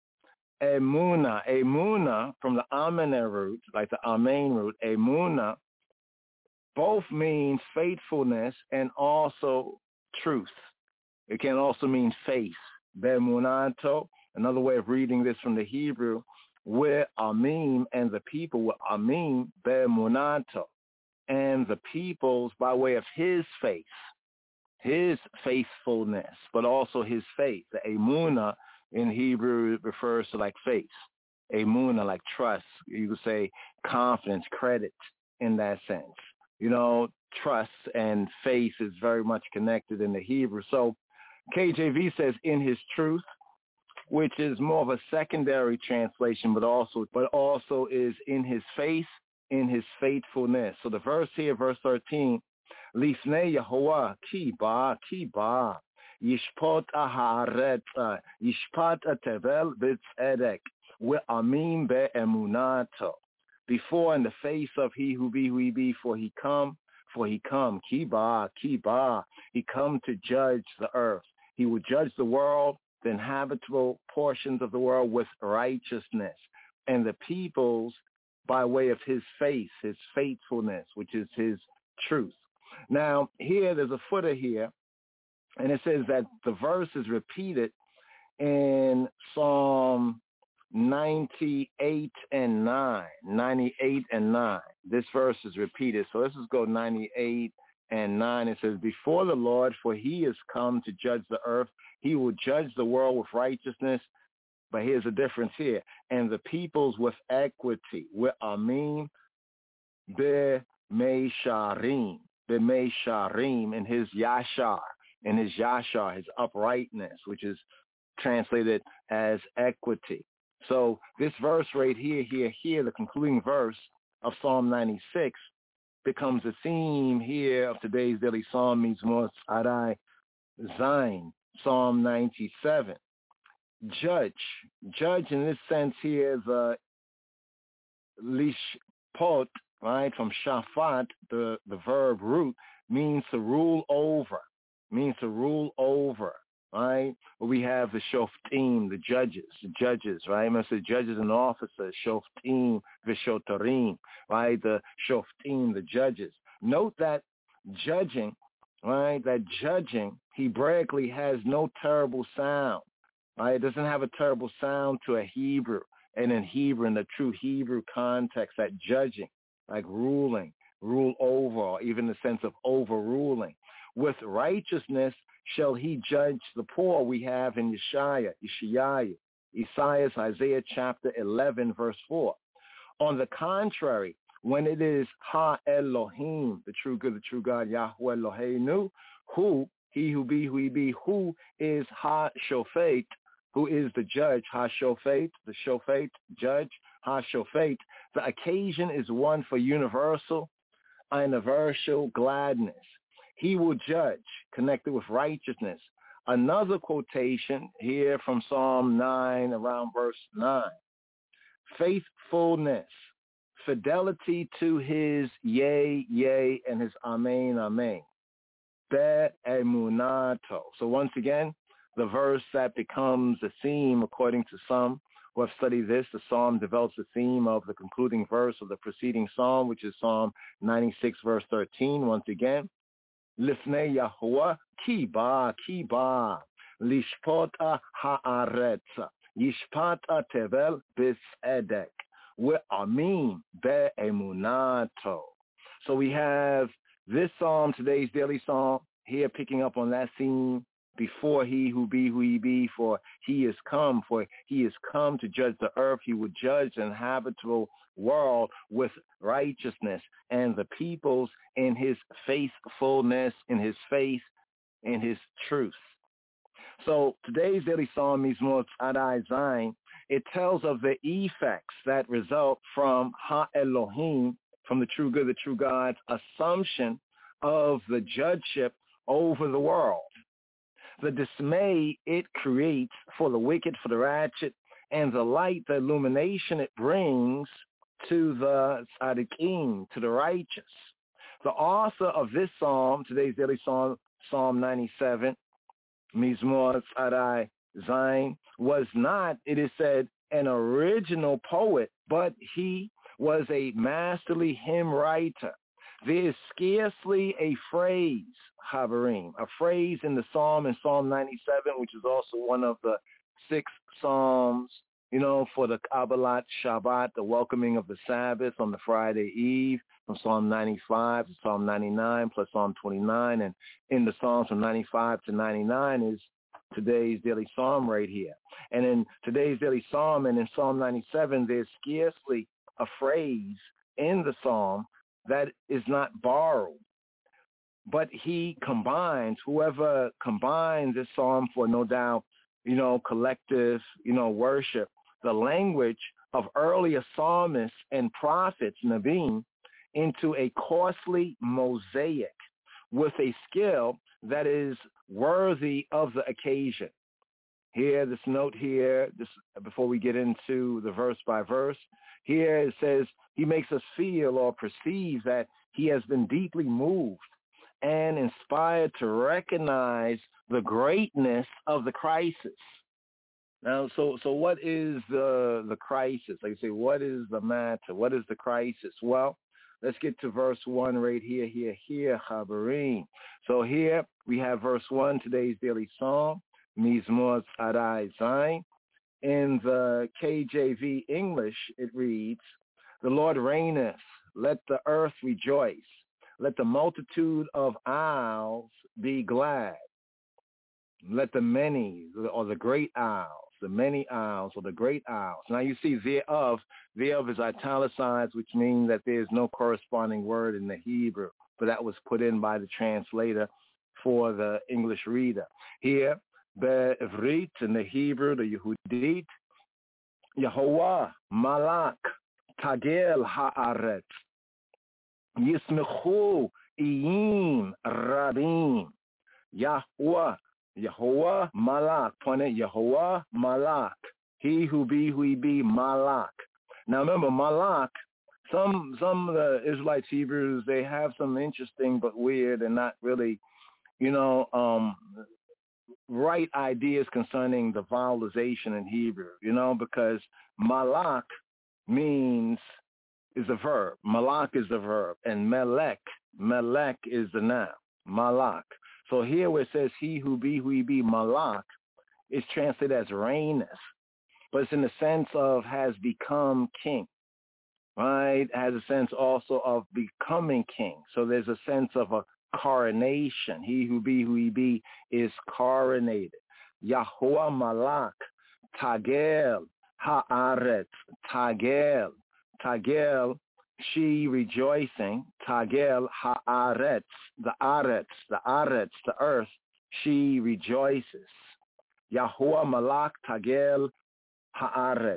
Emuna, emuna from the Amen root, like the Amen root, emuna, both means faithfulness and also truth. It can also mean faith. Be'emunato, another way of reading this from the Hebrew, where amim, and the people were amim be'emunato, and the peoples by way of his faith, his faithfulness, but also his faith. The emuna in Hebrew refers to like faith. Emuna, like trust. You could say confidence, credit in that sense. You know, trust and faith is very much connected in the Hebrew. So K J V says in his truth, which is more of a secondary translation, but also but also is in his faith, in his faithfulness. So the verse here, verse thirteen, Lifnei Yehovah ki ba ki ba yishpot haaretz yishpat tevel b'tzedek ve'amim be'emunato. Before in the face of he who be who he be, for he come, for he come, ki ba, ki ba, he come to judge the earth. He will judge the world, the inhabitable portions of the world with righteousness, and the peoples by way of his faith, his faithfulness, which is his truth. Now, here, there's a footer here, and it says that the verse is repeated in Psalm ninety-eight and nine, ninety-eight and nine. This verse is repeated. So let's just go ninety-eight and nine. It says, before the Lord, for he is come to judge the earth. He will judge the world with righteousness. But here's the difference here. And the peoples with equity. With amim be-mesharim. Be-mesharim in his yashar. In his yashar, his uprightness, which is translated as equity. So this verse right here, here, here, the concluding verse of Psalm ninety-six becomes the theme here of today's daily Psalm, Mizmor Arai Zayin, Psalm ninety-seven. Judge. Judge in this sense here, the lishpot, right, from shafat, the, the verb root, means to rule over, means to rule over. Right? We have the shoftim, the judges, the judges, right? Must say judges and officers, shoftim, vishotarim, right? The shoftim, the judges. Note that judging, right? That judging, Hebraically has no terrible sound, right? It doesn't have a terrible sound to a Hebrew. And in Hebrew, in the true Hebrew context, that judging, like ruling, rule over, or even the sense of overruling. With righteousness, shall he judge the poor, we have in Yeshaya, Yeshayahu, Isaiah, Isaiah chapter eleven, verse four. On the contrary, when it is Ha Elohim, the true good, the true God, Yahweh Eloheinu, who, he who be, who he be, who is Ha Shofet, who is the judge, Ha Shofet, the Shofet, judge, Ha Shofet, the occasion is one for universal, universal gladness. He will judge, connected with righteousness. Another quotation here from Psalm nine, around verse nine. Faithfulness, fidelity to his yea, yea, and his amen, amen. Be'emunato. So once again, the verse that becomes the theme, according to some who have studied this, the psalm develops the theme of the concluding verse of the preceding psalm, which is Psalm ninety-six, verse thirteen. Once again, Lifnei Yahuwah ki ba ki ba lishpot haaretz yishpat tevel b'tzedek ve'amim be'emunato. So we have this psalm, today's daily psalm, here picking up on that theme before he who be who he be, for he is come, for he is come to judge the earth. He would judge the habitable world with righteousness, and the peoples in his faithfulness, in his faith, in his truth. So today's daily psalm, Mizmor Tzadai Zayin, it tells of the effects that result from Ha Elohim, from the true good, the true God's assumption of the judgeship over the world. The dismay it creates for the wicked, for the ratchet, and the light, the illumination it brings to the tzaddikim, to the righteous. The author of this psalm, today's daily psalm, Psalm ninety-seven, Mizmor Tzadai Zayin, was not, it is said, an original poet, but he was a masterly hymn writer. There is scarcely a phrase, Haverim, a phrase in the psalm in Psalm ninety-seven, which is also one of the six psalms, you know, for the Kabbalat Shabbat, the welcoming of the Sabbath on the Friday Eve, from Psalm ninety-five to Psalm ninety-nine, plus Psalm twenty-nine. And in the Psalms from ninety-five to ninety-nine is today's daily psalm right here. And in today's daily psalm and in Psalm ninety-seven, there's scarcely a phrase in the psalm that is not borrowed. But he combines, whoever combines this psalm for no doubt, you know, collective, you know, worship, the language of earlier psalmists and prophets, Nabim, into a costly mosaic with a skill that is worthy of the occasion. Here, this note here, this before we get into the verse by verse, here it says, he makes us feel or perceive that he has been deeply moved and inspired to recognize the greatness of the crisis. Now, so so what is the the crisis? Like I say, what is the matter? What is the crisis? Well, let's get to verse one right here, here, here, Habarim. So here we have verse one, today's daily psalm, Mizmor Tzadai Zayin. In the K J V English, it reads, the Lord reigneth, let the earth rejoice, let the multitude of isles be glad. Let the many, or the great isles, the many isles, or the great isles. Now you see thereof, thereof is italicized, which means that there is no corresponding word in the Hebrew, but that was put in by the translator for the English reader. Here, Be'evrit, in the Hebrew, the Yehudit, Yehovah, Malak, Tagel Haaretz, Yismechu, Iyim, Rabim, Yahweh, Yehovah, Malak, point Yehovah, Malak, he who be, who he be, Malak. Now remember, Malak, some some of the Israelites, Hebrews, they have some interesting but weird and not really, you know, um, right ideas concerning the vowelization in Hebrew, you know, because Malak means, is a verb. Malak is the verb, and Melech, Melech is the noun, Malak. So here where it says he who be, who he be, Malak, is translated as reigneth, but it's in the sense of has become king, right? It has a sense also of becoming king. So there's a sense of a coronation. He who be, who he be, is coronated. Yahuwah Malak, Tagel, Haaretz, Tagel, Tagel, she rejoicing, Tagel, Haaretz, the Aretz, the Aretz, the earth, she rejoices. Yahuwah Malak, Tagel, Haaretz.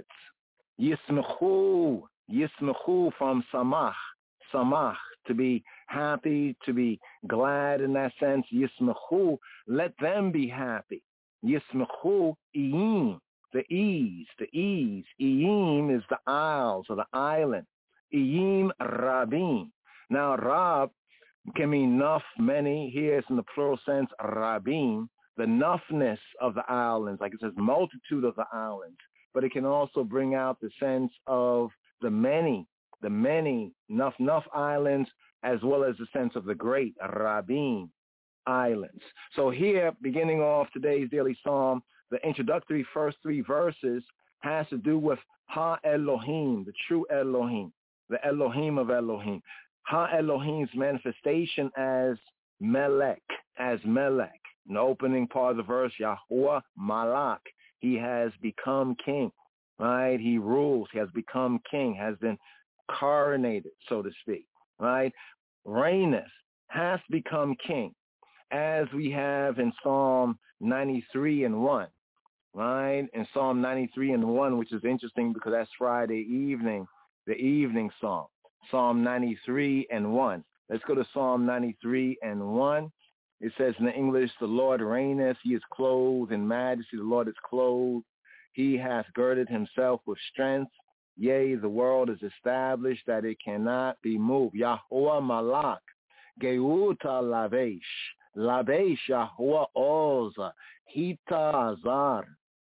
Yismechu, Yismechu from Samach, Samach, to be happy, to be glad in that sense. Yismechu, let them be happy. Yismechu, Iyim, the ease, the ease. Iyim is the isles or the island. Iyim Rabim. Now, Rab can mean nuff, many. Here it's in the plural sense, Rabim, the nuffness of the islands, like it says multitude of the islands. But it can also bring out the sense of the many, the many nuff, nuff islands, as well as the sense of the great, Rabim, islands. So here, beginning off today's daily psalm, the introductory first three verses has to do with Ha Elohim, the true Elohim, the Elohim of Elohim. Ha Elohim's manifestation as Melech, as Melech. In the opening part of the verse, Yahuwah Malak, he has become king, right? He rules, he has become king, has been coronated, so to speak, right? Reigneth, has become king, as we have in Psalm ninety-three and one, right? In Psalm ninety-three and one, which is interesting because that's Friday evening, the evening psalm, Psalm ninety-three and one. Let's go to Psalm ninety-three and one. It says in the English, the Lord reigneth, he is clothed in majesty, the Lord is clothed, he hath girded himself with strength, yea, the world is established that it cannot be moved. Yahuwah Malak, Geuta Lavesh, Lavesh Yahuwah Oz, Hita Azar,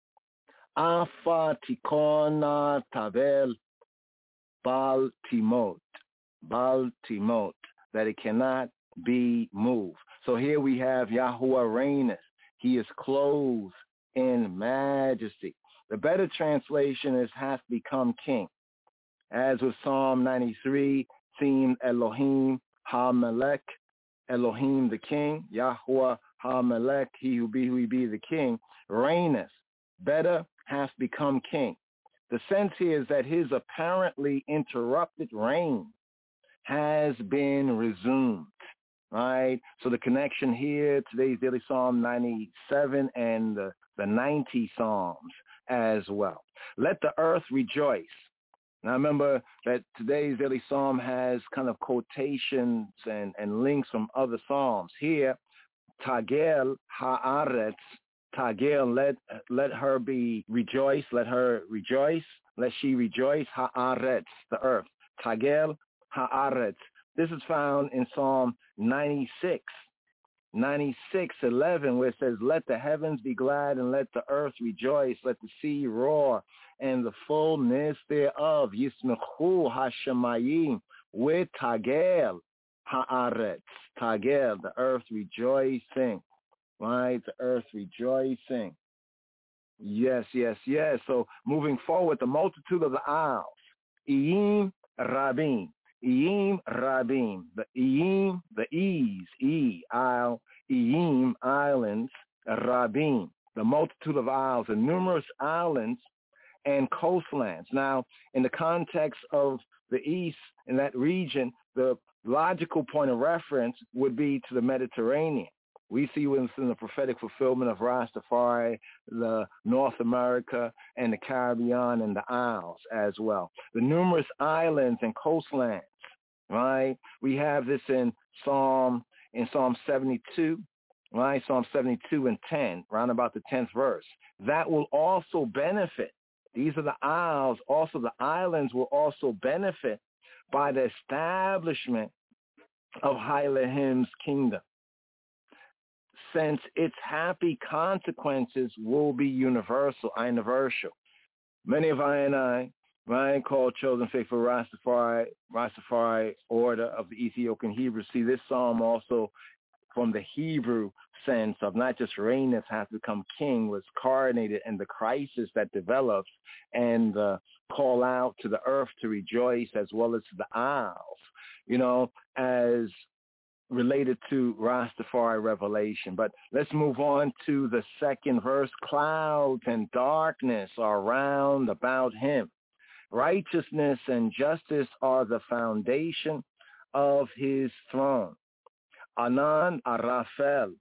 Afa Tikona Tavel, Bal Timot, Bal Timot, that it cannot be moved. So here we have Yahuwah reigneth. He is clothed in majesty. The better translation is hath become king. As with Psalm ninety-three, seemed Elohim HaMelech, Elohim the king, Yahuwah HaMelech, he who be who he be the king, reigneth. Better hath become king. The sense here is that his apparently interrupted reign has been resumed. Right? So the connection here, today's daily Psalm ninety-seven and the, the ninety Psalms as well. Let the earth rejoice. Now remember that today's daily Psalm has kind of quotations and, and links from other Psalms. Here, Tagel ha'aretz, Tagel, let, let her be rejoice, let her rejoice, let she rejoice, ha'aretz, the earth. Tagel ha'aretz. This is found in Psalm ninety-six, ninety-six, eleven, where it says, let the heavens be glad and let the earth rejoice, let the sea roar and the fullness thereof. Yismechu hashemayim, with Tagel ha'aretz, Tagel, the earth rejoicing, right? The earth rejoicing. Yes, yes, yes. So moving forward, the multitude of the isles, Iyim Rabim. Iyim Rabim, the Iyim, the E's, E, Isle, Iyim, islands, Rabim, the multitude of isles, and numerous islands and coastlands. Now, in the context of the East, in that region, the logical point of reference would be to the Mediterranean. We see within the prophetic fulfillment of Rastafari, the North America and the Caribbean and the Isles as well. The numerous islands and coastlands, right? We have this in Psalm in Psalm seventy-two, right? Psalm seventy-two and ten, around about the tenth verse. That will also benefit. These are the isles. Also, the islands will also benefit by the establishment of Hailehim's kingdom, since its happy consequences will be universal, universal. Many of I and I, right, called chosen faithful Rastafari, Rastafari order of the Ethiopian Hebrews, see this psalm also from the Hebrew sense of not just reigneth has become king, was coronated, and the crisis that develops and the call out to the earth to rejoice as well as to the isles, you know, as related to Rastafari revelation. But let's move on to the second verse. Clouds and darkness are round about him. Righteousness and justice are the foundation of his throne. Anan Arafel,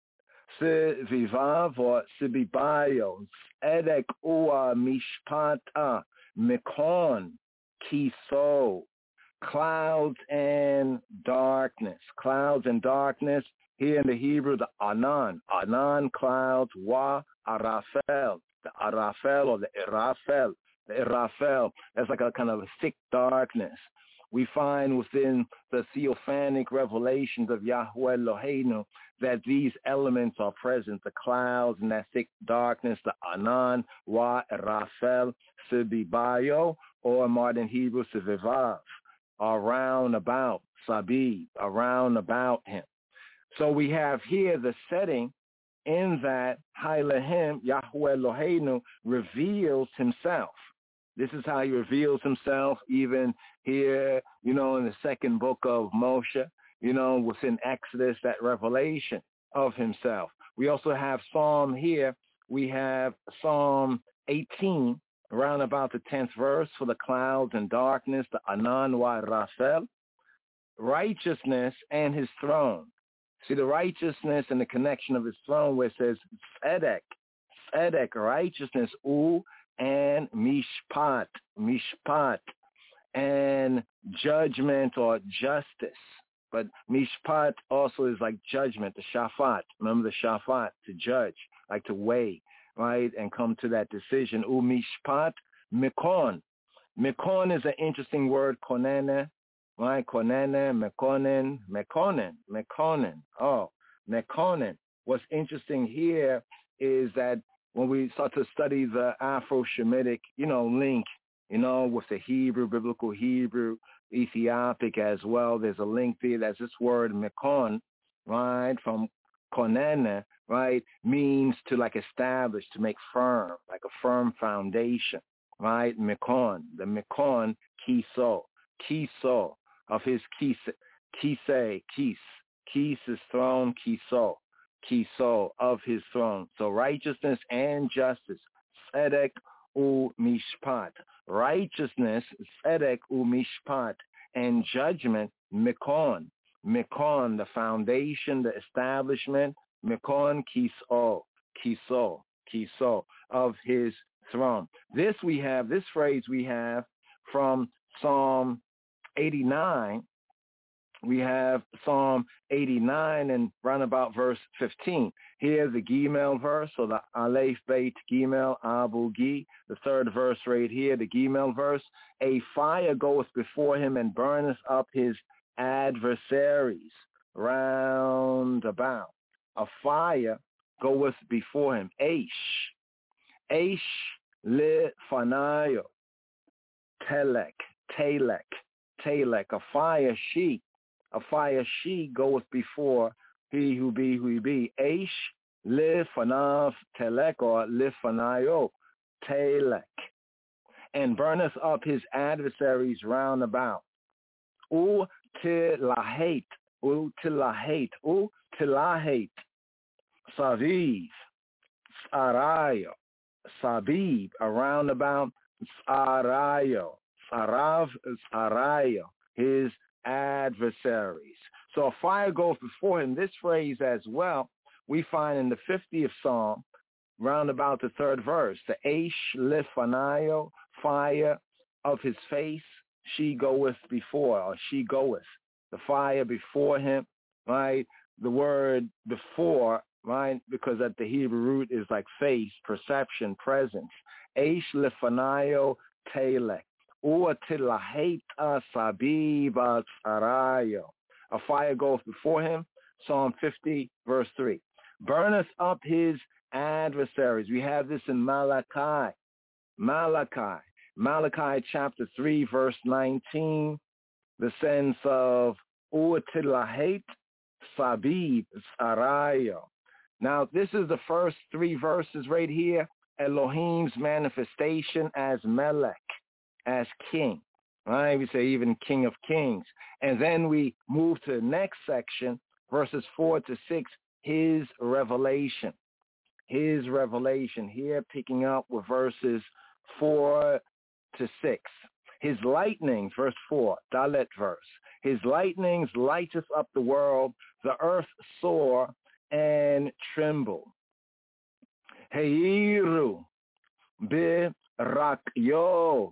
Sevivav or Sibibayo, Edek Ua Mishpata, Mikon, Kiso, clouds and darkness. Clouds and darkness. Here in the Hebrew, the Anan. Anan clouds, Wa Arafel. The Arafel or the Irafel. The Irafel. That's like a kind of a thick darkness. We find within the theophanic revelations of Yahweh Eloheinu that these elements are present. The clouds and that thick darkness, the Anan, Wa Arafel, Sibibayo, or modern Hebrew, Sivivav, around about, Sabib, around about him. So we have here the setting in that Hailehim, Yahweh Eloheinu, reveals himself. This is how he reveals himself even here, you know, in the second book of Moshe, you know, within Exodus, that revelation of himself. We also have Psalm here. We have Psalm eighteen, around about the tenth verse, for the clouds and darkness, the Anan wa Rafel, righteousness and his throne. See the righteousness and the connection of his throne where it says Tzedek, Tzedek, righteousness, U, and Mishpat, Mishpat, and judgment or justice. But Mishpat also is like judgment, the Shafat. Remember the Shafat, to judge, like to weigh, right, and come to that decision. U Mishpat, Mikon. Mikon is an interesting word, konene, right? Konene, Mekonen, Mekonen, Mekonen. Oh, Mekonen. What's interesting here is that when we start to study the Afro-Shemitic, you know, link, you know, with the Hebrew, biblical Hebrew, Ethiopic as well, there's a link there. That's this word Mekon, right, from konene, right, means to like establish, to make firm, like a firm foundation, right, Mekon, the Mekon, Kiso, Kiso, of his Kise, Kise, Kis, Kis is throne, Kiso, Kiso, of his throne. So righteousness and justice, Tzedek u Mishpat. Righteousness, Tzedek u Mishpat, and judgment, Mikon. Mikon, the foundation, the establishment, Mikon Kiso, Kiso, Kiso, of his throne. This we have, this phrase we have from Psalm eighty-nine. We have Psalm eighty-nine and round about verse fifteen. Here's the Gimel verse, so the Aleph Beit Gimel Abu Gi, the third verse right here, the Gimel verse. A fire goeth before him and burneth up his adversaries round about. A fire goeth before him. Aish. Aish le fanayo. Telek. Telek. Telek. A fire she. A fire she goeth before he who be who he be. Aish le fanav telek, or le fanayo telek, and burneth up his adversaries round about. U tilahate, u tilahate, u tilahate, saviv, sarayo, sabib, around about, sarayo, sarav, sarayo, his adversaries. So a fire goes before him. This phrase as well, we find in the fiftieth Psalm, round about the third verse, the Aish lifanayo, fire of his face, she goeth before, or she goeth, the fire before him, right? The word before, right, because at the Hebrew root is like face, perception, presence. Aish lifanayo telek. A fire goes before him, Psalm fifty, verse three. Burneth up his adversaries. We have this in Malachi. Malachi. Malachi chapter three, verse nineteen. The sense of Uatilahet Sabib Sarayo. Now, this is the first three verses right here. Elohim's manifestation as Melech, as king, right? We say even King of Kings. And then we move to the next section, verses four to six, his revelation. His revelation here, picking up with verses four to six. His lightnings, verse four, Dalet verse. His lightnings lighteth up the world, the earth soar and tremble. Heiru birakyo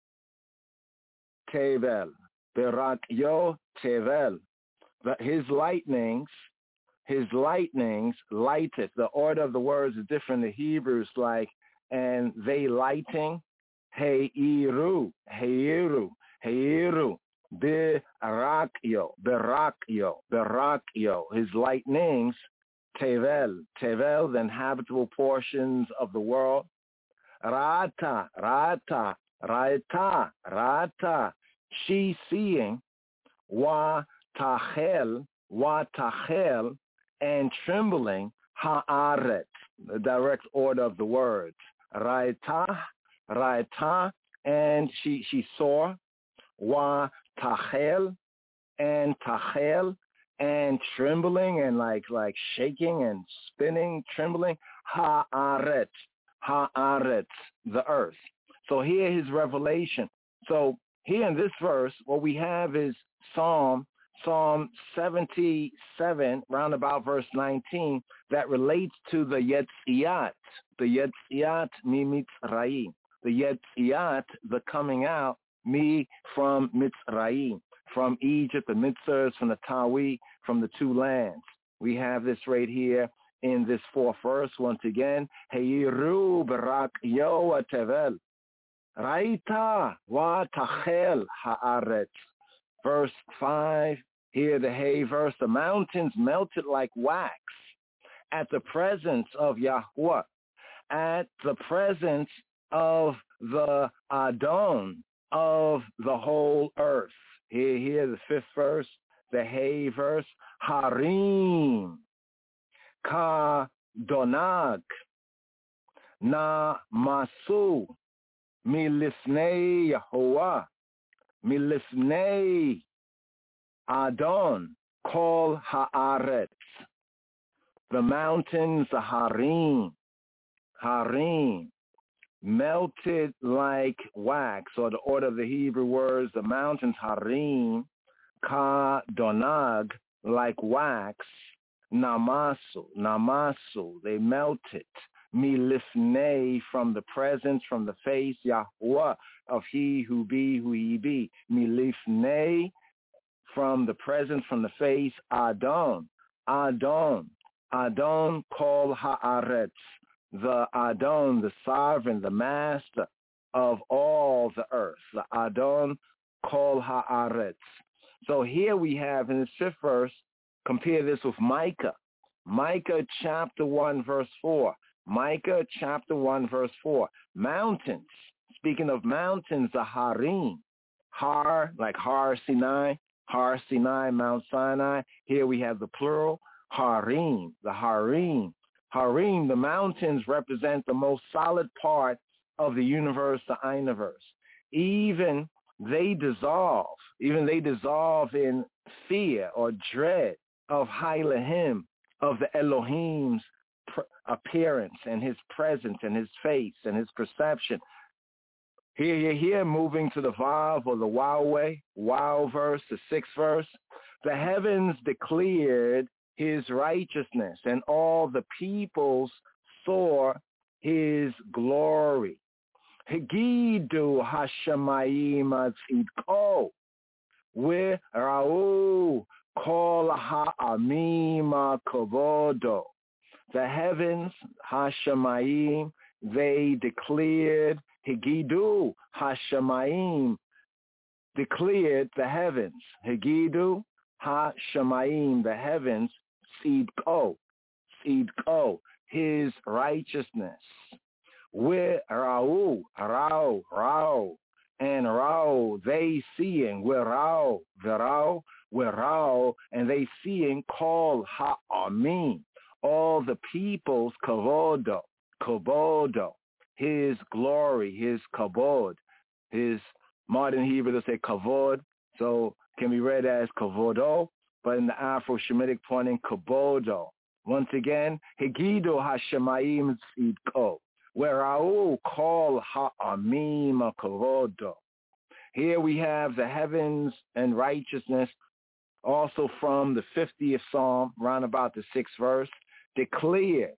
tevel, birakyo tevel. His lightnings, his lightnings lighteth. The order of the words is different. The Hebrews like, and they lighting, heiru, heiru, heiru. Birakyo, Birakyo, Birakyo. His lightnings, Tevel, Tevel, the inhabitable portions of the world. Rata, Rata, Rata, Rata. She seeing, Wa Tachel, Wa Tachel, and trembling, Haaret, the direct order of the words. Raita, Raita, and she, she saw, Wa Tachel, and Tachel, and trembling and like like shaking and spinning, trembling. Ha'aret, ha'aret, the earth. So here his revelation. So here in this verse, what we have is Psalm, Psalm seventy-seven, round about verse nineteen, that relates to the Yetziat, the Yetziat mi Mitzrayim, the Yetziat, the coming out, me from Mitzrayim, from Egypt, the Mitzers, from the Tawi, from the two lands. We have this right here in this fourth verse once again. Heiru barak yo tevel. Raita wa tachel haaretz. Verse five, here the hay verse, the mountains melted like wax at the presence of Yahweh, at the presence of the Adon of the whole earth. Here, here, the fifth verse, the hay verse, Harim, Ka Donag, Na Masu, Milifnei Yahuwah, Milifnei Adon, Kol Haaretz. The mountains, the Harim, Harim, melted like wax, or the order of the Hebrew words, the mountains, Harim, Ka Donag, like wax, Namasu, Namasu, they melted. Milifnei, from the presence, from the face, Yahweh, of he who be, who he be. Milifnei, from the presence, from the face, Adon, Adon, Adon Kol Haaretz, the Adon, the sovereign, the master of all the earth, the Adon Kol Haaretz. So here we have in the fifth verse, compare this with Micah. Micah chapter one, verse four. Micah chapter one, verse four. Mountains, speaking of mountains, the Harim. Har, like Har Sinai, Har Sinai, Mount Sinai. Here we have the plural, Harim, the Harim. Harim, the mountains represent the most solid part of the universe, the universe. Even they dissolve, even they dissolve in fear or dread of Hailahim, of the Elohim's pr- appearance and his presence and his face and his perception. Here, you're here, moving to the Vav or the Wowway, Wow verse, the sixth verse. The heavens declared his righteousness, and all the peoples saw his glory. Hegidu hashamayim atzidko, W'ra'u kol ha'amim kavodo. The heavens, hashamayim, they declared, Hegidu hashamayim, declared the heavens. Hegidu hashamayim, the heavens, Sidko, Sidko, his righteousness. W'ra'u, ra'u, ra'u, and ra'u, they seeing, w'ra'u, v'ra'u, w'ra'u, and they seeing, kol ha'amim, all the people's kavodo, kavodo, his glory, his kavod, his modern Hebrew, they say kavod, so can be read as kavodo, but in the Afro-Shemitic pointing, kabodo. Once again, Hegido Hashemayim Tzidko, W'ra'u kol ha'amim kavodo. Here we have the heavens and righteousness, also from the fiftieth Psalm, round about the sixth verse, declared.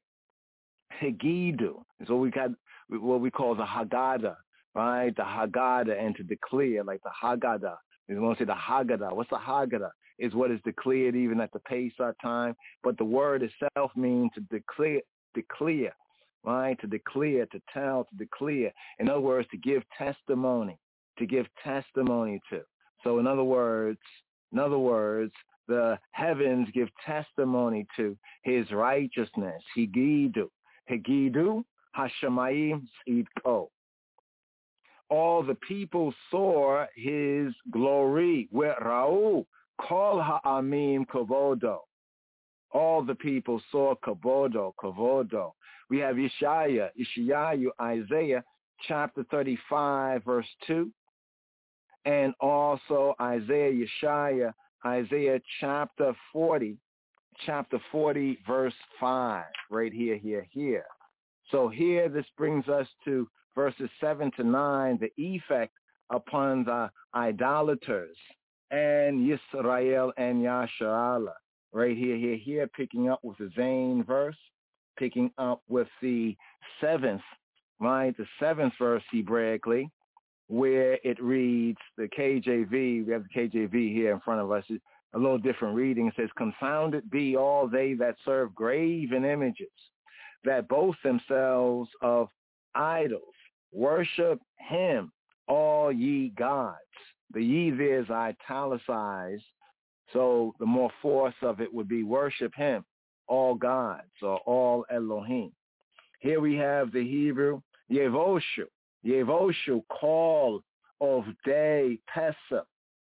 Hegido is what we got, what we call the Haggadah, right? The Haggadah, and to declare, like the Haggadah. We want to say the Haggadah. What's the Haggadah? Is what is declared even at the Pesach time. But the word itself means to declare, declare, right? To declare, to tell, to declare. In other words, to give testimony, to give testimony to. So in other words, in other words, the heavens give testimony to his righteousness. Hegidu. Hegidu Hashemayim Tzidko. All the people saw his glory. W'ra'u kol ha'amim kavodo. All the people saw kavodo, kavodo. We have Yeshaya, Yeshayahu, Isaiah, chapter thirty-five, verse two. And also Isaiah, Yeshaya, Isaiah chapter forty, chapter forty, verse five, right here, here, here. So here, this brings us to verses seven to nine, the effect upon the idolaters and Yisrael and Yasharallah. Right here, here, here, picking up with the Zayn verse, picking up with the seventh, right, the seventh verse Hebraically, where it reads, the K J V, we have the K J V here in front of us, a little different reading. It says, confounded be all they that serve graven images, that boast themselves of idols. Worship him, all ye gods. The ye there is italicized, so the more force of it would be worship him, all gods, or all Elohim. Here we have the Hebrew, Yevoshu. Yevoshu, call of day Pesach.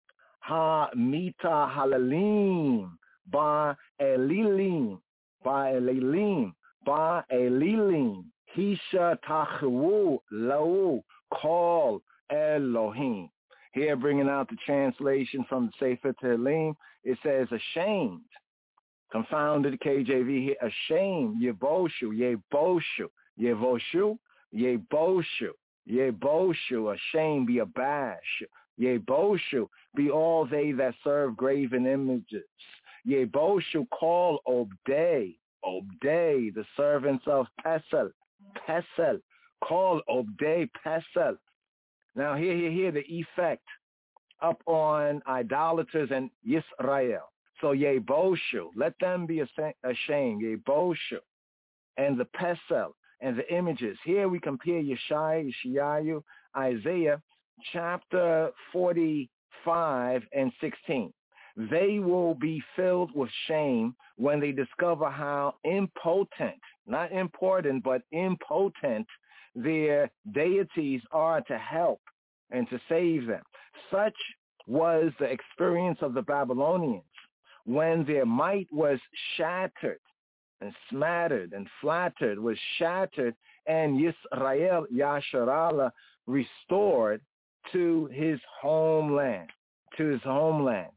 Ha mita halalim, ba elilim, ba elilim, ba elilim. Hisha tachu lau, call Elohim. Here, bringing out the translation from the Sefer Tehillim, it says ashamed. Confounded K J V here, ashamed. Yeboshu, Yeboshu, Yevoshu, Yeboshu, Yeboshu, ashamed, be abashed. Yeboshu, be all they that serve graven images. Yeboshu, call Obday, Obday, the servants of Pesel, Pesel, call Obday Pesel. Now here, here, here, the effect up on idolaters and Yisrael. So Yeboshu, let them be ashamed, Yeboshu, and the Pesel, and the images. Here we compare Yeshai, Yeshayahu, Isaiah, chapter forty-five and sixteen. They will be filled with shame when they discover how impotent, not important, but impotent, their deities are to help and to save them. Such was the experience of the Babylonians when their might was shattered and smattered and flattered, was shattered, and Yisrael, Yasharallah, restored to his homeland, to his homeland.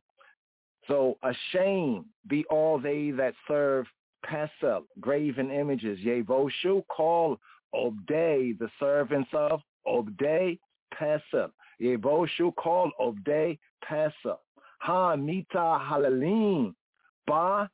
So ashamed be all they that serve Pesel, graven images. Yevoshu, call Obday, the servants of Obday Pesel. Yevoshu, call Obday Pesel. Ha mita halalim, ba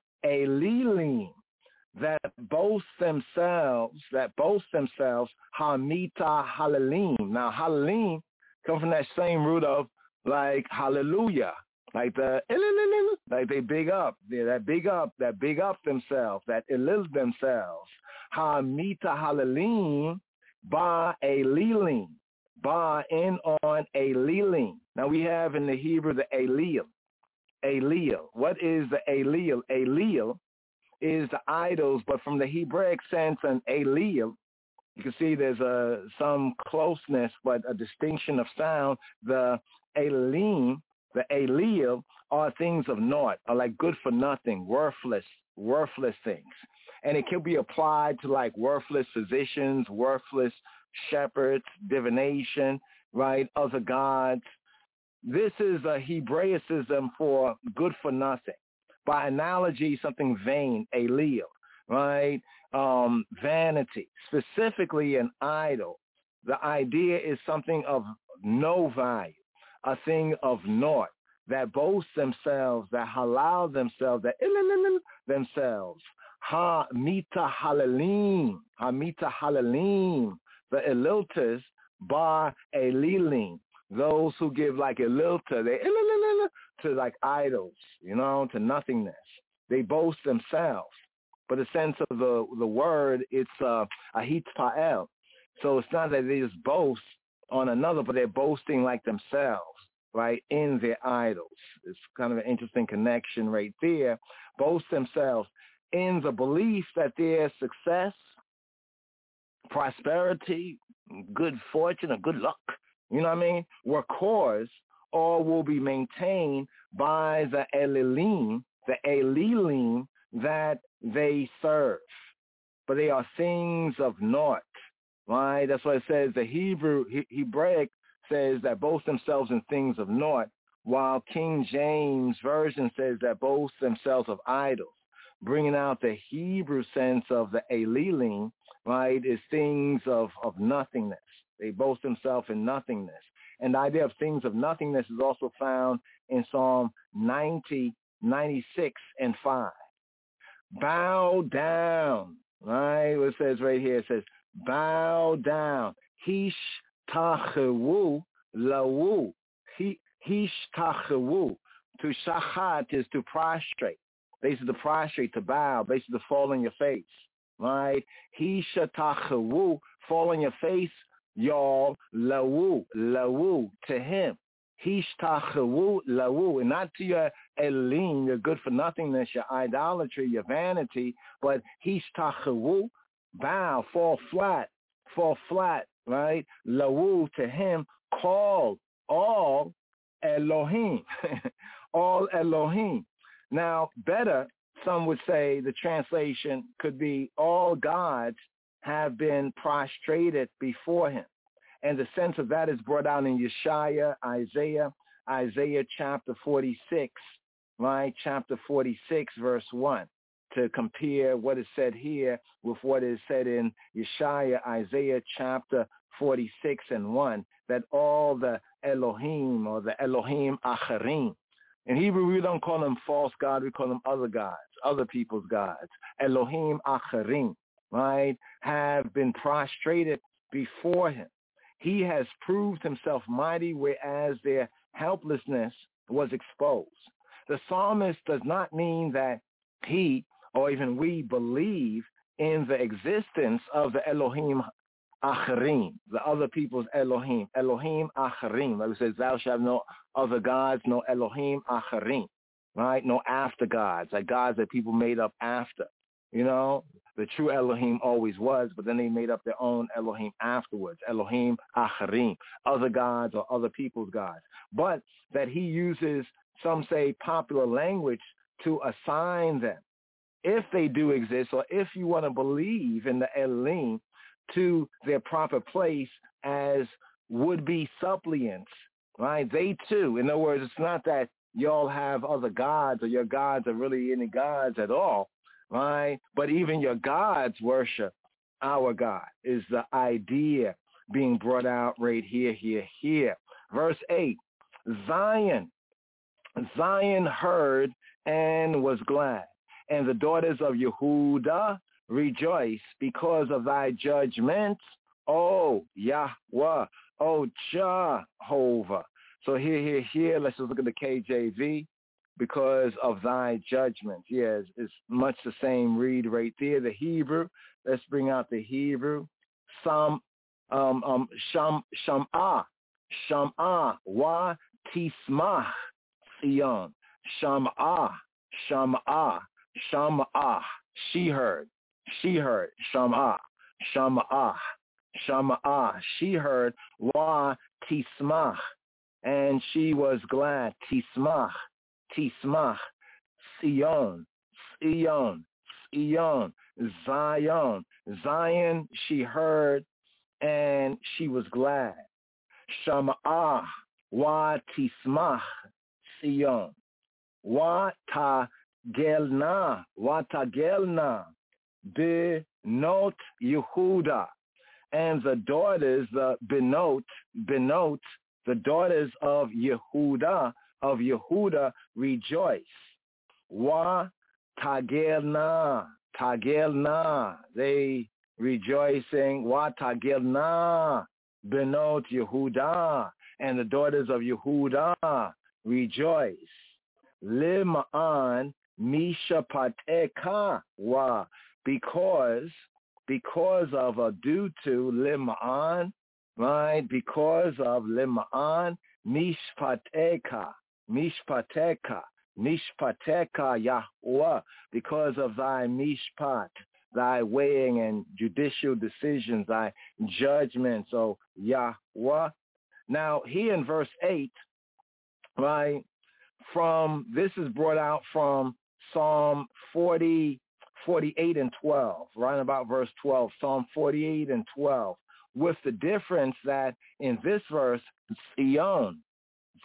elilim, that boast themselves, that boast themselves, ha mita halalim. Now halalim comes from that same root of like hallelujah, like the like they big up, yeah, that big up, that big up themselves, that elil themselves. Ha mita halalim, ba elilim, ba in on elilim. Now we have in the Hebrew the elil, elil. What is the elil? Elil is the idols, but from the Hebraic sense, an elil, you can see there's a some closeness, but a distinction of sound. The elim, the elil, are things of naught, are like good for nothing, worthless, worthless things. And it can be applied to like worthless physicians, worthless shepherds, divination, right, other gods. This is a Hebraicism for good for nothing. By analogy, something vain, elil, right? Um, vanity, specifically an idol. The idea is something of no value, a thing of naught, that boast themselves, that halal themselves, that themselves. Ha mita halalim, ha mita halalim, the elilters, bar elilim, those who give like elilta, they to like idols, you know, to nothingness. They boast themselves. But the sense of the the word, it's uh, a hitpael. So it's not that they just boast on another, but they're boasting like themselves, right, in their idols. It's kind of an interesting connection right there. Boast themselves in the belief that their success, prosperity, good fortune, or good luck, you know what I mean, were caused or will be maintained by the elilim, the elilim that they serve. But they are things of naught, right? That's why it says the Hebrew, he, Hebraic says that boast themselves in things of naught, while King James Version says that boast themselves of idols. Bringing out the Hebrew sense of the Elilim, right, is things of, of nothingness. They boast themselves in nothingness. And the idea of things of nothingness is also found in Psalm ninety, ninety-six, and five. Bow down, right? What it says right here, it says, bow down. Hish tachewu lawu. Hish tachewu. To shachat is to prostrate. Basically to prostrate, to bow, basically to fall on your face, right? Hish tachewu, fall on your face, y'all, lawu, lawu, to him. Hishtachawu lawu, and not to your elim, your good for nothingness, your idolatry, your vanity, but hishtachawu, bow, fall flat, fall flat, right? Lawu, to him, call all Elohim, all Elohim. Now, better, some would say the translation could be all gods have been prostrated before him. And the sense of that is brought out in Yeshaya, Isaiah, Isaiah chapter forty-six, right? Chapter forty-six, verse one, to compare what is said here with what is said in Yeshaya, Isaiah chapter forty-six and one, that all the Elohim or the Elohim Acharim, in Hebrew we don't call them false gods, we call them other gods, other people's gods. Elohim Acharim, right, have been prostrated before him. He has proved himself mighty, whereas their helplessness was exposed. The psalmist does not mean that he or even we believe in the existence of the Elohim Acharim, the other people's Elohim. Elohim Acharim. Like it says, thou shalt have no other gods, no Elohim Acharim, right? No after gods, like gods that people made up after. You know, the true Elohim always was, but then they made up their own Elohim afterwards, Elohim Acharim, other gods or other people's gods. But that he uses, some say, popular language to assign them, if they do exist, or if you want to believe in the Elohim, to their proper place as would-be suppliants, right? They too, in other words, it's not that y'all have other gods or your gods are really any gods at all, right? But even your gods worship our God, is the idea being brought out right here, here, here. Verse eight, Zion. Zion heard and was glad, and the daughters of Yehudah rejoice because of thy judgments, O Yahweh, O Jehovah. So here, here, here, let's just look at the K J V. Because of thy judgments. Yes, it's much the same read right there. The Hebrew, let's bring out the Hebrew. Sam, um, um, Sham, Sham'ah, Sham'ah, Wa Tismach, Sion, Sham'ah, Sham'ah, Sham'ah, she heard, she heard, Sham'ah, Sham'ah, Sham'ah, she heard, Wa Tismach, and she was glad, Tismach, Tismach, Sion, Sion, Sion, Zion, Zion, she heard and she was glad. Shama'ah, wa tismach, Sion, wa tagelna, wa tagelna, benot Yehuda, and the daughters, the benot, benot, the daughters of Yehuda, of Yehuda rejoice. Wa tagelna, tagelna, they rejoicing. Wa tagelna, benot Yehuda, and the daughters of Yehuda rejoice. Lima'an mishapateka wa, because, because of, a due to lima'an, right? Because of lima'an mishpateka. Mishpateka, Mishpateka Yahweh, because of thy mishpat, thy weighing and judicial decisions, thy judgments, O Yahweh. Now, here in verse eight, right, from, this is brought out from Psalm forty, forty-eight and twelve, right about verse twelve, Psalm forty-eight and twelve, with the difference that in this verse, Sion,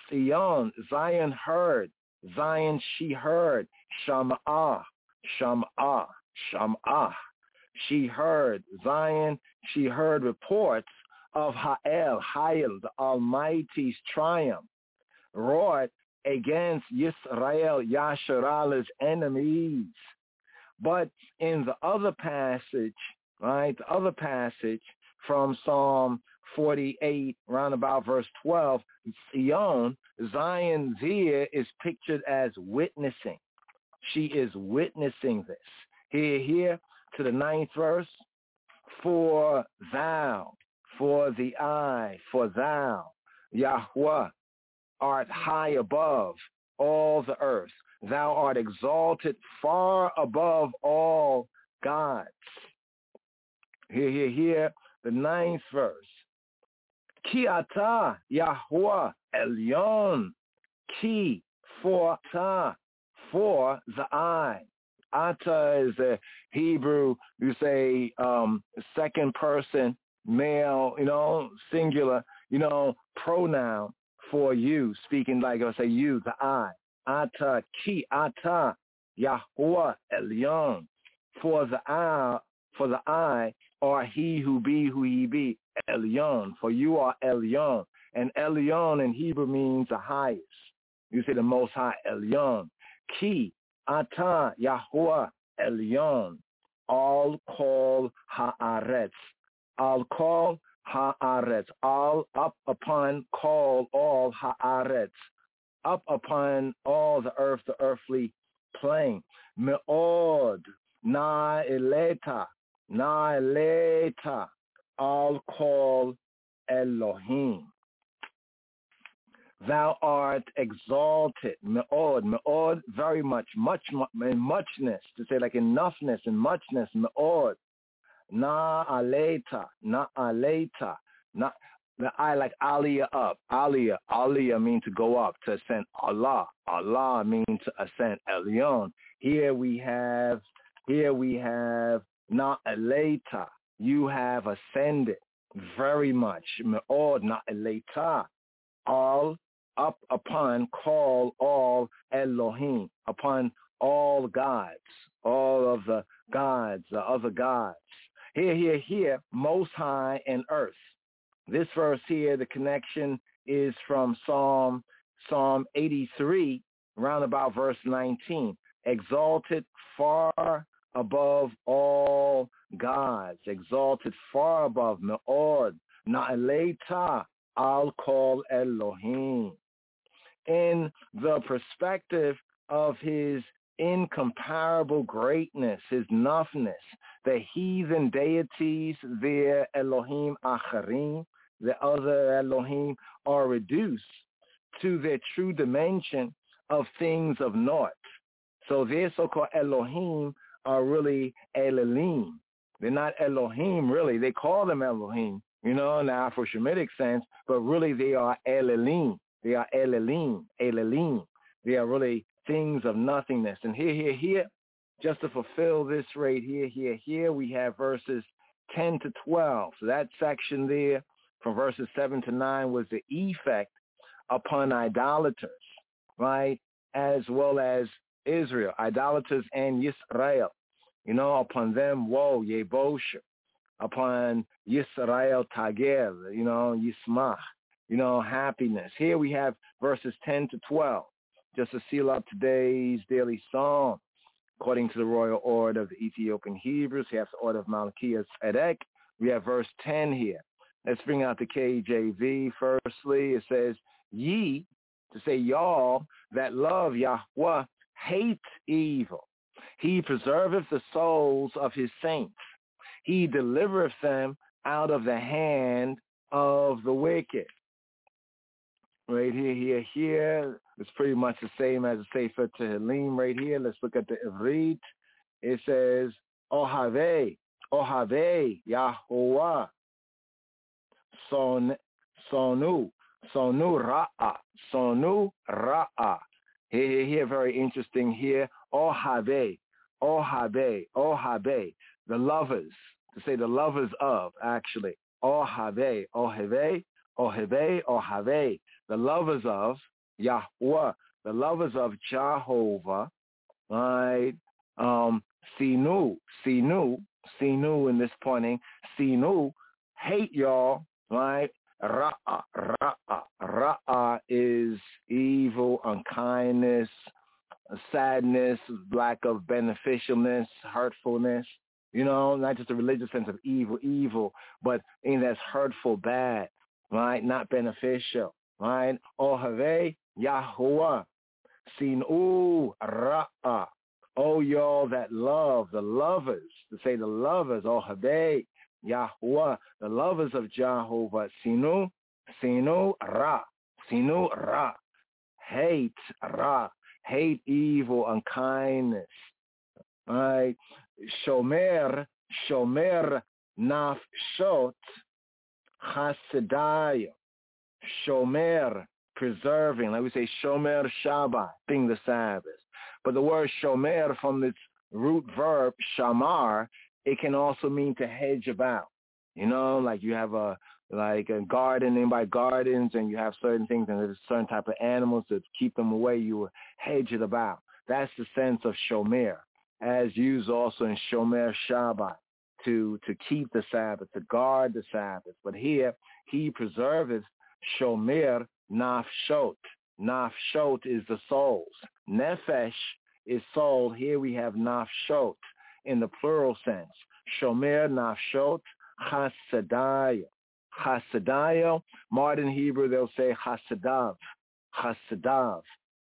Zion, Zion heard. Zion, she heard. Sham'ah, Sham'ah, Sham'ah. She heard. Zion, she heard reports of Ha'el, Ha'el, the Almighty's triumph, wrought against Yisrael, Yasharalah's enemies. But in the other passage, right, the other passage from Psalm forty-eight, round about verse twelve, Zion, Zion there is pictured as witnessing. She is witnessing this. Here, here to the ninth verse, for thou, for the I, for thou, Yahweh, art high above all the earth. Thou art exalted far above all gods. Here, here, here, the ninth verse. Ki ata Yahweh Elyon. Ki, for ta, for the I. Ata is the Hebrew, you say, um, second person, male, you know, singular, you know, pronoun for you, speaking like I say you, the I. Ata, ki, ata, Yahweh Elyon. For the I, for the I, or he who be who he be, Elyon. For you are Elyon. And Elyon in Hebrew means the highest. You say the most high, Elyon. Ki, ata, Yahweh Elyon. All call haaretz. All call haaretz. All up upon call all haaretz. Up upon all the earth, the earthly plane. Me'od, na'eleta, na'eleta. All call Elohim. Thou art exalted, me'od, me'od, very much, much, in muchness, to say like enoughness and muchness, me'od, na'aleta, na'aleta, na, the I like aliyah up, aliyah, aliyah means to go up, to ascend, Allah, Allah means to ascend, Elyon. Here we have, here we have, na'aleta, you have ascended very much, me'od, na'aleta, all up upon, call all Elohim, upon all gods, all of the gods, the other gods. Here, here, here, most high and earth. This verse here, the connection is from Psalm, Psalm eighty-three, round about verse nineteen. Exalted far above all gods, exalted far above, me'od, na'aleta, I'll call Elohim. In the perspective of his incomparable greatness, his nothingness, the heathen deities, their Elohim Acharim, the other Elohim, are reduced to their true dimension of things of naught. So their so-called Elohim are really Elohim. They're not Elohim, really. They call them Elohim, you know, in the Afro-Shemitic sense, but really they are Elohim. They are Elohim, Elohim. They are really things of nothingness. And here, here, here, just to fulfill this right here, here, here, we have verses ten to twelve. So that section there from verses seven to nine was the effect upon idolaters, right, as well as Israel, idolaters and Yisrael. You know, upon them, woe, Yebosha. Upon Yisrael, Tager, you know, Yismach, you know, happiness. Here we have verses ten to twelve, just to seal up today's daily psalm. According to the royal order of the Ethiopian Hebrews, we have the order of Malkiah Tzedek. We have verse ten here. Let's bring out the K J V. Firstly, it says, ye, to say y'all, that love Yahweh, hate evil. He preserveth the souls of his saints. He delivereth them out of the hand of the wicked. Right here, here, here. It's pretty much the same as the Sefer Tehillim right here. Let's look at the Ivrit. It says, Ohave, Ohave, Yahuwah, Son, Sonu, Sonu Ra'a, Sonu Ra'a. Here, here, here, very interesting here. Ohave, Ohave, Ohave, the lovers, to say the lovers of, actually. Ohave, Ohave, Ohave, Ohave, the lovers of, Yahweh, the lovers of Jehovah, right? Um, Sinu, Sinu, Sinu in this pointing, Sinu, hate y'all, right? Ra'a, Ra'a, Ra'a is evil, unkindness, sadness, lack of beneficialness, hurtfulness, you know, not just a religious sense of evil, evil, but in that's hurtful, bad, right? Not beneficial, right? Ohave, Yahuwah, Sinu, Ra'a. Oh, y'all that love, the lovers, to say the lovers, Ohave, Yahuwah, the lovers of Jehovah, Sinu, Sinu, Ra, Sinu, Ra, hate, Ra, hate evil, unkindness, right? Shomer, Shomer, Nafshot, Hasidaya, Shomer, preserving, like we say, Shomer Shabbat, being the Sabbath. But the word Shomer, from its root verb, Shamar, it can also mean to hedge about. You know, like you have a like a garden, and by gardens, and you have certain things, and there's certain type of animals to keep them away, you hedge it about. That's the sense of Shomer, as used also in Shomer Shabbat, to, to keep the Sabbath, to guard the Sabbath. But here, he preserveth Shomer Nafshot. Nafshot is the souls. Nefesh is soul. Here we have Nafshot in the plural sense. Shomer Nafshot Hasadaya. Hasadaya, modern Hebrew, they'll say Hasadav. Hasadav.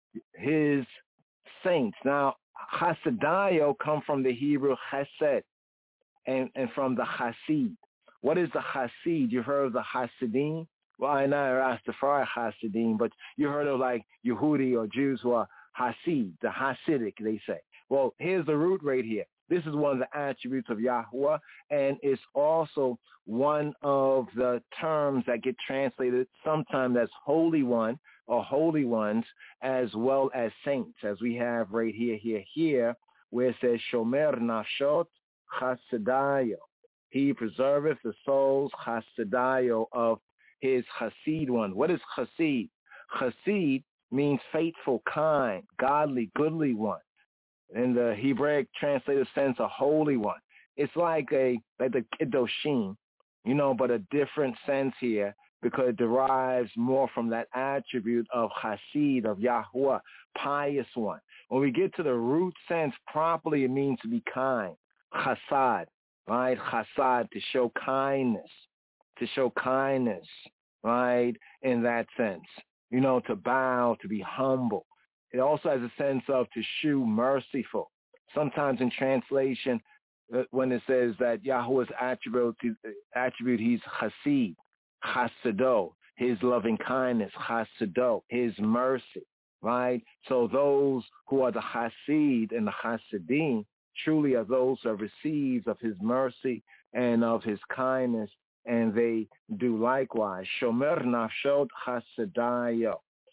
His saints. Now, Hasadayo come from the Hebrew Chesed and, and from the Hasid. What is the Hasid? You heard of the Hasidim? Well, I know Rastafari Hasidim, but you heard of like Yehudi or Jews who are Hasid, the Hasidic, they say. Well, here's the root right here. This is one of the attributes of Yahuwah, and it's also one of the terms that get translated sometimes as Holy One or Holy Ones, as well as saints, as we have right here, here, here, where it says Shomer Nafshot Chasadayo. He preserveth the souls, Chasadayo, of his Hasid one. What is Hasid? Hasid means faithful, kind, godly, goodly one. In the Hebraic translated sense, a holy one. It's like a like the Kedoshim, you know, but a different sense here because it derives more from that attribute of Hasid, of Yahuwah, pious one. When we get to the root sense properly, it means to be kind. Chasad, right? Chasad, to show kindness, to show kindness, right? In that sense, you know, to bow, to be humble. It also has a sense of to shew merciful. Sometimes in translation, uh, when it says that Yahweh's attribute, attribute he's Hasid, Chasado, his loving kindness, Chasado, his mercy, right? So those who are the Hasid and the Hasidim truly are those who have received of his mercy and of his kindness, and they do likewise. Shomer Nafshot Hasadayo.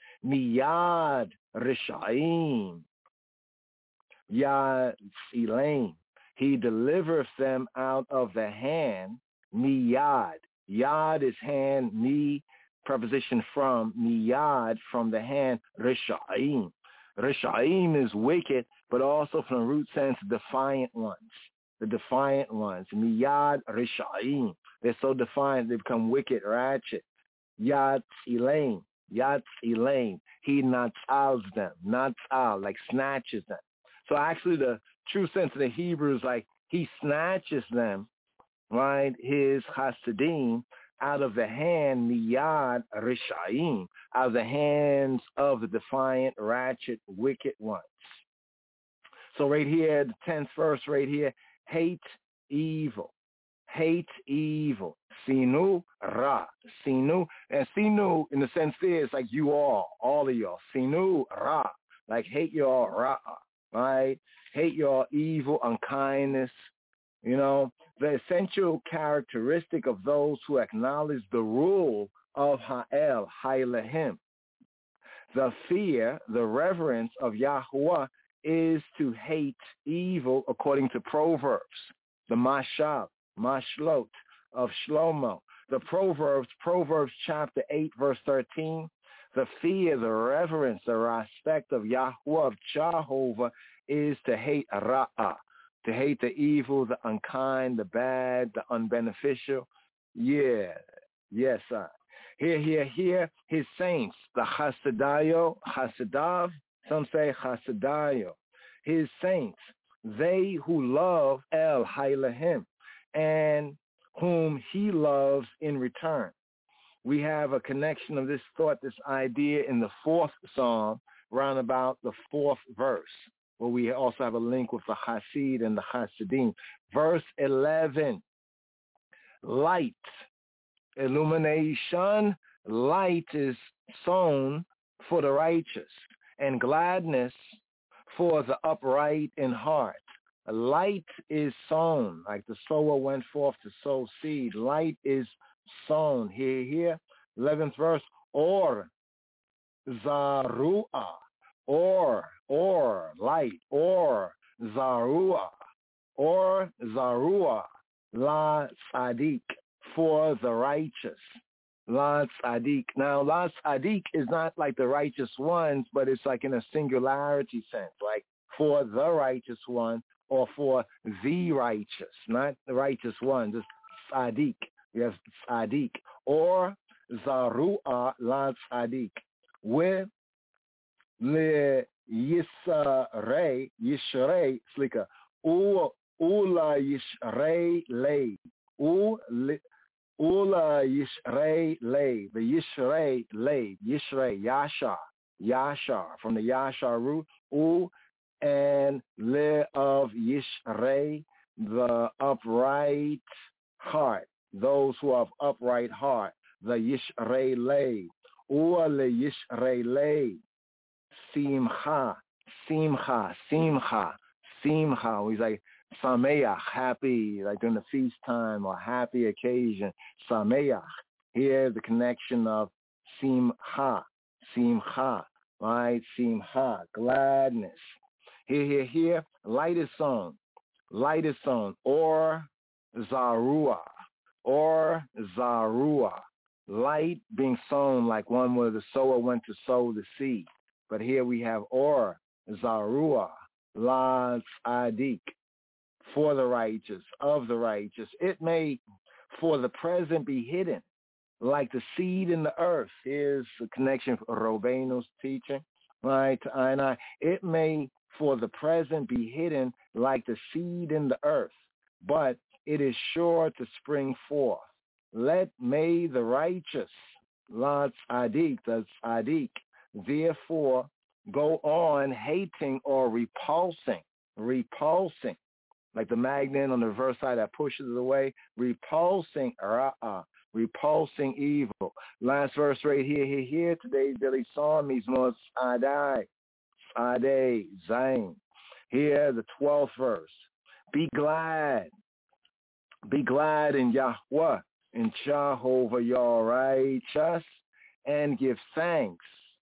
Miyad Rishaim, Yad Elaim. He delivereth them out of the hand. Miyad. Yad is hand. Mi, preposition from. Miyad, from the hand. Rishaim. Rishaim is wicked, but also from the root sense, defiant ones. The defiant ones. Miyad Rishaim. They're so defiant, they become wicked, ratchet. Yad Elaim. Yatz Elaim, he natzals them, natzal, like snatches them. So actually the true sense of the Hebrew is like he snatches them, right, his Hasidim, out of the hand, miyad rishaim, out of the hands of the defiant, ratchet, wicked ones. So right here, the tenth verse right here, hate evil. Hate evil. Sinu ra. Sinu. And sinu, in the sense there, is like you all, all of y'all. Sinu ra. Like hate y'all ra. Right? Hate y'all evil, unkindness. You know, the essential characteristic of those who acknowledge the rule of Ha'el, Ha'elahim. The fear, the reverence of Yahuwah is to hate evil according to Proverbs. The Mashal. Mashlot of Shlomo. The Proverbs, Proverbs chapter eight, verse thirteen. The fear, the reverence, the respect of Yahweh, of Jehovah, is to hate Ra'ah, to hate the evil, the unkind, the bad, the unbeneficial. Yeah, yes, sir. Here, here, here, his saints, the Hasidayo, Hasidav, some say Hasidayo, his saints, they who love El Hailahim, and whom he loves in return. We have a connection of this thought, this idea in the fourth psalm, round about the fourth verse, where we also have a link with the Hasid and the Hasidim. Verse eleven, light, illumination, light is sown for the righteous, and gladness for the upright in heart. Light is sown, like the sower went forth to sow seed. Light is sown. Here, here, eleventh verse, or Zarua, or, or, light, or Zarua, or Zarua, La Tzaddik, for the righteous. La Tzaddik. Now, La Tzaddik is not like the righteous ones, but it's like in a singularity sense, like for the righteous one or for the righteous, not the righteous one, just Tzaddik. Yes, Tzaddik. Or Zarua La Tzaddik. With Le Yisrei, Yishrei, Slika. U Ula Yishrei Le. U Ula Yishrei Le. The Yishrei Le. Yishrei, Yashar. Yashar. From the Yashar root. U and Le of Yishrei, the upright heart. Those who have upright heart, the Yishrei Le, or le Yishrei Le, Simcha, Simcha, Simcha, Simcha. He's like Sameach, happy, like during the feast time or happy occasion. Sameach. Here the connection of Simcha, Simcha, right? Simcha, gladness. Here, here, here, light is sown, light is sown, or Zarua. Or Zarua, light being sown like one where the sower went to sow the seed. But here we have or Zarua, La Tzaddik, for the righteous, of the righteous. It may for the present be hidden, like the seed in the earth. Here's the connection for Robeinu's teaching, right? And I, it may for the present be hidden like the seed in the earth, but it is sure to spring forth. Let may the righteous, La Tzaddik, the Tzaddik, therefore go on hating or repulsing, repulsing, like the magnet on the reverse side that pushes it away, repulsing Ra'ah, repulsing evil. Last verse right here, here, here, today's daily psalm is more Tzadai, Tzadai, Zain. Here, the twelfth verse. Be glad. Be glad in Yahweh, in Jehovah your righteous, and give thanks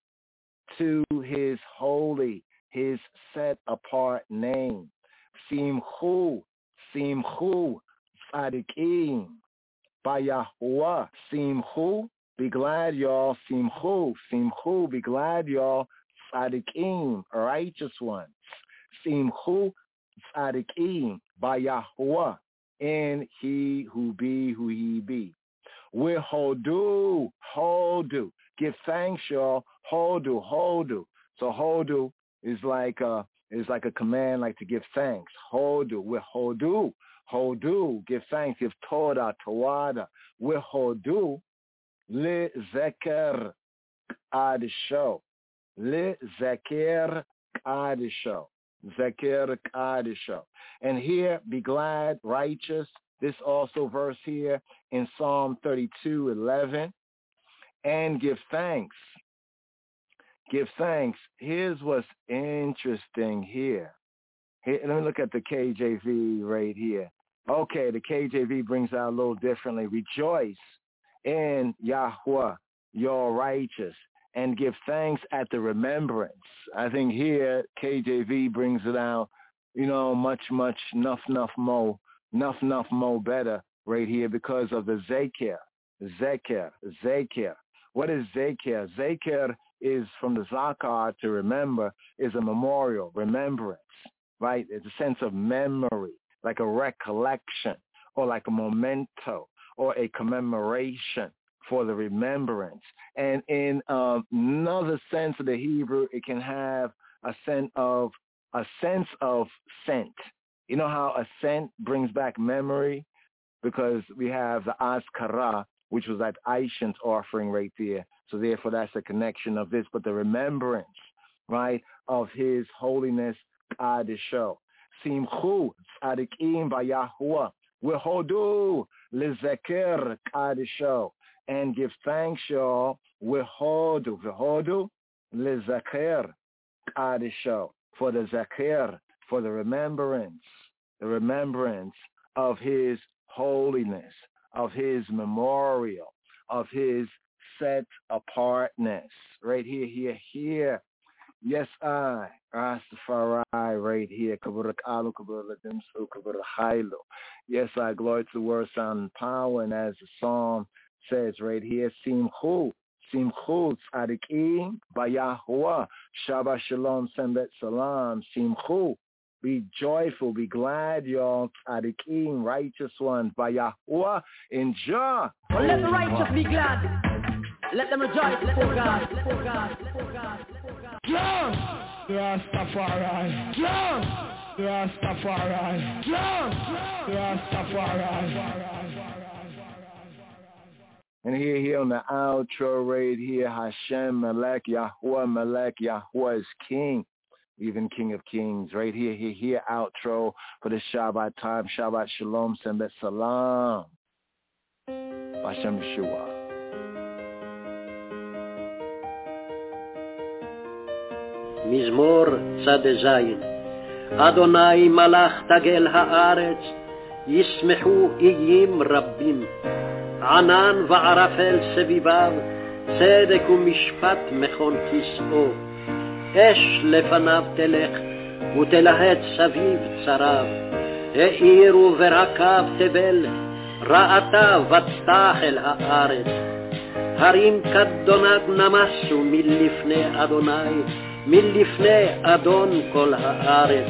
to his holy, his set-apart name. Simchu, Simchu, Tzadikim, by Yahweh. Simchu, be glad y'all. Simchu, Simchu, be glad y'all. Tzadikim, righteous ones. Simchu, Tzadikim, by Yahweh. In he who be who he be. We hodu, hodu. Give thanks, y'all. Hodu, hodu. So hodu is like a is like a command, like to give thanks. Hodu. We hodu, hodu. Give thanks. Give Torah, Tawada. We hodu. Le zeker adisho. Le zeker adisho. Zakir Kadisho. And here, be glad, righteous. This also verse here in Psalm thirty-two eleven. And give thanks. Give thanks. Here's what's interesting here. here. Let me look at the K J V right here. Okay, the K J V brings out a little differently. Rejoice in Yahweh, your righteous, and give thanks at the remembrance. I think here K J V brings it out, you know, much, much, nuff, nuff, mo, nuff, nuff, mo better right here because of the Zekir, Zekir, Zekir. What is Zakir? Zakir is from the Zakar, to remember, is a memorial, remembrance, right? It's a sense of memory, like a recollection or like a memento or a commemoration for the remembrance. And in um, another sense of the Hebrew, it can have a sense of a sense of scent. You know how a scent brings back memory? Because we have the Azkara, which was that Aishan's offering right there. So therefore, that's a connection of this. But the remembrance, right, of his holiness, Qadisho. Simchu tzadikim b'Yahuwah. Wehodu lezekir Qadisho. And give thanks, y'all. Wehodu. Wehodu lezekir Qadisho. For the zakir, for the remembrance, the remembrance of his holiness, of his memorial, of his set apartness. Right here, here, here. Yes, I, Rastafari, right here. Yes, I, glory to the word, sound, and power. And as the psalm says right here, Simchu. Simchu tzadikim b'Yahuwah. Shabbat shalom, sembet salam. Simchu. Be joyful, be glad, y'all. Tzadikim, righteous ones, b'Yahuwah. In Jah. Well, let the righteous be glad. Let them rejoice before God. Before God. Before God. Jah. Rastafari. Jah. Rastafari. Jah. Rastafari. And here, here on the outro right here, Hashem, Melech, Yahuwah, Melech, Yahuwah is King, even King of Kings. Right here, here, here, outro for the Shabbat time. Shabbat Shalom, Sembet Salam. Hashem Yeshua. מזמור צד זין. אדוני מלך תגל הארץ, ישמחו איים רבים. ענן וערפל סביביו, צדק ומשפט מכון כסאו. אש לפניו תלך, ותלהט סביב צריו. האירו ורקב תבל, ראתה ותח אל הארץ. הרים כדונג נמסו מלפני אדוני, מלפני אדון כל הארץ.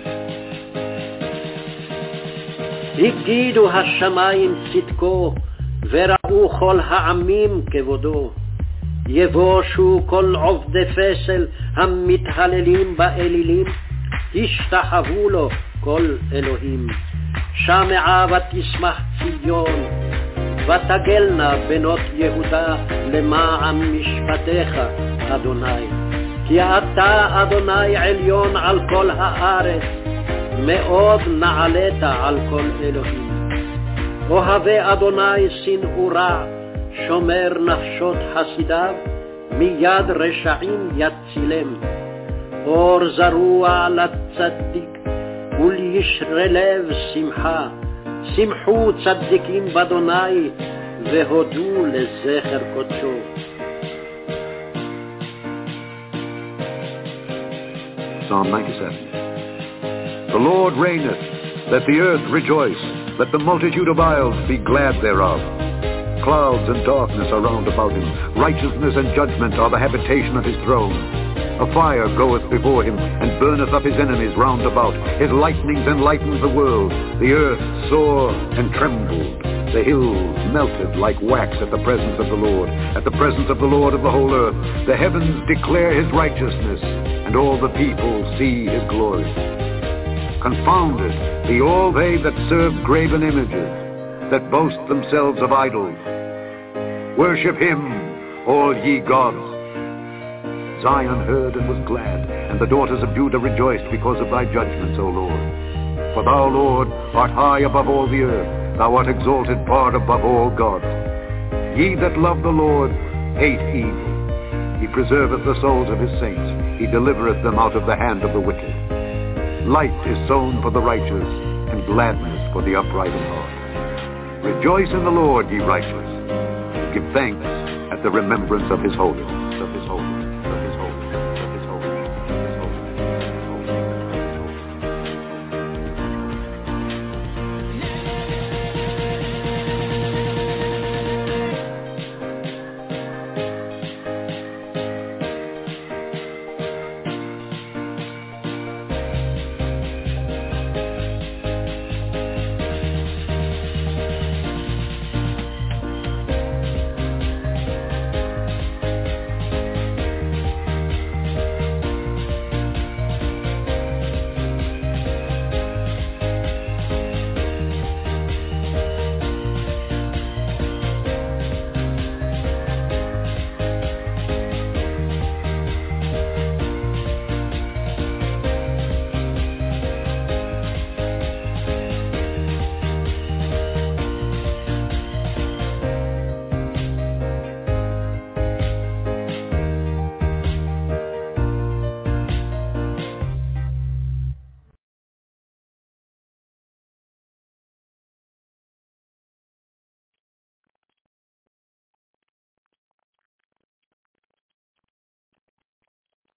הגידו השמיים צדקו, וראו כל העמים כבודו. יבושו כל עובדי פסל המתהללים באלילים, השתחוו לו כל אלוהים. שמעה ותשמח ציון, ותגלנה בנות יהודה למען משפטיך, אדוני. כי אתה, אדוני, עליון על כל הארץ, מאוד נעלית על כל אלוהים. אוהבי אדוני שנאו רע, שומר נפשות חסידיו, מיד רשעים יצילם. אור זרוע לצדיק, ולישרי לב שמחה. שמחו צדיקים באדוני, והודו לזכר קודשו. Psalm ninety-seven. The Lord reigneth, let the earth rejoice, let the multitude of isles be glad thereof. Clouds and darkness are round about him, righteousness and judgment are the habitation of his throne. A fire goeth before him, and burneth up his enemies round about. His lightnings enlightened the world. The earth saw and trembled. The hills melted like wax at the presence of the Lord, at the presence of the Lord of the whole earth. The heavens declare his righteousness, and all the people see his glory. Confounded be all they that serve graven images, that boast themselves of idols. Worship him, all ye gods. Zion heard and was glad, and the daughters of Judah rejoiced because of thy judgments, O Lord. For thou, Lord, art high above all the earth. Thou art exalted far above all gods. Ye that love the Lord hate evil. He preserveth the souls of his saints. He delivereth them out of the hand of the wicked. Light is sown for the righteous, and gladness for the upright in heart. Rejoice in the Lord, ye righteous. Give thanks at the remembrance of his holiness.